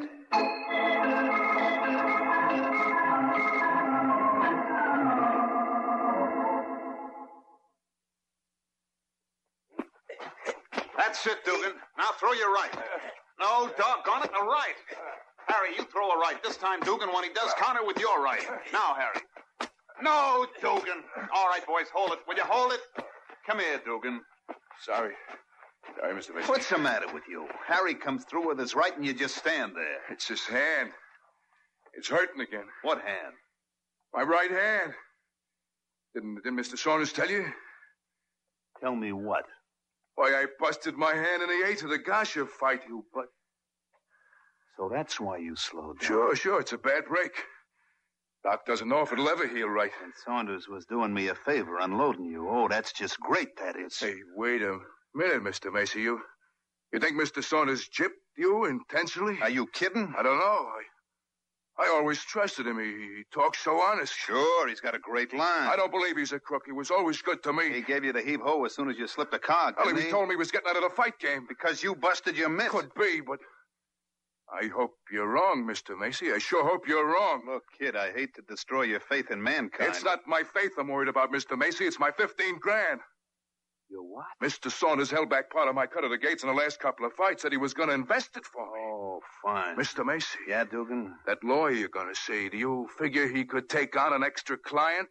Speaker 5: That's it, Dugan. Now throw your right. No, doggone it, the right. Harry, you throw a right. This time, Dugan, when he does, counter with your right. Now, Harry. No, Dugan. All right, boys, hold it. Will you hold it? Come here, Dugan.
Speaker 20: Sorry. Sorry, Mister Mason.
Speaker 5: What's the matter with you? Harry comes through with his right and you just stand there.
Speaker 20: It's his hand. It's hurting again.
Speaker 5: What hand?
Speaker 20: My right hand. Didn't, didn't Mister Saunders tell you?
Speaker 5: Tell me what?
Speaker 20: Why, I busted my hand in the eighth of the Gasha fight, you butt.
Speaker 5: So that's why you slowed down.
Speaker 20: Sure, sure. It's a bad break. Doc doesn't know if it'll ever heal right.
Speaker 5: And Saunders was doing me a favor unloading you. Oh, that's just great, that is.
Speaker 20: Hey, wait a minute, Mister Macy. You, you think Mister Saunders gypped you intentionally?
Speaker 5: Are you kidding?
Speaker 20: I don't know. I, I always trusted him. He, he talks so honest.
Speaker 5: Sure, he's got a great line.
Speaker 20: I don't believe he's a crook. He was always good to me.
Speaker 5: He gave you the heave-ho as soon as you slipped a card,
Speaker 20: Well,
Speaker 5: didn't
Speaker 20: he
Speaker 5: he?
Speaker 20: told me he was getting out of the fight game.
Speaker 5: Because you busted your mitt.
Speaker 20: Could be, but I hope you're wrong, Mister Macy. I sure hope you're wrong.
Speaker 5: Look, kid, I hate to destroy your faith in mankind.
Speaker 20: It's not my faith I'm worried about, Mister Macy. It's my fifteen grand.
Speaker 5: Your what?
Speaker 20: Mister Saunders held back part of my cut of the gates in the last couple of fights. Said he was going to invest it for me.
Speaker 5: Oh, fine.
Speaker 20: Mister Macy.
Speaker 5: Yeah, Dugan?
Speaker 20: That lawyer you're going to see, do you figure he could take on an extra client?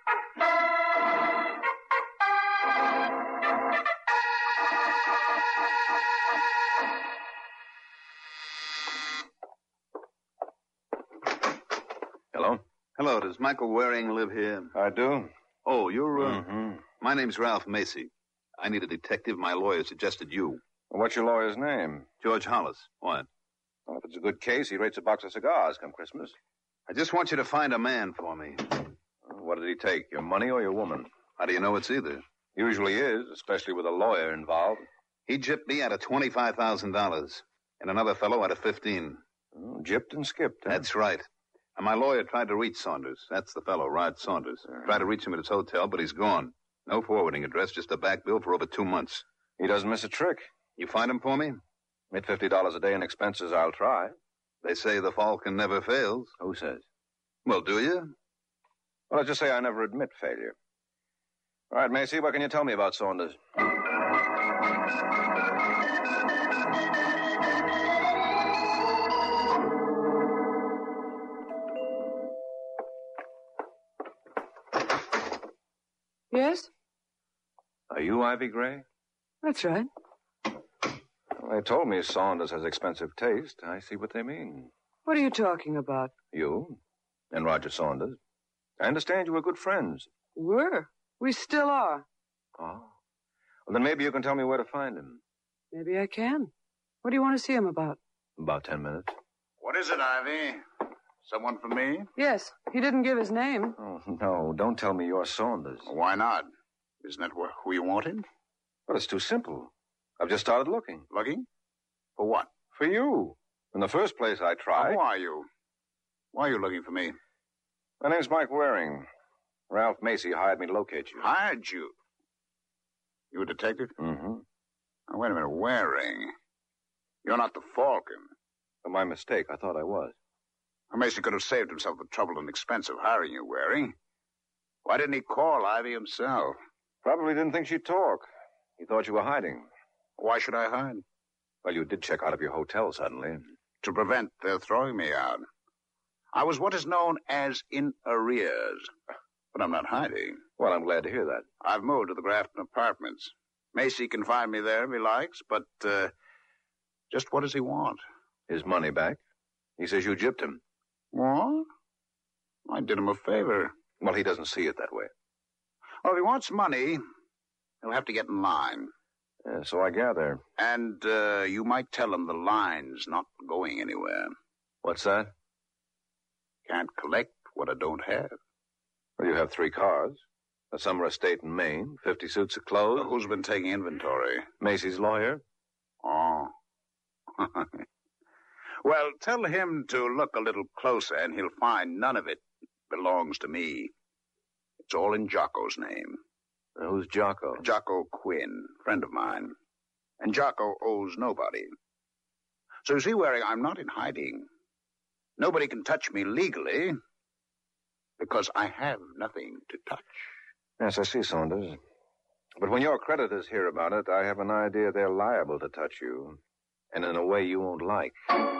Speaker 5: Hello? Hello, does Michael Waring live here?
Speaker 20: I do.
Speaker 5: Oh, you're, uh...
Speaker 20: Mm-hmm.
Speaker 5: My name's Ralph Macy. I need a detective. My lawyer suggested you.
Speaker 20: What's your lawyer's name?
Speaker 5: George Hollis. What?
Speaker 20: Well, if it's a good case, he rates a box of cigars come Christmas.
Speaker 5: I just want you to find a man for me.
Speaker 20: What did he take, your money or your woman?
Speaker 5: How do you know it's either?
Speaker 20: Usually is, especially with a lawyer involved.
Speaker 5: He gypped me out of twenty-five thousand dollars, and another fellow out of fifteen.
Speaker 20: Oh, gypped and skipped, huh?
Speaker 5: That's right. And my lawyer tried to reach Saunders. That's the fellow, Rod Saunders. Uh, tried to reach him at his hotel, but he's gone. No forwarding address, just a back bill for over two months.
Speaker 20: He doesn't miss a trick.
Speaker 5: You find him for me?
Speaker 20: At fifty dollars a day in expenses, I'll try.
Speaker 5: They say the Falcon never fails.
Speaker 20: Who says?
Speaker 5: Well, do you?
Speaker 20: Well, let's just say I never admit failure. All right, Macy, what can you tell me about Saunders?
Speaker 17: Yes?
Speaker 20: Are you Ivy Gray?
Speaker 17: That's right.
Speaker 20: Well, they told me Saunders has expensive taste. I see what they mean.
Speaker 17: What are you talking about?
Speaker 20: You and Roger Saunders. I understand you were good friends.
Speaker 17: Were. We still are.
Speaker 20: Oh. Well, then maybe you can tell me where to find him.
Speaker 17: Maybe I can. What do you want to see him about?
Speaker 20: About ten minutes.
Speaker 21: What is it, Ivy? Someone for me?
Speaker 17: Yes. He didn't give his name.
Speaker 20: Oh, no. Don't tell me you're Saunders.
Speaker 21: Why not? Isn't that who you wanted?
Speaker 20: Well, it's too simple. I've just started looking.
Speaker 21: Looking? For what?
Speaker 20: For you. In the first place, I tried.
Speaker 21: Who are you? Why are you looking for me?
Speaker 20: My name's Mike Waring. Ralph Macy hired me to locate you.
Speaker 21: Hired you? You a detective?
Speaker 20: Mm-hmm.
Speaker 21: Now, wait a minute. Waring. You're not the Falcon.
Speaker 20: My mistake. I thought I was.
Speaker 21: Macy could have saved himself the trouble and expense of hiring you, Waring. Why didn't he call Ivy himself?
Speaker 20: Probably didn't think she'd talk. He thought you were hiding.
Speaker 21: Why should I hide?
Speaker 20: Well, you did check out of your hotel suddenly.
Speaker 21: To prevent their throwing me out. I was what is known as in arrears. But I'm not hiding.
Speaker 20: Well, I'm glad to hear that.
Speaker 21: I've moved to the Grafton Apartments. Macy can find me there if he likes, but, uh, just what does he want?
Speaker 20: His money back. He says you gypped him.
Speaker 21: What? I did him a favor.
Speaker 20: Well, he doesn't see it that way.
Speaker 21: Well, if he wants money, he'll have to get in line.
Speaker 20: Yeah, so I gather.
Speaker 21: And uh, you might tell him the line's not going anywhere.
Speaker 20: What's that?
Speaker 21: Can't collect what I don't have.
Speaker 20: Well, you have three cars, a summer estate in Maine, fifty suits of clothes.
Speaker 21: Well, who's been taking inventory?
Speaker 20: Macy's lawyer.
Speaker 21: Oh. Well, tell him to look a little closer, and he'll find none of it belongs to me. It's all in Jocko's name.
Speaker 20: Uh, who's Jocko?
Speaker 21: Jocko Quinn, friend of mine. And Jocko owes nobody. So you see, Waring, I'm not in hiding. Nobody can touch me legally because I have nothing to touch.
Speaker 20: Yes, I see, Saunders. But when your creditors hear about it, I have an idea they're liable to touch you. And in a way you won't like.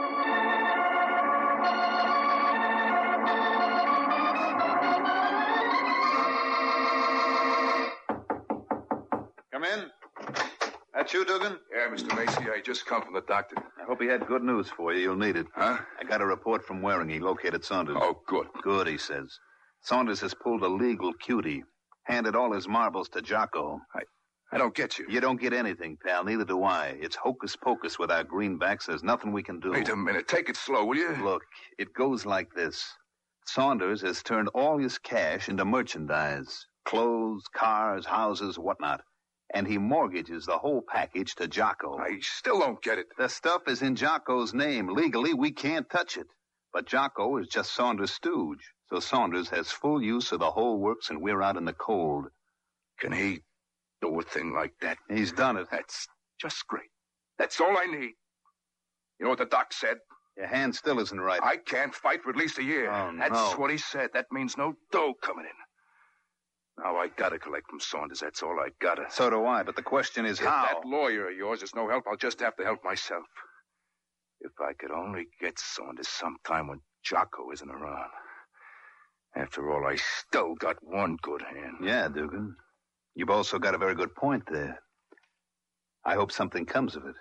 Speaker 5: Come in. That you, Dugan?
Speaker 16: Yeah, Mister Macy, I just come from the doctor.
Speaker 7: I hope he had good news for you. You'll need it.
Speaker 16: Huh?
Speaker 7: I got a report from Waring. He located Saunders.
Speaker 16: Oh, good.
Speaker 7: Good, he says. Saunders has pulled a legal cutie. Handed all his marbles to Jocko.
Speaker 16: I, I don't get you.
Speaker 7: You don't get anything, pal. Neither do I. It's hocus pocus with our greenbacks. There's nothing we can do.
Speaker 16: Wait a minute. Take it slow, will you?
Speaker 7: Look, it goes like this. Saunders has turned all his cash into merchandise. Clothes, cars, houses, whatnot. And he mortgages the whole package to Jocko.
Speaker 16: I still don't get it.
Speaker 7: The stuff is in Jocko's name. Legally, we can't touch it. But Jocko is just Saunders' stooge. So Saunders has full use of the whole works, and we're out in the cold.
Speaker 16: Can he do a thing like that?
Speaker 7: He's done it.
Speaker 16: That's just great. That's all I need. You know what the doc said?
Speaker 7: Your hand still isn't right.
Speaker 16: I can't fight for at least a year.
Speaker 7: Oh,
Speaker 16: That's
Speaker 7: no.
Speaker 16: what he said. That means no dough coming in. Now I gotta collect from Saunders. That's all I gotta.
Speaker 7: So do I, but the question is
Speaker 16: if
Speaker 7: how.
Speaker 16: That lawyer of yours is no help, I'll just have to help myself. If I could only get Saunders sometime when Jocko isn't around. After all, I still got one good hand.
Speaker 7: Yeah, Dugan. You've also got a very good point there. I hope something comes of it.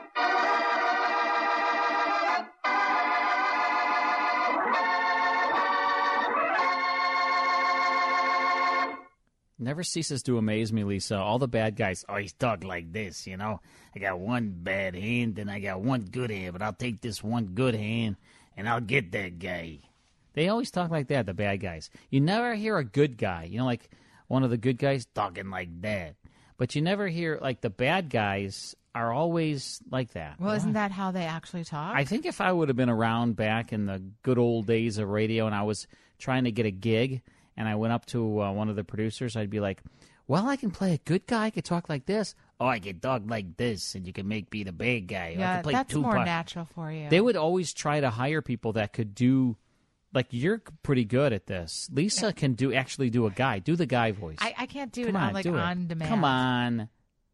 Speaker 11: Never ceases to amaze me, Lisa. All the bad guys always talk like this, you know. I got one bad hand, and I got one good hand, but I'll take this one good hand, and I'll get that guy. They always talk like that, the bad guys. You never hear a good guy, you know, like one of the good guys talking like that. But you never hear, like, the bad guys are always like that.
Speaker 12: Well, isn't that how they actually talk?
Speaker 11: I think if I would have been around back in the good old days of radio and I was trying to get a gig and I went up to uh, one of the producers, I'd be like, well, I can play a good guy. I can talk like this. Oh, I can talk like this, and you can make me the bad guy. I
Speaker 12: Yeah,
Speaker 11: can play
Speaker 12: that's
Speaker 11: two
Speaker 12: more
Speaker 11: parts.
Speaker 12: natural for you.
Speaker 11: They would always try to hire people that could do, like, you're pretty good at this. Lisa
Speaker 12: Yeah.
Speaker 11: can do actually do a guy. Do the guy voice.
Speaker 12: I, I can't do
Speaker 11: Come
Speaker 12: it
Speaker 11: on,
Speaker 12: on like
Speaker 11: do it.
Speaker 12: on demand.
Speaker 11: Come on.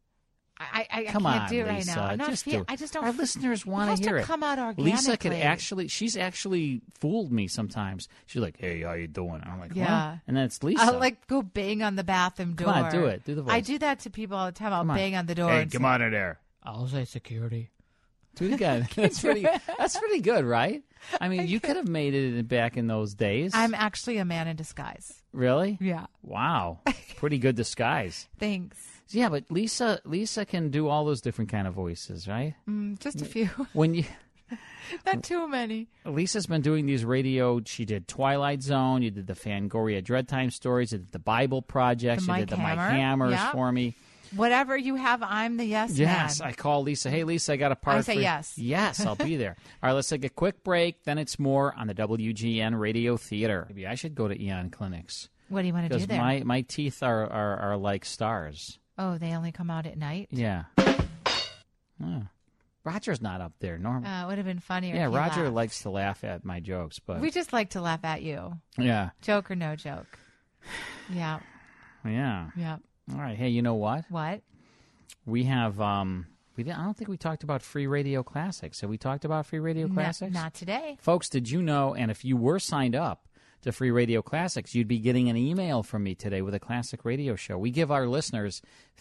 Speaker 12: I, I, I
Speaker 11: Come
Speaker 12: can't
Speaker 11: on,
Speaker 12: do it right
Speaker 11: Lisa.
Speaker 12: now. I'm not
Speaker 11: Just
Speaker 12: feel,
Speaker 11: do it.
Speaker 12: I just don't.
Speaker 11: Our listeners
Speaker 12: it
Speaker 11: want
Speaker 12: has
Speaker 11: to hear
Speaker 12: to
Speaker 11: it.
Speaker 12: come out organically.
Speaker 11: Lisa could actually, she's actually fooled me sometimes. She's like, hey, how you doing? And I'm like,
Speaker 12: Yeah.
Speaker 11: what? And then it's Lisa.
Speaker 12: I'll like go bang on the bathroom door.
Speaker 11: Come on, do it. Do the voice.
Speaker 12: I do that to people all the time. I'll
Speaker 11: Come on.
Speaker 12: bang on the door.
Speaker 11: Hey,
Speaker 12: and
Speaker 11: come
Speaker 12: say,
Speaker 11: on in there. I'll say security. Do it again. That's pretty. That's pretty good, right? I mean, you could have made it back in those days.
Speaker 12: I'm actually a man in disguise.
Speaker 11: Really?
Speaker 12: Yeah.
Speaker 11: Wow. Pretty good disguise.
Speaker 12: Thanks.
Speaker 11: Yeah, but Lisa, Lisa can do all those different kind of voices, right?
Speaker 12: Mm, just a few.
Speaker 11: When you,
Speaker 12: Not too many.
Speaker 11: Lisa's been doing these radio. She did Twilight Zone. You did the Fangoria Dreadtime stories. You did the Bible Project.
Speaker 12: The
Speaker 11: you
Speaker 12: Mike
Speaker 11: did the
Speaker 12: Hammer.
Speaker 11: Mike Hammers
Speaker 12: Yep.
Speaker 11: for me.
Speaker 12: Whatever you have, I'm the yes,
Speaker 11: Yes,
Speaker 12: man.
Speaker 11: I call Lisa. Hey, Lisa, I got a part
Speaker 12: I
Speaker 11: for
Speaker 12: say
Speaker 11: you.
Speaker 12: yes.
Speaker 11: Yes, I'll be there. All right, let's take a quick break. Then it's more on the W G N Radio Theater. Maybe I should go to Eon Clinics.
Speaker 12: What do you want to do
Speaker 11: Because
Speaker 12: there?
Speaker 11: my, my teeth are, are, are like stars.
Speaker 12: Oh, they only come out at night?
Speaker 11: Yeah. Oh. Roger's not up there. Norm.
Speaker 12: Uh, it would have been funnier.
Speaker 11: yeah,
Speaker 12: if he
Speaker 11: Roger
Speaker 12: laughed.
Speaker 11: likes to laugh at my jokes, but
Speaker 12: We just like to laugh at you.
Speaker 11: yeah,
Speaker 12: Joke or no joke. Yeah.
Speaker 11: yeah.
Speaker 12: Yeah.
Speaker 11: All right. Hey, you know what?
Speaker 12: What?
Speaker 11: We have. Um, we didn't, I don't think we talked about Free Radio Classics. Have we talked about Free Radio
Speaker 12: No-
Speaker 11: Classics?
Speaker 12: not today.
Speaker 11: Folks, did you know? And if you were signed up to Free Radio Classics, you'd be getting an email from me today with a classic radio show. We give our listeners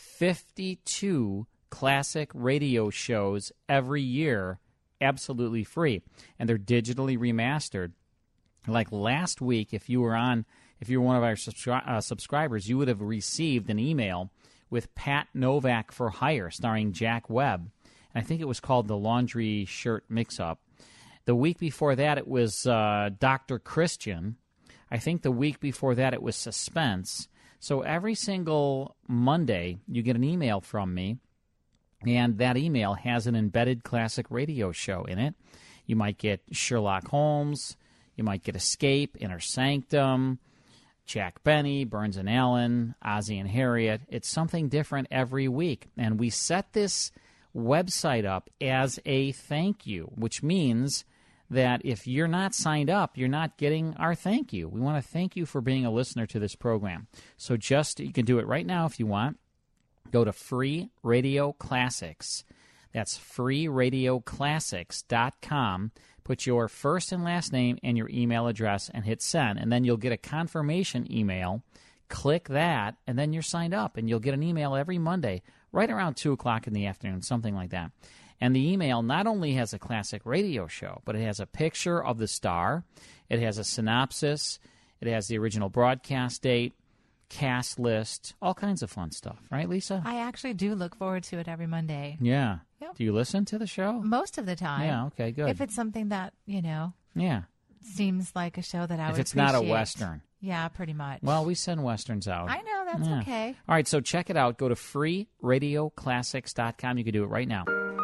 Speaker 11: fifty-two classic radio shows every year, absolutely free, and they're digitally remastered. Like last week, if you were on, if you were one of our subscri- uh, subscribers, you would have received an email with Pat Novak for Hire, starring Jack Webb. And I think it was called the Laundry Shirt Mix-Up. The week before that, it was uh, Doctor Christian. I think the week before that, it was Suspense. So every single Monday, you get an email from me, and that email has an embedded classic radio show in it. You might get Sherlock Holmes. You might get Escape, Inner Sanctum, Jack Benny, Burns and Allen, Ozzie and Harriet. It's something different every week. And we set this website up as a thank you, which means that if you're not signed up, you're not getting our thank you. We want to thank you for being a listener to this program. So just, you can do it right now if you want. Go to Free Radio Classics. That's free radio classics dot com. Put your first and last name and your email address and hit send, and then you'll get a confirmation email. Click that, and then you're signed up, and you'll get an email every Monday, right around two o'clock in the afternoon, something like that. And the email not only has a classic radio show, but it has a picture of the star, it has a synopsis, it has the original broadcast date, cast list, all kinds of fun stuff. Right, Lisa?
Speaker 12: I actually do look forward to it every Monday.
Speaker 11: Yeah.
Speaker 12: Yep.
Speaker 11: Do you listen to the show?
Speaker 12: Most of the time.
Speaker 11: Yeah, okay, good.
Speaker 12: If it's something that, you know,
Speaker 11: Yeah.
Speaker 12: seems like a show that I
Speaker 11: If
Speaker 12: would
Speaker 11: it's not a
Speaker 12: appreciate.
Speaker 11: Western.
Speaker 12: Yeah, pretty much.
Speaker 11: Well, we send Westerns out.
Speaker 12: I know, that's
Speaker 11: Yeah.
Speaker 12: okay.
Speaker 11: All right, so check it out. Go to free radio classics dot com. You can do it right now.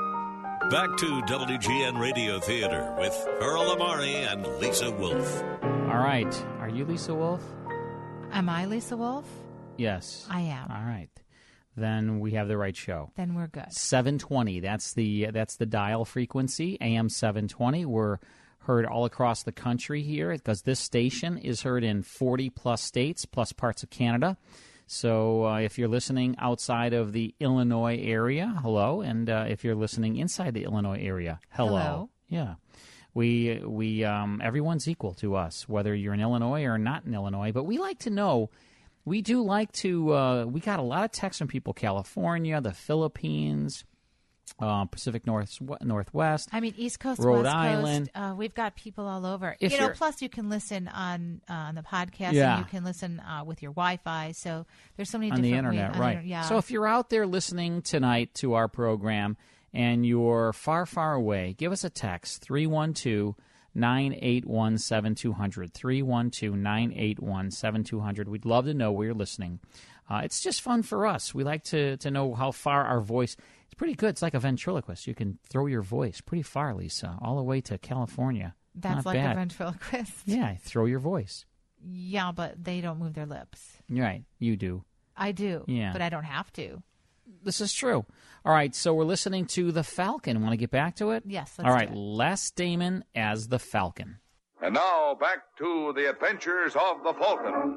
Speaker 10: Back to W G N Radio Theater with Earl Amari and Lisa Wolf.
Speaker 11: All right. Are you Lisa Wolf?
Speaker 12: Am I Lisa Wolf?
Speaker 11: Yes.
Speaker 12: I am.
Speaker 11: All right. Then we have the right show.
Speaker 12: Then we're good.
Speaker 11: seven twenty. That's the that's the dial frequency, A M seven twenty. We're heard all across the country here because this station is heard in forty plus states plus parts of Canada. So uh, if you're listening outside of the Illinois area, hello. And uh, if you're listening inside the Illinois area, hello.
Speaker 12: Hello.
Speaker 11: Yeah. We we um, everyone's equal to us, whether you're in Illinois or not in Illinois. But we like to know. We do like to. Uh, we got a lot of texts from people: California, the Philippines, uh, Pacific North Northwest.
Speaker 12: I mean, East Coast,
Speaker 11: Rhode
Speaker 12: West
Speaker 11: Island.
Speaker 12: Coast. Uh, we've got people all over.
Speaker 11: If
Speaker 12: you know,
Speaker 11: you're-
Speaker 12: plus you can listen on uh, on the podcast,
Speaker 11: Yeah.
Speaker 12: and you can listen uh, with your Wi-Fi. So there's so many
Speaker 11: on the
Speaker 12: different
Speaker 11: internet,
Speaker 12: ways.
Speaker 11: right?
Speaker 12: On the, yeah.
Speaker 11: So if you're out there listening tonight to our program and you're far, far away, give us a text three one two, nine eight one, seven two zero zero three one two, nine eight one, seven two zero zero. We'd love to know where you're listening. Uh, it's just fun for us. We like to to know how far our voice. It's pretty good. It's like a ventriloquist. You can throw your voice pretty far, Lisa, all the way to California.
Speaker 12: That's
Speaker 11: Not
Speaker 12: like
Speaker 11: bad.
Speaker 12: a ventriloquist.
Speaker 11: Yeah, throw your voice.
Speaker 12: Yeah, but they don't move their lips.
Speaker 11: You're right. You do.
Speaker 12: I do.
Speaker 11: Yeah.
Speaker 12: But I don't have to.
Speaker 11: This is true. All right, so we're listening to The Falcon. Want to get back to it?
Speaker 12: Yes, let's
Speaker 11: All right,
Speaker 12: do it.
Speaker 11: Les Damon as the Falcon.
Speaker 16: And now back to the adventures of the Falcon.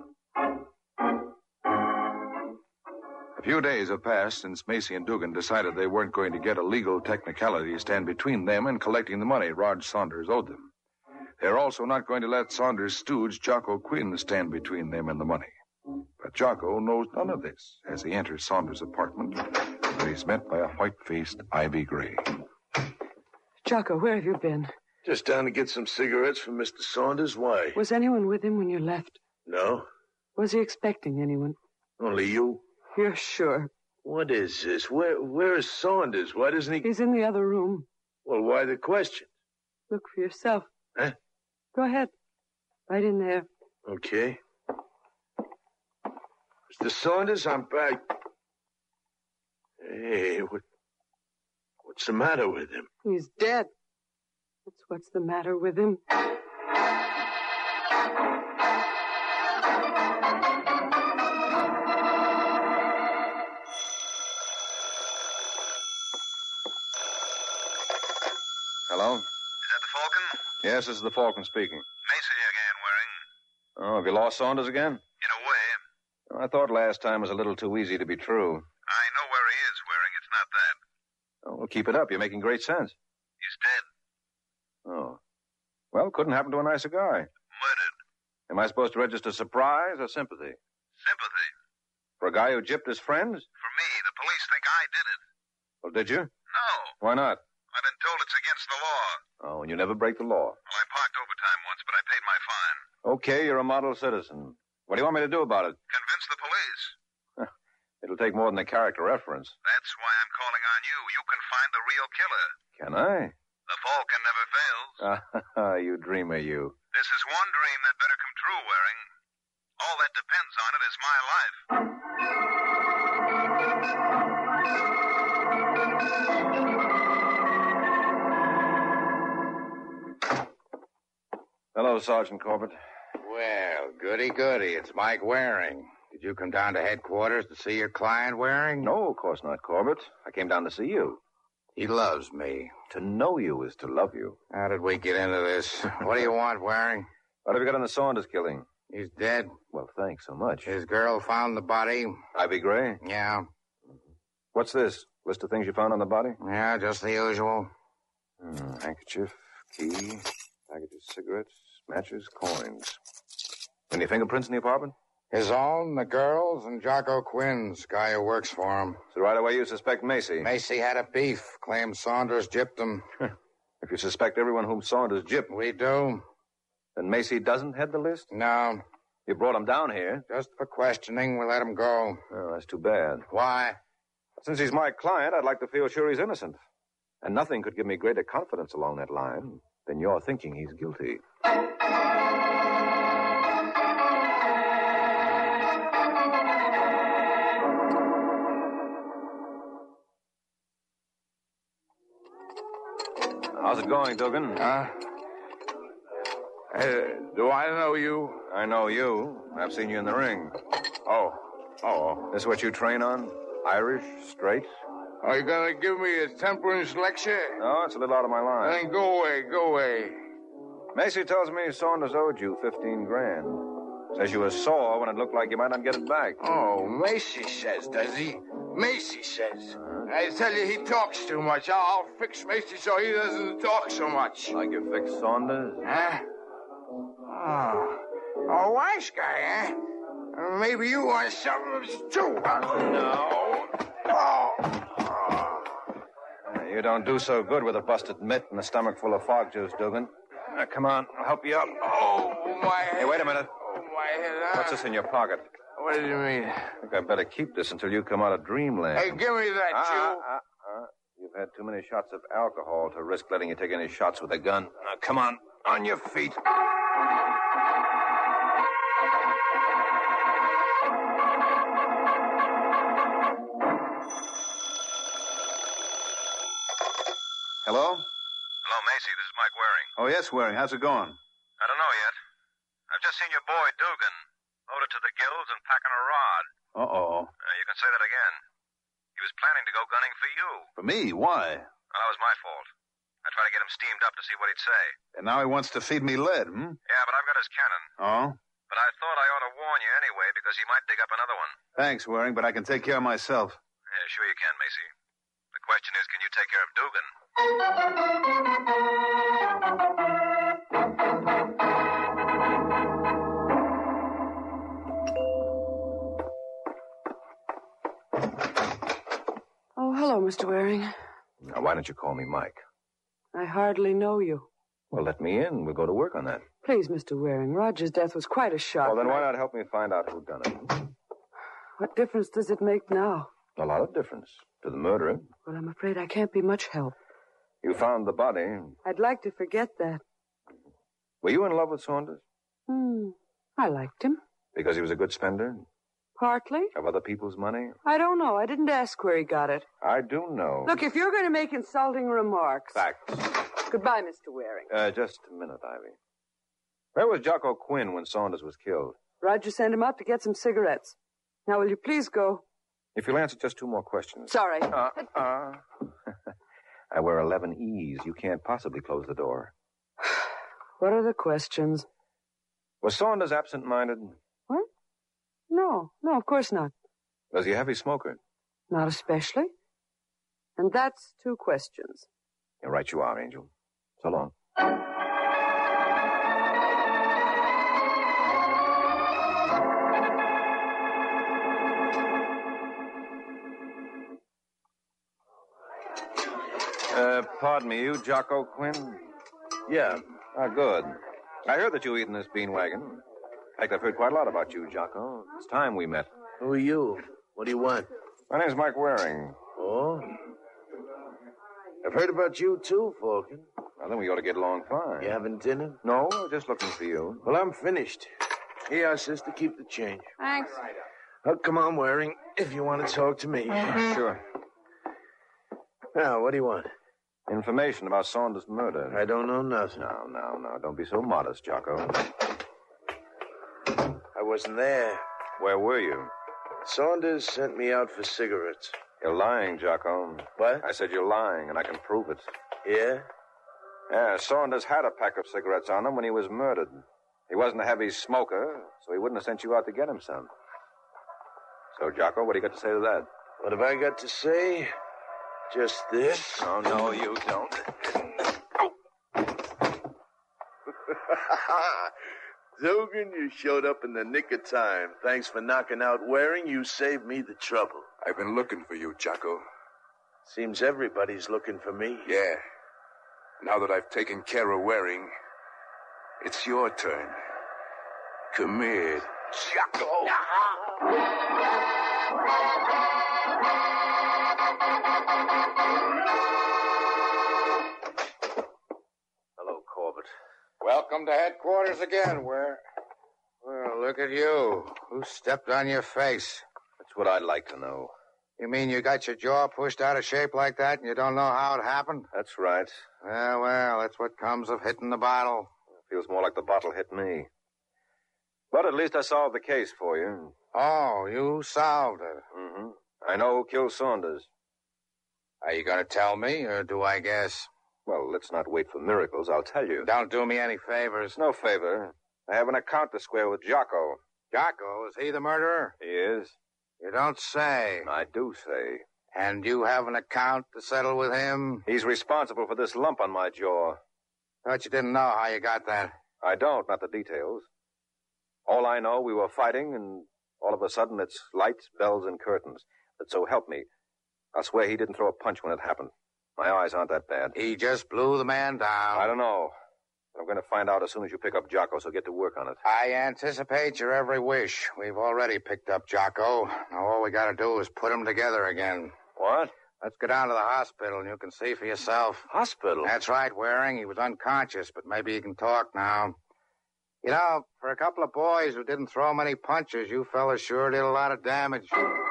Speaker 16: A few days have passed since Macy and Dugan decided they weren't going to get a legal technicality to stand between them and collecting the money Rog Saunders owed them. They're also not going to let Saunders' stooge, Jocko Quinn, stand between them and the money. But Jocko knows none of this as he enters Saunders' apartment, where he's met by a white-faced Ivy Gray.
Speaker 17: Jocko, where have you been?
Speaker 18: Just down to get some cigarettes from Mister Saunders. Why?
Speaker 17: Was anyone with him when you left?
Speaker 18: No,
Speaker 17: Was he expecting anyone?
Speaker 18: only you.
Speaker 17: You're sure?
Speaker 18: What is this? Where Where is Saunders? Why doesn't he...
Speaker 17: He's in the other room.
Speaker 18: Well, why the question?
Speaker 17: Look for yourself.
Speaker 18: Huh?
Speaker 17: Go ahead. Right in there.
Speaker 18: Okay. Mister Saunders, I'm back. Hey, what... What's the matter with him?
Speaker 17: He's dead. That's what's the matter with him.
Speaker 20: Yes, this is the Falcon speaking.
Speaker 6: Macy again, Waring.
Speaker 20: Oh, have you lost Saunders again?
Speaker 6: In a way.
Speaker 20: Oh, I thought last time was a little too easy to be true.
Speaker 6: I know where he is, Waring. It's not that.
Speaker 20: Oh, well, keep it up. You're making great sense.
Speaker 6: He's dead.
Speaker 20: Oh. Well, couldn't happen to a nicer guy.
Speaker 6: Murdered.
Speaker 20: Am I supposed to register surprise or sympathy?
Speaker 6: Sympathy.
Speaker 20: For a guy who gypped his friends?
Speaker 6: For me, the police think I did it.
Speaker 20: Well, did you?
Speaker 6: No.
Speaker 20: Why not?
Speaker 6: I've been told it's against the law.
Speaker 20: Oh, and you never break the law.
Speaker 6: Well, I parked overtime once, but I paid my fine.
Speaker 20: Okay, you're a model citizen. What do you want me to do about it?
Speaker 6: Convince the police.
Speaker 20: It'll take more than a character reference.
Speaker 6: That's why I'm calling on you. You can find the real killer.
Speaker 20: Can I?
Speaker 6: The Falcon never fails.
Speaker 20: Ah, you dreamer, you.
Speaker 6: This is one dream that better come true, Waring. All that depends on it is my life.
Speaker 20: Hello, Sergeant Corbett.
Speaker 19: Well, goody goody. It's Mike Waring. Did you come down to headquarters to see your client, Waring?
Speaker 20: No, of course not, Corbett. I came down to see you.
Speaker 19: He loves me.
Speaker 20: To know you is to love you.
Speaker 19: How did we get into this? What do you want, Waring?
Speaker 20: What have you got on the Saunders killing?
Speaker 19: He's dead.
Speaker 20: Well, thanks so much.
Speaker 19: His girl found the body.
Speaker 20: Ivy Gray?
Speaker 19: Yeah.
Speaker 20: What's this? List of things you found on the body?
Speaker 19: Yeah, just the usual.
Speaker 20: Hmm, handkerchief, key, package of cigarettes, matches, coins. Any fingerprints in the apartment?
Speaker 19: His own, the girl's, and Jocko Quinn's, guy who works for him.
Speaker 20: So right away you suspect Macy?
Speaker 19: Macy had a beef. Claimed Saunders gypped him.
Speaker 20: If you suspect everyone whom Saunders gypped...
Speaker 19: We do.
Speaker 20: Then Macy doesn't head the list?
Speaker 19: No.
Speaker 20: You brought him down here?
Speaker 19: Just for questioning, we let him go.
Speaker 20: Oh, that's too bad.
Speaker 19: Why?
Speaker 20: Since he's my client, I'd like to feel sure he's innocent. And nothing could give me greater confidence along that line than your thinking he's guilty. How's it going, Dugan?
Speaker 19: Huh? Uh, do I know you?
Speaker 20: I know you. I've seen you in the ring.
Speaker 19: Oh. Oh.
Speaker 20: This what you train on? Irish? Straight?
Speaker 19: Are you going to give me a temperance lecture?
Speaker 20: No, it's a little out of my line.
Speaker 19: Then go away, go away.
Speaker 20: Macy tells me Saunders owed you fifteen grand. Says you were sore when it looked like you might not get it back.
Speaker 19: Oh, Macy says, does he? Macy says. Uh-huh. I tell you, he talks too much. I'll, I'll fix Macy so he doesn't talk so much.
Speaker 20: Like you fixed Saunders?
Speaker 19: Huh? Oh. A wise guy, eh? Maybe you want something too. Huh?
Speaker 20: No.
Speaker 19: Oh.
Speaker 20: Uh, you don't do so good with a busted mitt and a stomach full of fog juice, Dugan. Uh, come on, I'll help you up.
Speaker 19: Oh, my head.
Speaker 20: Hey, wait a minute.
Speaker 19: Oh, my head. Uh...
Speaker 20: What's this in your pocket?
Speaker 19: What do you mean?
Speaker 20: I think I'd better keep this until you come out of dreamland.
Speaker 19: Hey, give me that,
Speaker 20: uh,
Speaker 19: you.
Speaker 20: Uh, uh, you've had too many shots of alcohol to risk letting you take any shots with a gun. Now, come on, on your feet. Hello?
Speaker 6: Hello, Macy. This is Mike Waring.
Speaker 7: Oh, yes, Waring. How's it going?
Speaker 6: I don't know yet. I've just seen your boy, Dugan, loaded to the gills and packing a rod.
Speaker 7: Uh-oh.
Speaker 6: Uh, you can say that again. He was planning to go gunning for you.
Speaker 7: For me? Why?
Speaker 6: Well, that was my fault. I tried to get him steamed up to see what he'd say.
Speaker 7: And now he wants to feed me lead, hmm?
Speaker 6: Yeah, but I've got his cannon.
Speaker 7: Oh?
Speaker 6: But I thought I ought to warn you anyway, because he might dig up another one.
Speaker 7: Thanks, Waring, but I can take care of myself.
Speaker 6: Yeah, sure you can, Macy. The question is, can you take care of Dugan?
Speaker 17: Oh, hello, Mister Waring.
Speaker 20: Now, why don't you call me Mike?
Speaker 17: I hardly know you.
Speaker 20: Well, let me in. We'll go to work on that.
Speaker 17: Please, Mister Waring, Roger's death was quite a shock.
Speaker 20: Well, then why not help me find out who done it?
Speaker 17: What difference does it make now?
Speaker 20: A lot of difference. To the murderer.
Speaker 17: Well, I'm afraid I can't be much help.
Speaker 20: You found the body.
Speaker 17: I'd like to forget that.
Speaker 20: Were you in love with Saunders?
Speaker 17: Hmm. I liked him.
Speaker 20: Because he was a good spender?
Speaker 17: Partly.
Speaker 20: Of other people's money?
Speaker 17: I don't know. I didn't ask where he got it.
Speaker 20: I do know.
Speaker 17: Look, if you're going to make insulting remarks...
Speaker 20: Facts.
Speaker 17: Goodbye, Mister Waring.
Speaker 20: Uh, just a minute, Ivy. Where was Jocko Quinn when Saunders was killed?
Speaker 17: Roger sent him out to get some cigarettes. Now, will you please go?
Speaker 20: If you'll answer just two more questions.
Speaker 17: Sorry.
Speaker 20: Uh, uh. I wear eleven E's. You can't possibly close the door.
Speaker 17: What are the questions?
Speaker 20: Was Saunders absent-minded?
Speaker 17: What? No, no, of course not.
Speaker 20: Was he a heavy smoker?
Speaker 17: Not especially. And that's two questions.
Speaker 20: You're right you are, Angel. So long. Uh, pardon me, you Jocko Quinn?
Speaker 18: Yeah.
Speaker 20: Ah, good. I heard that you were eating this bean wagon. In fact, I've heard quite a lot about you, Jocko. It's time we met.
Speaker 18: Who are you? What do you want?
Speaker 20: My name's Mike Waring.
Speaker 18: Oh? I've heard about you, too, Falcon.
Speaker 20: Well, then we ought to get along fine.
Speaker 18: You having dinner?
Speaker 20: No, just looking for you.
Speaker 18: Well, I'm finished. Here, sister, keep the change.
Speaker 15: Thanks.
Speaker 18: Oh, come on, Waring, if you want to talk to me.
Speaker 20: Sure.
Speaker 18: Now, what do you want?
Speaker 20: Information about Saunders' murder.
Speaker 18: I don't know nothing.
Speaker 20: No, no, no. Don't be so modest, Jocko.
Speaker 18: I wasn't there.
Speaker 20: Where were you?
Speaker 18: Saunders sent me out for cigarettes.
Speaker 20: You're lying, Jocko.
Speaker 18: What?
Speaker 20: I said you're lying, and I can prove it.
Speaker 18: Yeah?
Speaker 20: Yeah, Saunders had a pack of cigarettes on him when he was murdered. He wasn't a heavy smoker, so he wouldn't have sent you out to get him some. So, Jocko, what do you got to say to that?
Speaker 18: What have I got to say? Just this?
Speaker 20: Oh, no, you don't.
Speaker 18: Dugan, you showed up in the nick of time. Thanks for knocking out Waring. You saved me the trouble.
Speaker 16: I've been looking for you, Jocko.
Speaker 18: Seems everybody's looking for me.
Speaker 16: Yeah. Now that I've taken care of Waring, it's your turn. Come here, Jocko.
Speaker 20: Hello, Corbett.
Speaker 19: Welcome to headquarters again, Ware. Well, look at you. Who stepped on your face?
Speaker 20: That's what I'd like to know.
Speaker 19: You mean you got your jaw pushed out of shape like that and you don't know how it happened?
Speaker 20: That's right.
Speaker 19: Well, well, that's what comes of hitting the bottle.
Speaker 20: It feels more like the bottle hit me. But at least I solved the case for you.
Speaker 19: Oh, you solved it.
Speaker 20: Mm-hmm. I know who killed Saunders.
Speaker 19: Are you going to tell me, or do I guess?
Speaker 20: Well, let's not wait for miracles. I'll tell you.
Speaker 19: Don't do me any favors.
Speaker 20: No favor. I have an account to square with Jocko.
Speaker 19: Jocko? Is he the murderer?
Speaker 20: He is.
Speaker 19: You don't say.
Speaker 20: I do say.
Speaker 19: And you have an account to settle with him?
Speaker 20: He's responsible for this lump on my jaw.
Speaker 19: Thought you didn't know how you got that.
Speaker 20: I don't, not the details. All I know, we were fighting, and all of a sudden it's lights, bells, and curtains. But so help me, I'll swear he didn't throw a punch when it happened. My eyes aren't that bad.
Speaker 19: He just blew the man down.
Speaker 20: I don't know. I'm going to find out as soon as you pick up Jocko, so get to work on it.
Speaker 19: I anticipate your every wish. We've already picked up Jocko. Now all we got to do is put them together again.
Speaker 20: What?
Speaker 19: Let's go down to the hospital, and you can see for yourself.
Speaker 20: Hospital?
Speaker 19: That's right, Waring. He was unconscious, but maybe he can talk now. You know, for a couple of boys who didn't throw many punches, you fellas sure did a lot of damage.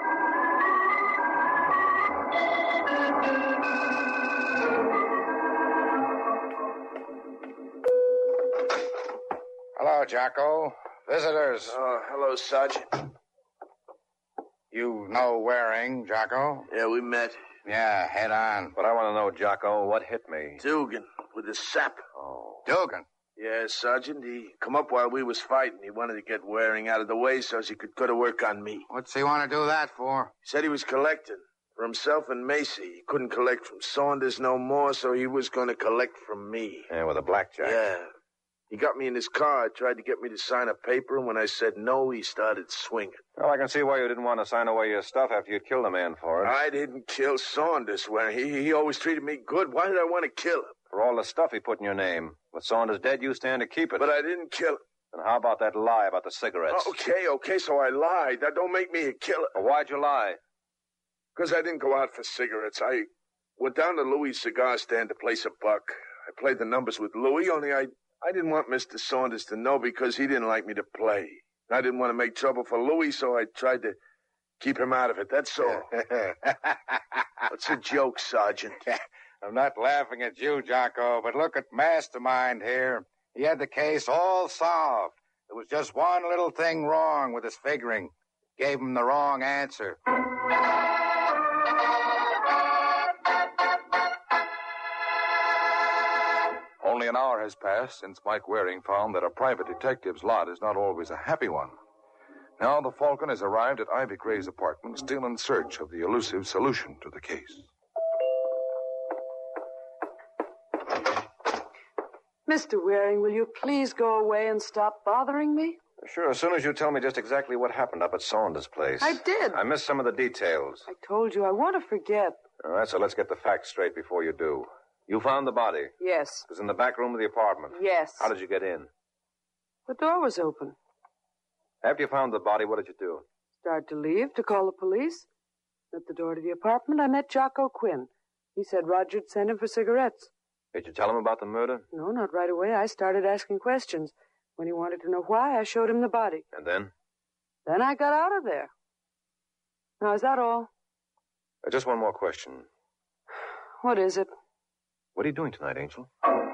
Speaker 19: Hello, Jocko. Visitors.
Speaker 18: Oh, hello, Sergeant.
Speaker 19: You know Waring, Jocko?
Speaker 18: Yeah, we met.
Speaker 19: Yeah, head on.
Speaker 20: But I want to know, Jocko, what hit me?
Speaker 18: Dugan, with his sap.
Speaker 20: Oh.
Speaker 19: Dugan?
Speaker 18: Yeah, Sergeant. He come up while we was fighting. He wanted to get Waring out of the way so he could go to work on me.
Speaker 19: What's he want to do that for?
Speaker 18: He said he was collecting for himself and Macy. He couldn't collect from Saunders no more, so he was going to collect from me.
Speaker 20: Yeah, with a blackjack.
Speaker 18: Yeah. He got me in his car, tried to get me to sign a paper, and when I said no, he started swinging.
Speaker 20: Well, I can see why you didn't want to sign away your stuff after you'd killed a man for it.
Speaker 18: I didn't kill Saunders. Well, he, he always treated me good. Why did I want to kill him?
Speaker 20: For all the stuff he put in your name. With Saunders dead, you stand to keep it.
Speaker 18: But I didn't kill him.
Speaker 20: Then how about that lie about the cigarettes?
Speaker 18: Okay, okay, so I lied. That don't make me a killer.
Speaker 20: Well, why'd you lie?
Speaker 18: Because I didn't go out for cigarettes. I went down to Louis' cigar stand to place a buck. I played the numbers with Louis, only I... I didn't want Mister Saunders to know because he didn't like me to play. I didn't want to make trouble for Louis, so I tried to keep him out of it. That's all. What's a joke, Sergeant?
Speaker 19: I'm not laughing at you, Jocko, but look at Mastermind here. He had the case all solved. There was just one little thing wrong with his figuring. Gave him the wrong answer.
Speaker 16: Only an hour has passed since Mike Waring found that a private detective's lot is not always a happy one. Now the Falcon has arrived at Ivy Gray's apartment, still in search of the elusive solution to the case.
Speaker 17: Mister Waring, will you please go away and stop bothering me?
Speaker 20: Sure, as soon as you tell me just exactly what happened up at Saunders' place.
Speaker 17: I did.
Speaker 20: I missed some of the details.
Speaker 17: I told you I want to forget.
Speaker 20: All right, so let's get the facts straight before you do. You found the body?
Speaker 17: Yes.
Speaker 20: It was in the back room of the apartment?
Speaker 17: Yes.
Speaker 20: How did you get in?
Speaker 17: The door was open.
Speaker 20: After you found the body, what did you do?
Speaker 17: Started to leave, to call the police. At the door to the apartment, I met Jocko Quinn. He said Roger'd sent him for cigarettes.
Speaker 20: Did you tell him about the murder?
Speaker 17: No, not right away. I started asking questions. When he wanted to know why, I showed him the body.
Speaker 20: And then?
Speaker 17: Then I got out of there. Now, is that all?
Speaker 20: Uh, just one more question.
Speaker 17: What is it?
Speaker 20: What are you doing tonight, Angel?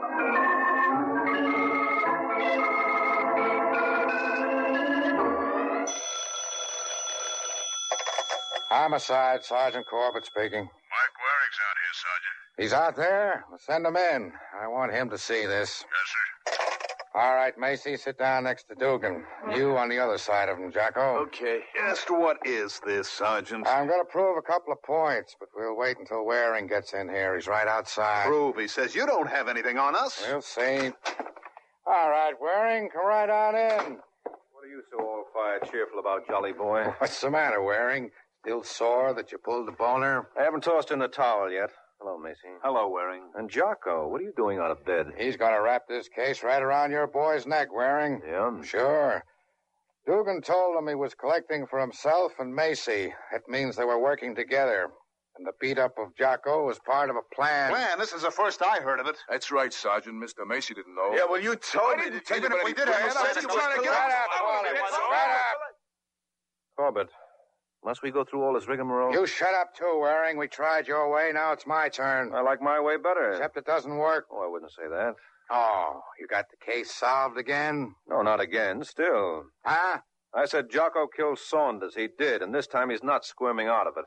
Speaker 19: Homicide, Sergeant Corbett speaking.
Speaker 6: Mike Waring's out here, Sergeant.
Speaker 19: He's out there? Well, send him in. I want him to see this.
Speaker 6: Yes, sir.
Speaker 19: All right, Macy, sit down next to Dugan. You on the other side of him, Jocko.
Speaker 7: Okay. Just what is this, Sergeant?
Speaker 19: I'm going to prove a couple of points, but we'll wait until Waring gets in here. He's right outside.
Speaker 7: Prove, he says. You don't have anything on us.
Speaker 19: We'll see. All right, Waring, come right on in.
Speaker 20: What are you so all-fired cheerful about, jolly boy?
Speaker 19: What's the matter, Waring? Still sore that you pulled the boner?
Speaker 20: I haven't tossed in the towel yet. Hello, Macy.
Speaker 7: Hello, Waring.
Speaker 20: And Jocko, what are you doing out of bed?
Speaker 19: He's going to wrap this case right around your boy's neck, Waring.
Speaker 20: Yeah?
Speaker 19: Sure. Dugan told him he was collecting for himself and Macy. It means they were working together. And the beat-up of Jocko was part of a plan.
Speaker 7: Plan? This is the first I heard of it.
Speaker 18: That's right, Sergeant. Mister Macy didn't know.
Speaker 7: Yeah, well, you told me.
Speaker 18: didn't tell you
Speaker 7: Even if
Speaker 18: about
Speaker 7: we
Speaker 18: any
Speaker 7: did have a
Speaker 18: plan.
Speaker 7: sense
Speaker 18: I'm
Speaker 7: of
Speaker 18: trying to get
Speaker 19: Shut
Speaker 18: out.
Speaker 19: up, Wally. Shut up.
Speaker 20: Corbett, must we go through all this rigmarole?
Speaker 19: You shut up, too, Waring. We tried your way. Now it's my turn.
Speaker 20: I like my way better.
Speaker 19: Except it doesn't work.
Speaker 20: Oh, I wouldn't say that.
Speaker 19: Oh, you got the case solved again?
Speaker 20: No, not again. Still.
Speaker 19: Huh?
Speaker 20: I said Jocko killed Saunders. He did, and this time he's not squirming out of it.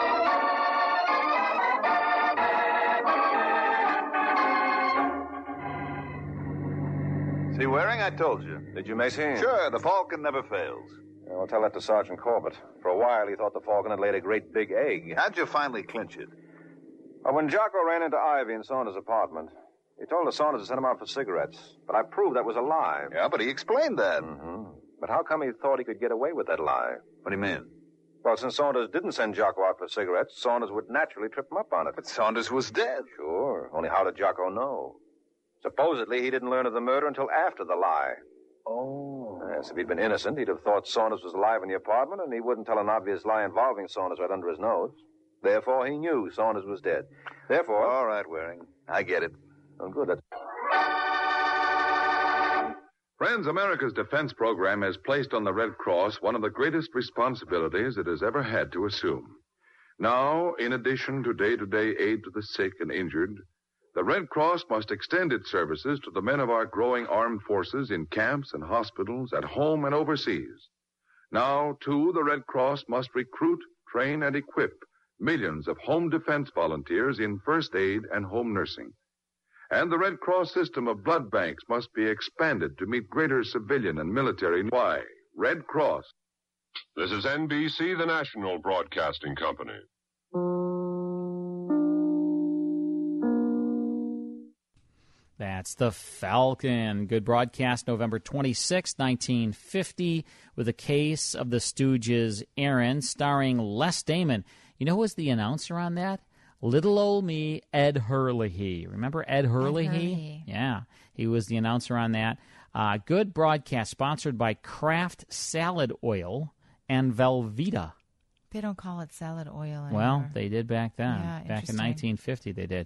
Speaker 7: See, Waring, I told you.
Speaker 20: Did you, Macy?
Speaker 7: Sure, the Falcon never fails.
Speaker 20: Yeah, well, tell that to Sergeant Corbett. For a while, he thought the Falcon had laid a great big egg.
Speaker 7: How'd you finally clinch it?
Speaker 20: Well, when Jocko ran into Ivy in Saunders' apartment, he told us Saunders to send him out for cigarettes. But I proved that was a lie.
Speaker 7: Yeah, but he explained that.
Speaker 20: Mm-hmm. But how come he thought he could get away with that lie?
Speaker 7: What do you mean?
Speaker 20: Well, since Saunders didn't send Jocko out for cigarettes, Saunders would naturally trip him up on it.
Speaker 7: But Saunders was dead.
Speaker 20: Sure. Only how did Jocko know? Supposedly, he didn't learn of the murder until after the lie.
Speaker 7: Oh.
Speaker 20: Yes, if he'd been innocent, he'd have thought Saunders was alive in the apartment, and he wouldn't tell an obvious lie involving Saunders right under his nose. Therefore, he knew Saunders was dead. Therefore...
Speaker 7: All right, Waring. I get it.
Speaker 20: Oh, good. That's...
Speaker 1: Friends, America's defense program has placed on the Red Cross one of the greatest responsibilities it has ever had to assume. Now, in addition to day-to-day aid to the sick and injured, the Red Cross must extend its services to the men of our growing armed forces in camps and hospitals, at home and overseas. Now, too, the Red Cross must recruit, train, and equip millions of home defense volunteers in first aid and home nursing. And the Red Cross system of blood banks must be expanded to meet greater civilian and military needs. Why? Red Cross.
Speaker 22: This is N B C, the national broadcasting company.
Speaker 11: That's The Falcon. Good broadcast, November twenty-sixth, nineteen fifty, with a case of the Stooges' Aaron, starring Les Damon. You know who was the announcer on that? Little old me, Ed Hurley. Remember Ed Hurley?
Speaker 12: Ed Hurley.
Speaker 11: Yeah, he was the announcer on that. Uh, good broadcast, sponsored by Kraft Salad Oil and Velveeta.
Speaker 12: They don't call it salad oil anymore.
Speaker 11: Well, they did back then.
Speaker 12: Yeah,
Speaker 11: back in nineteen fifty, they did.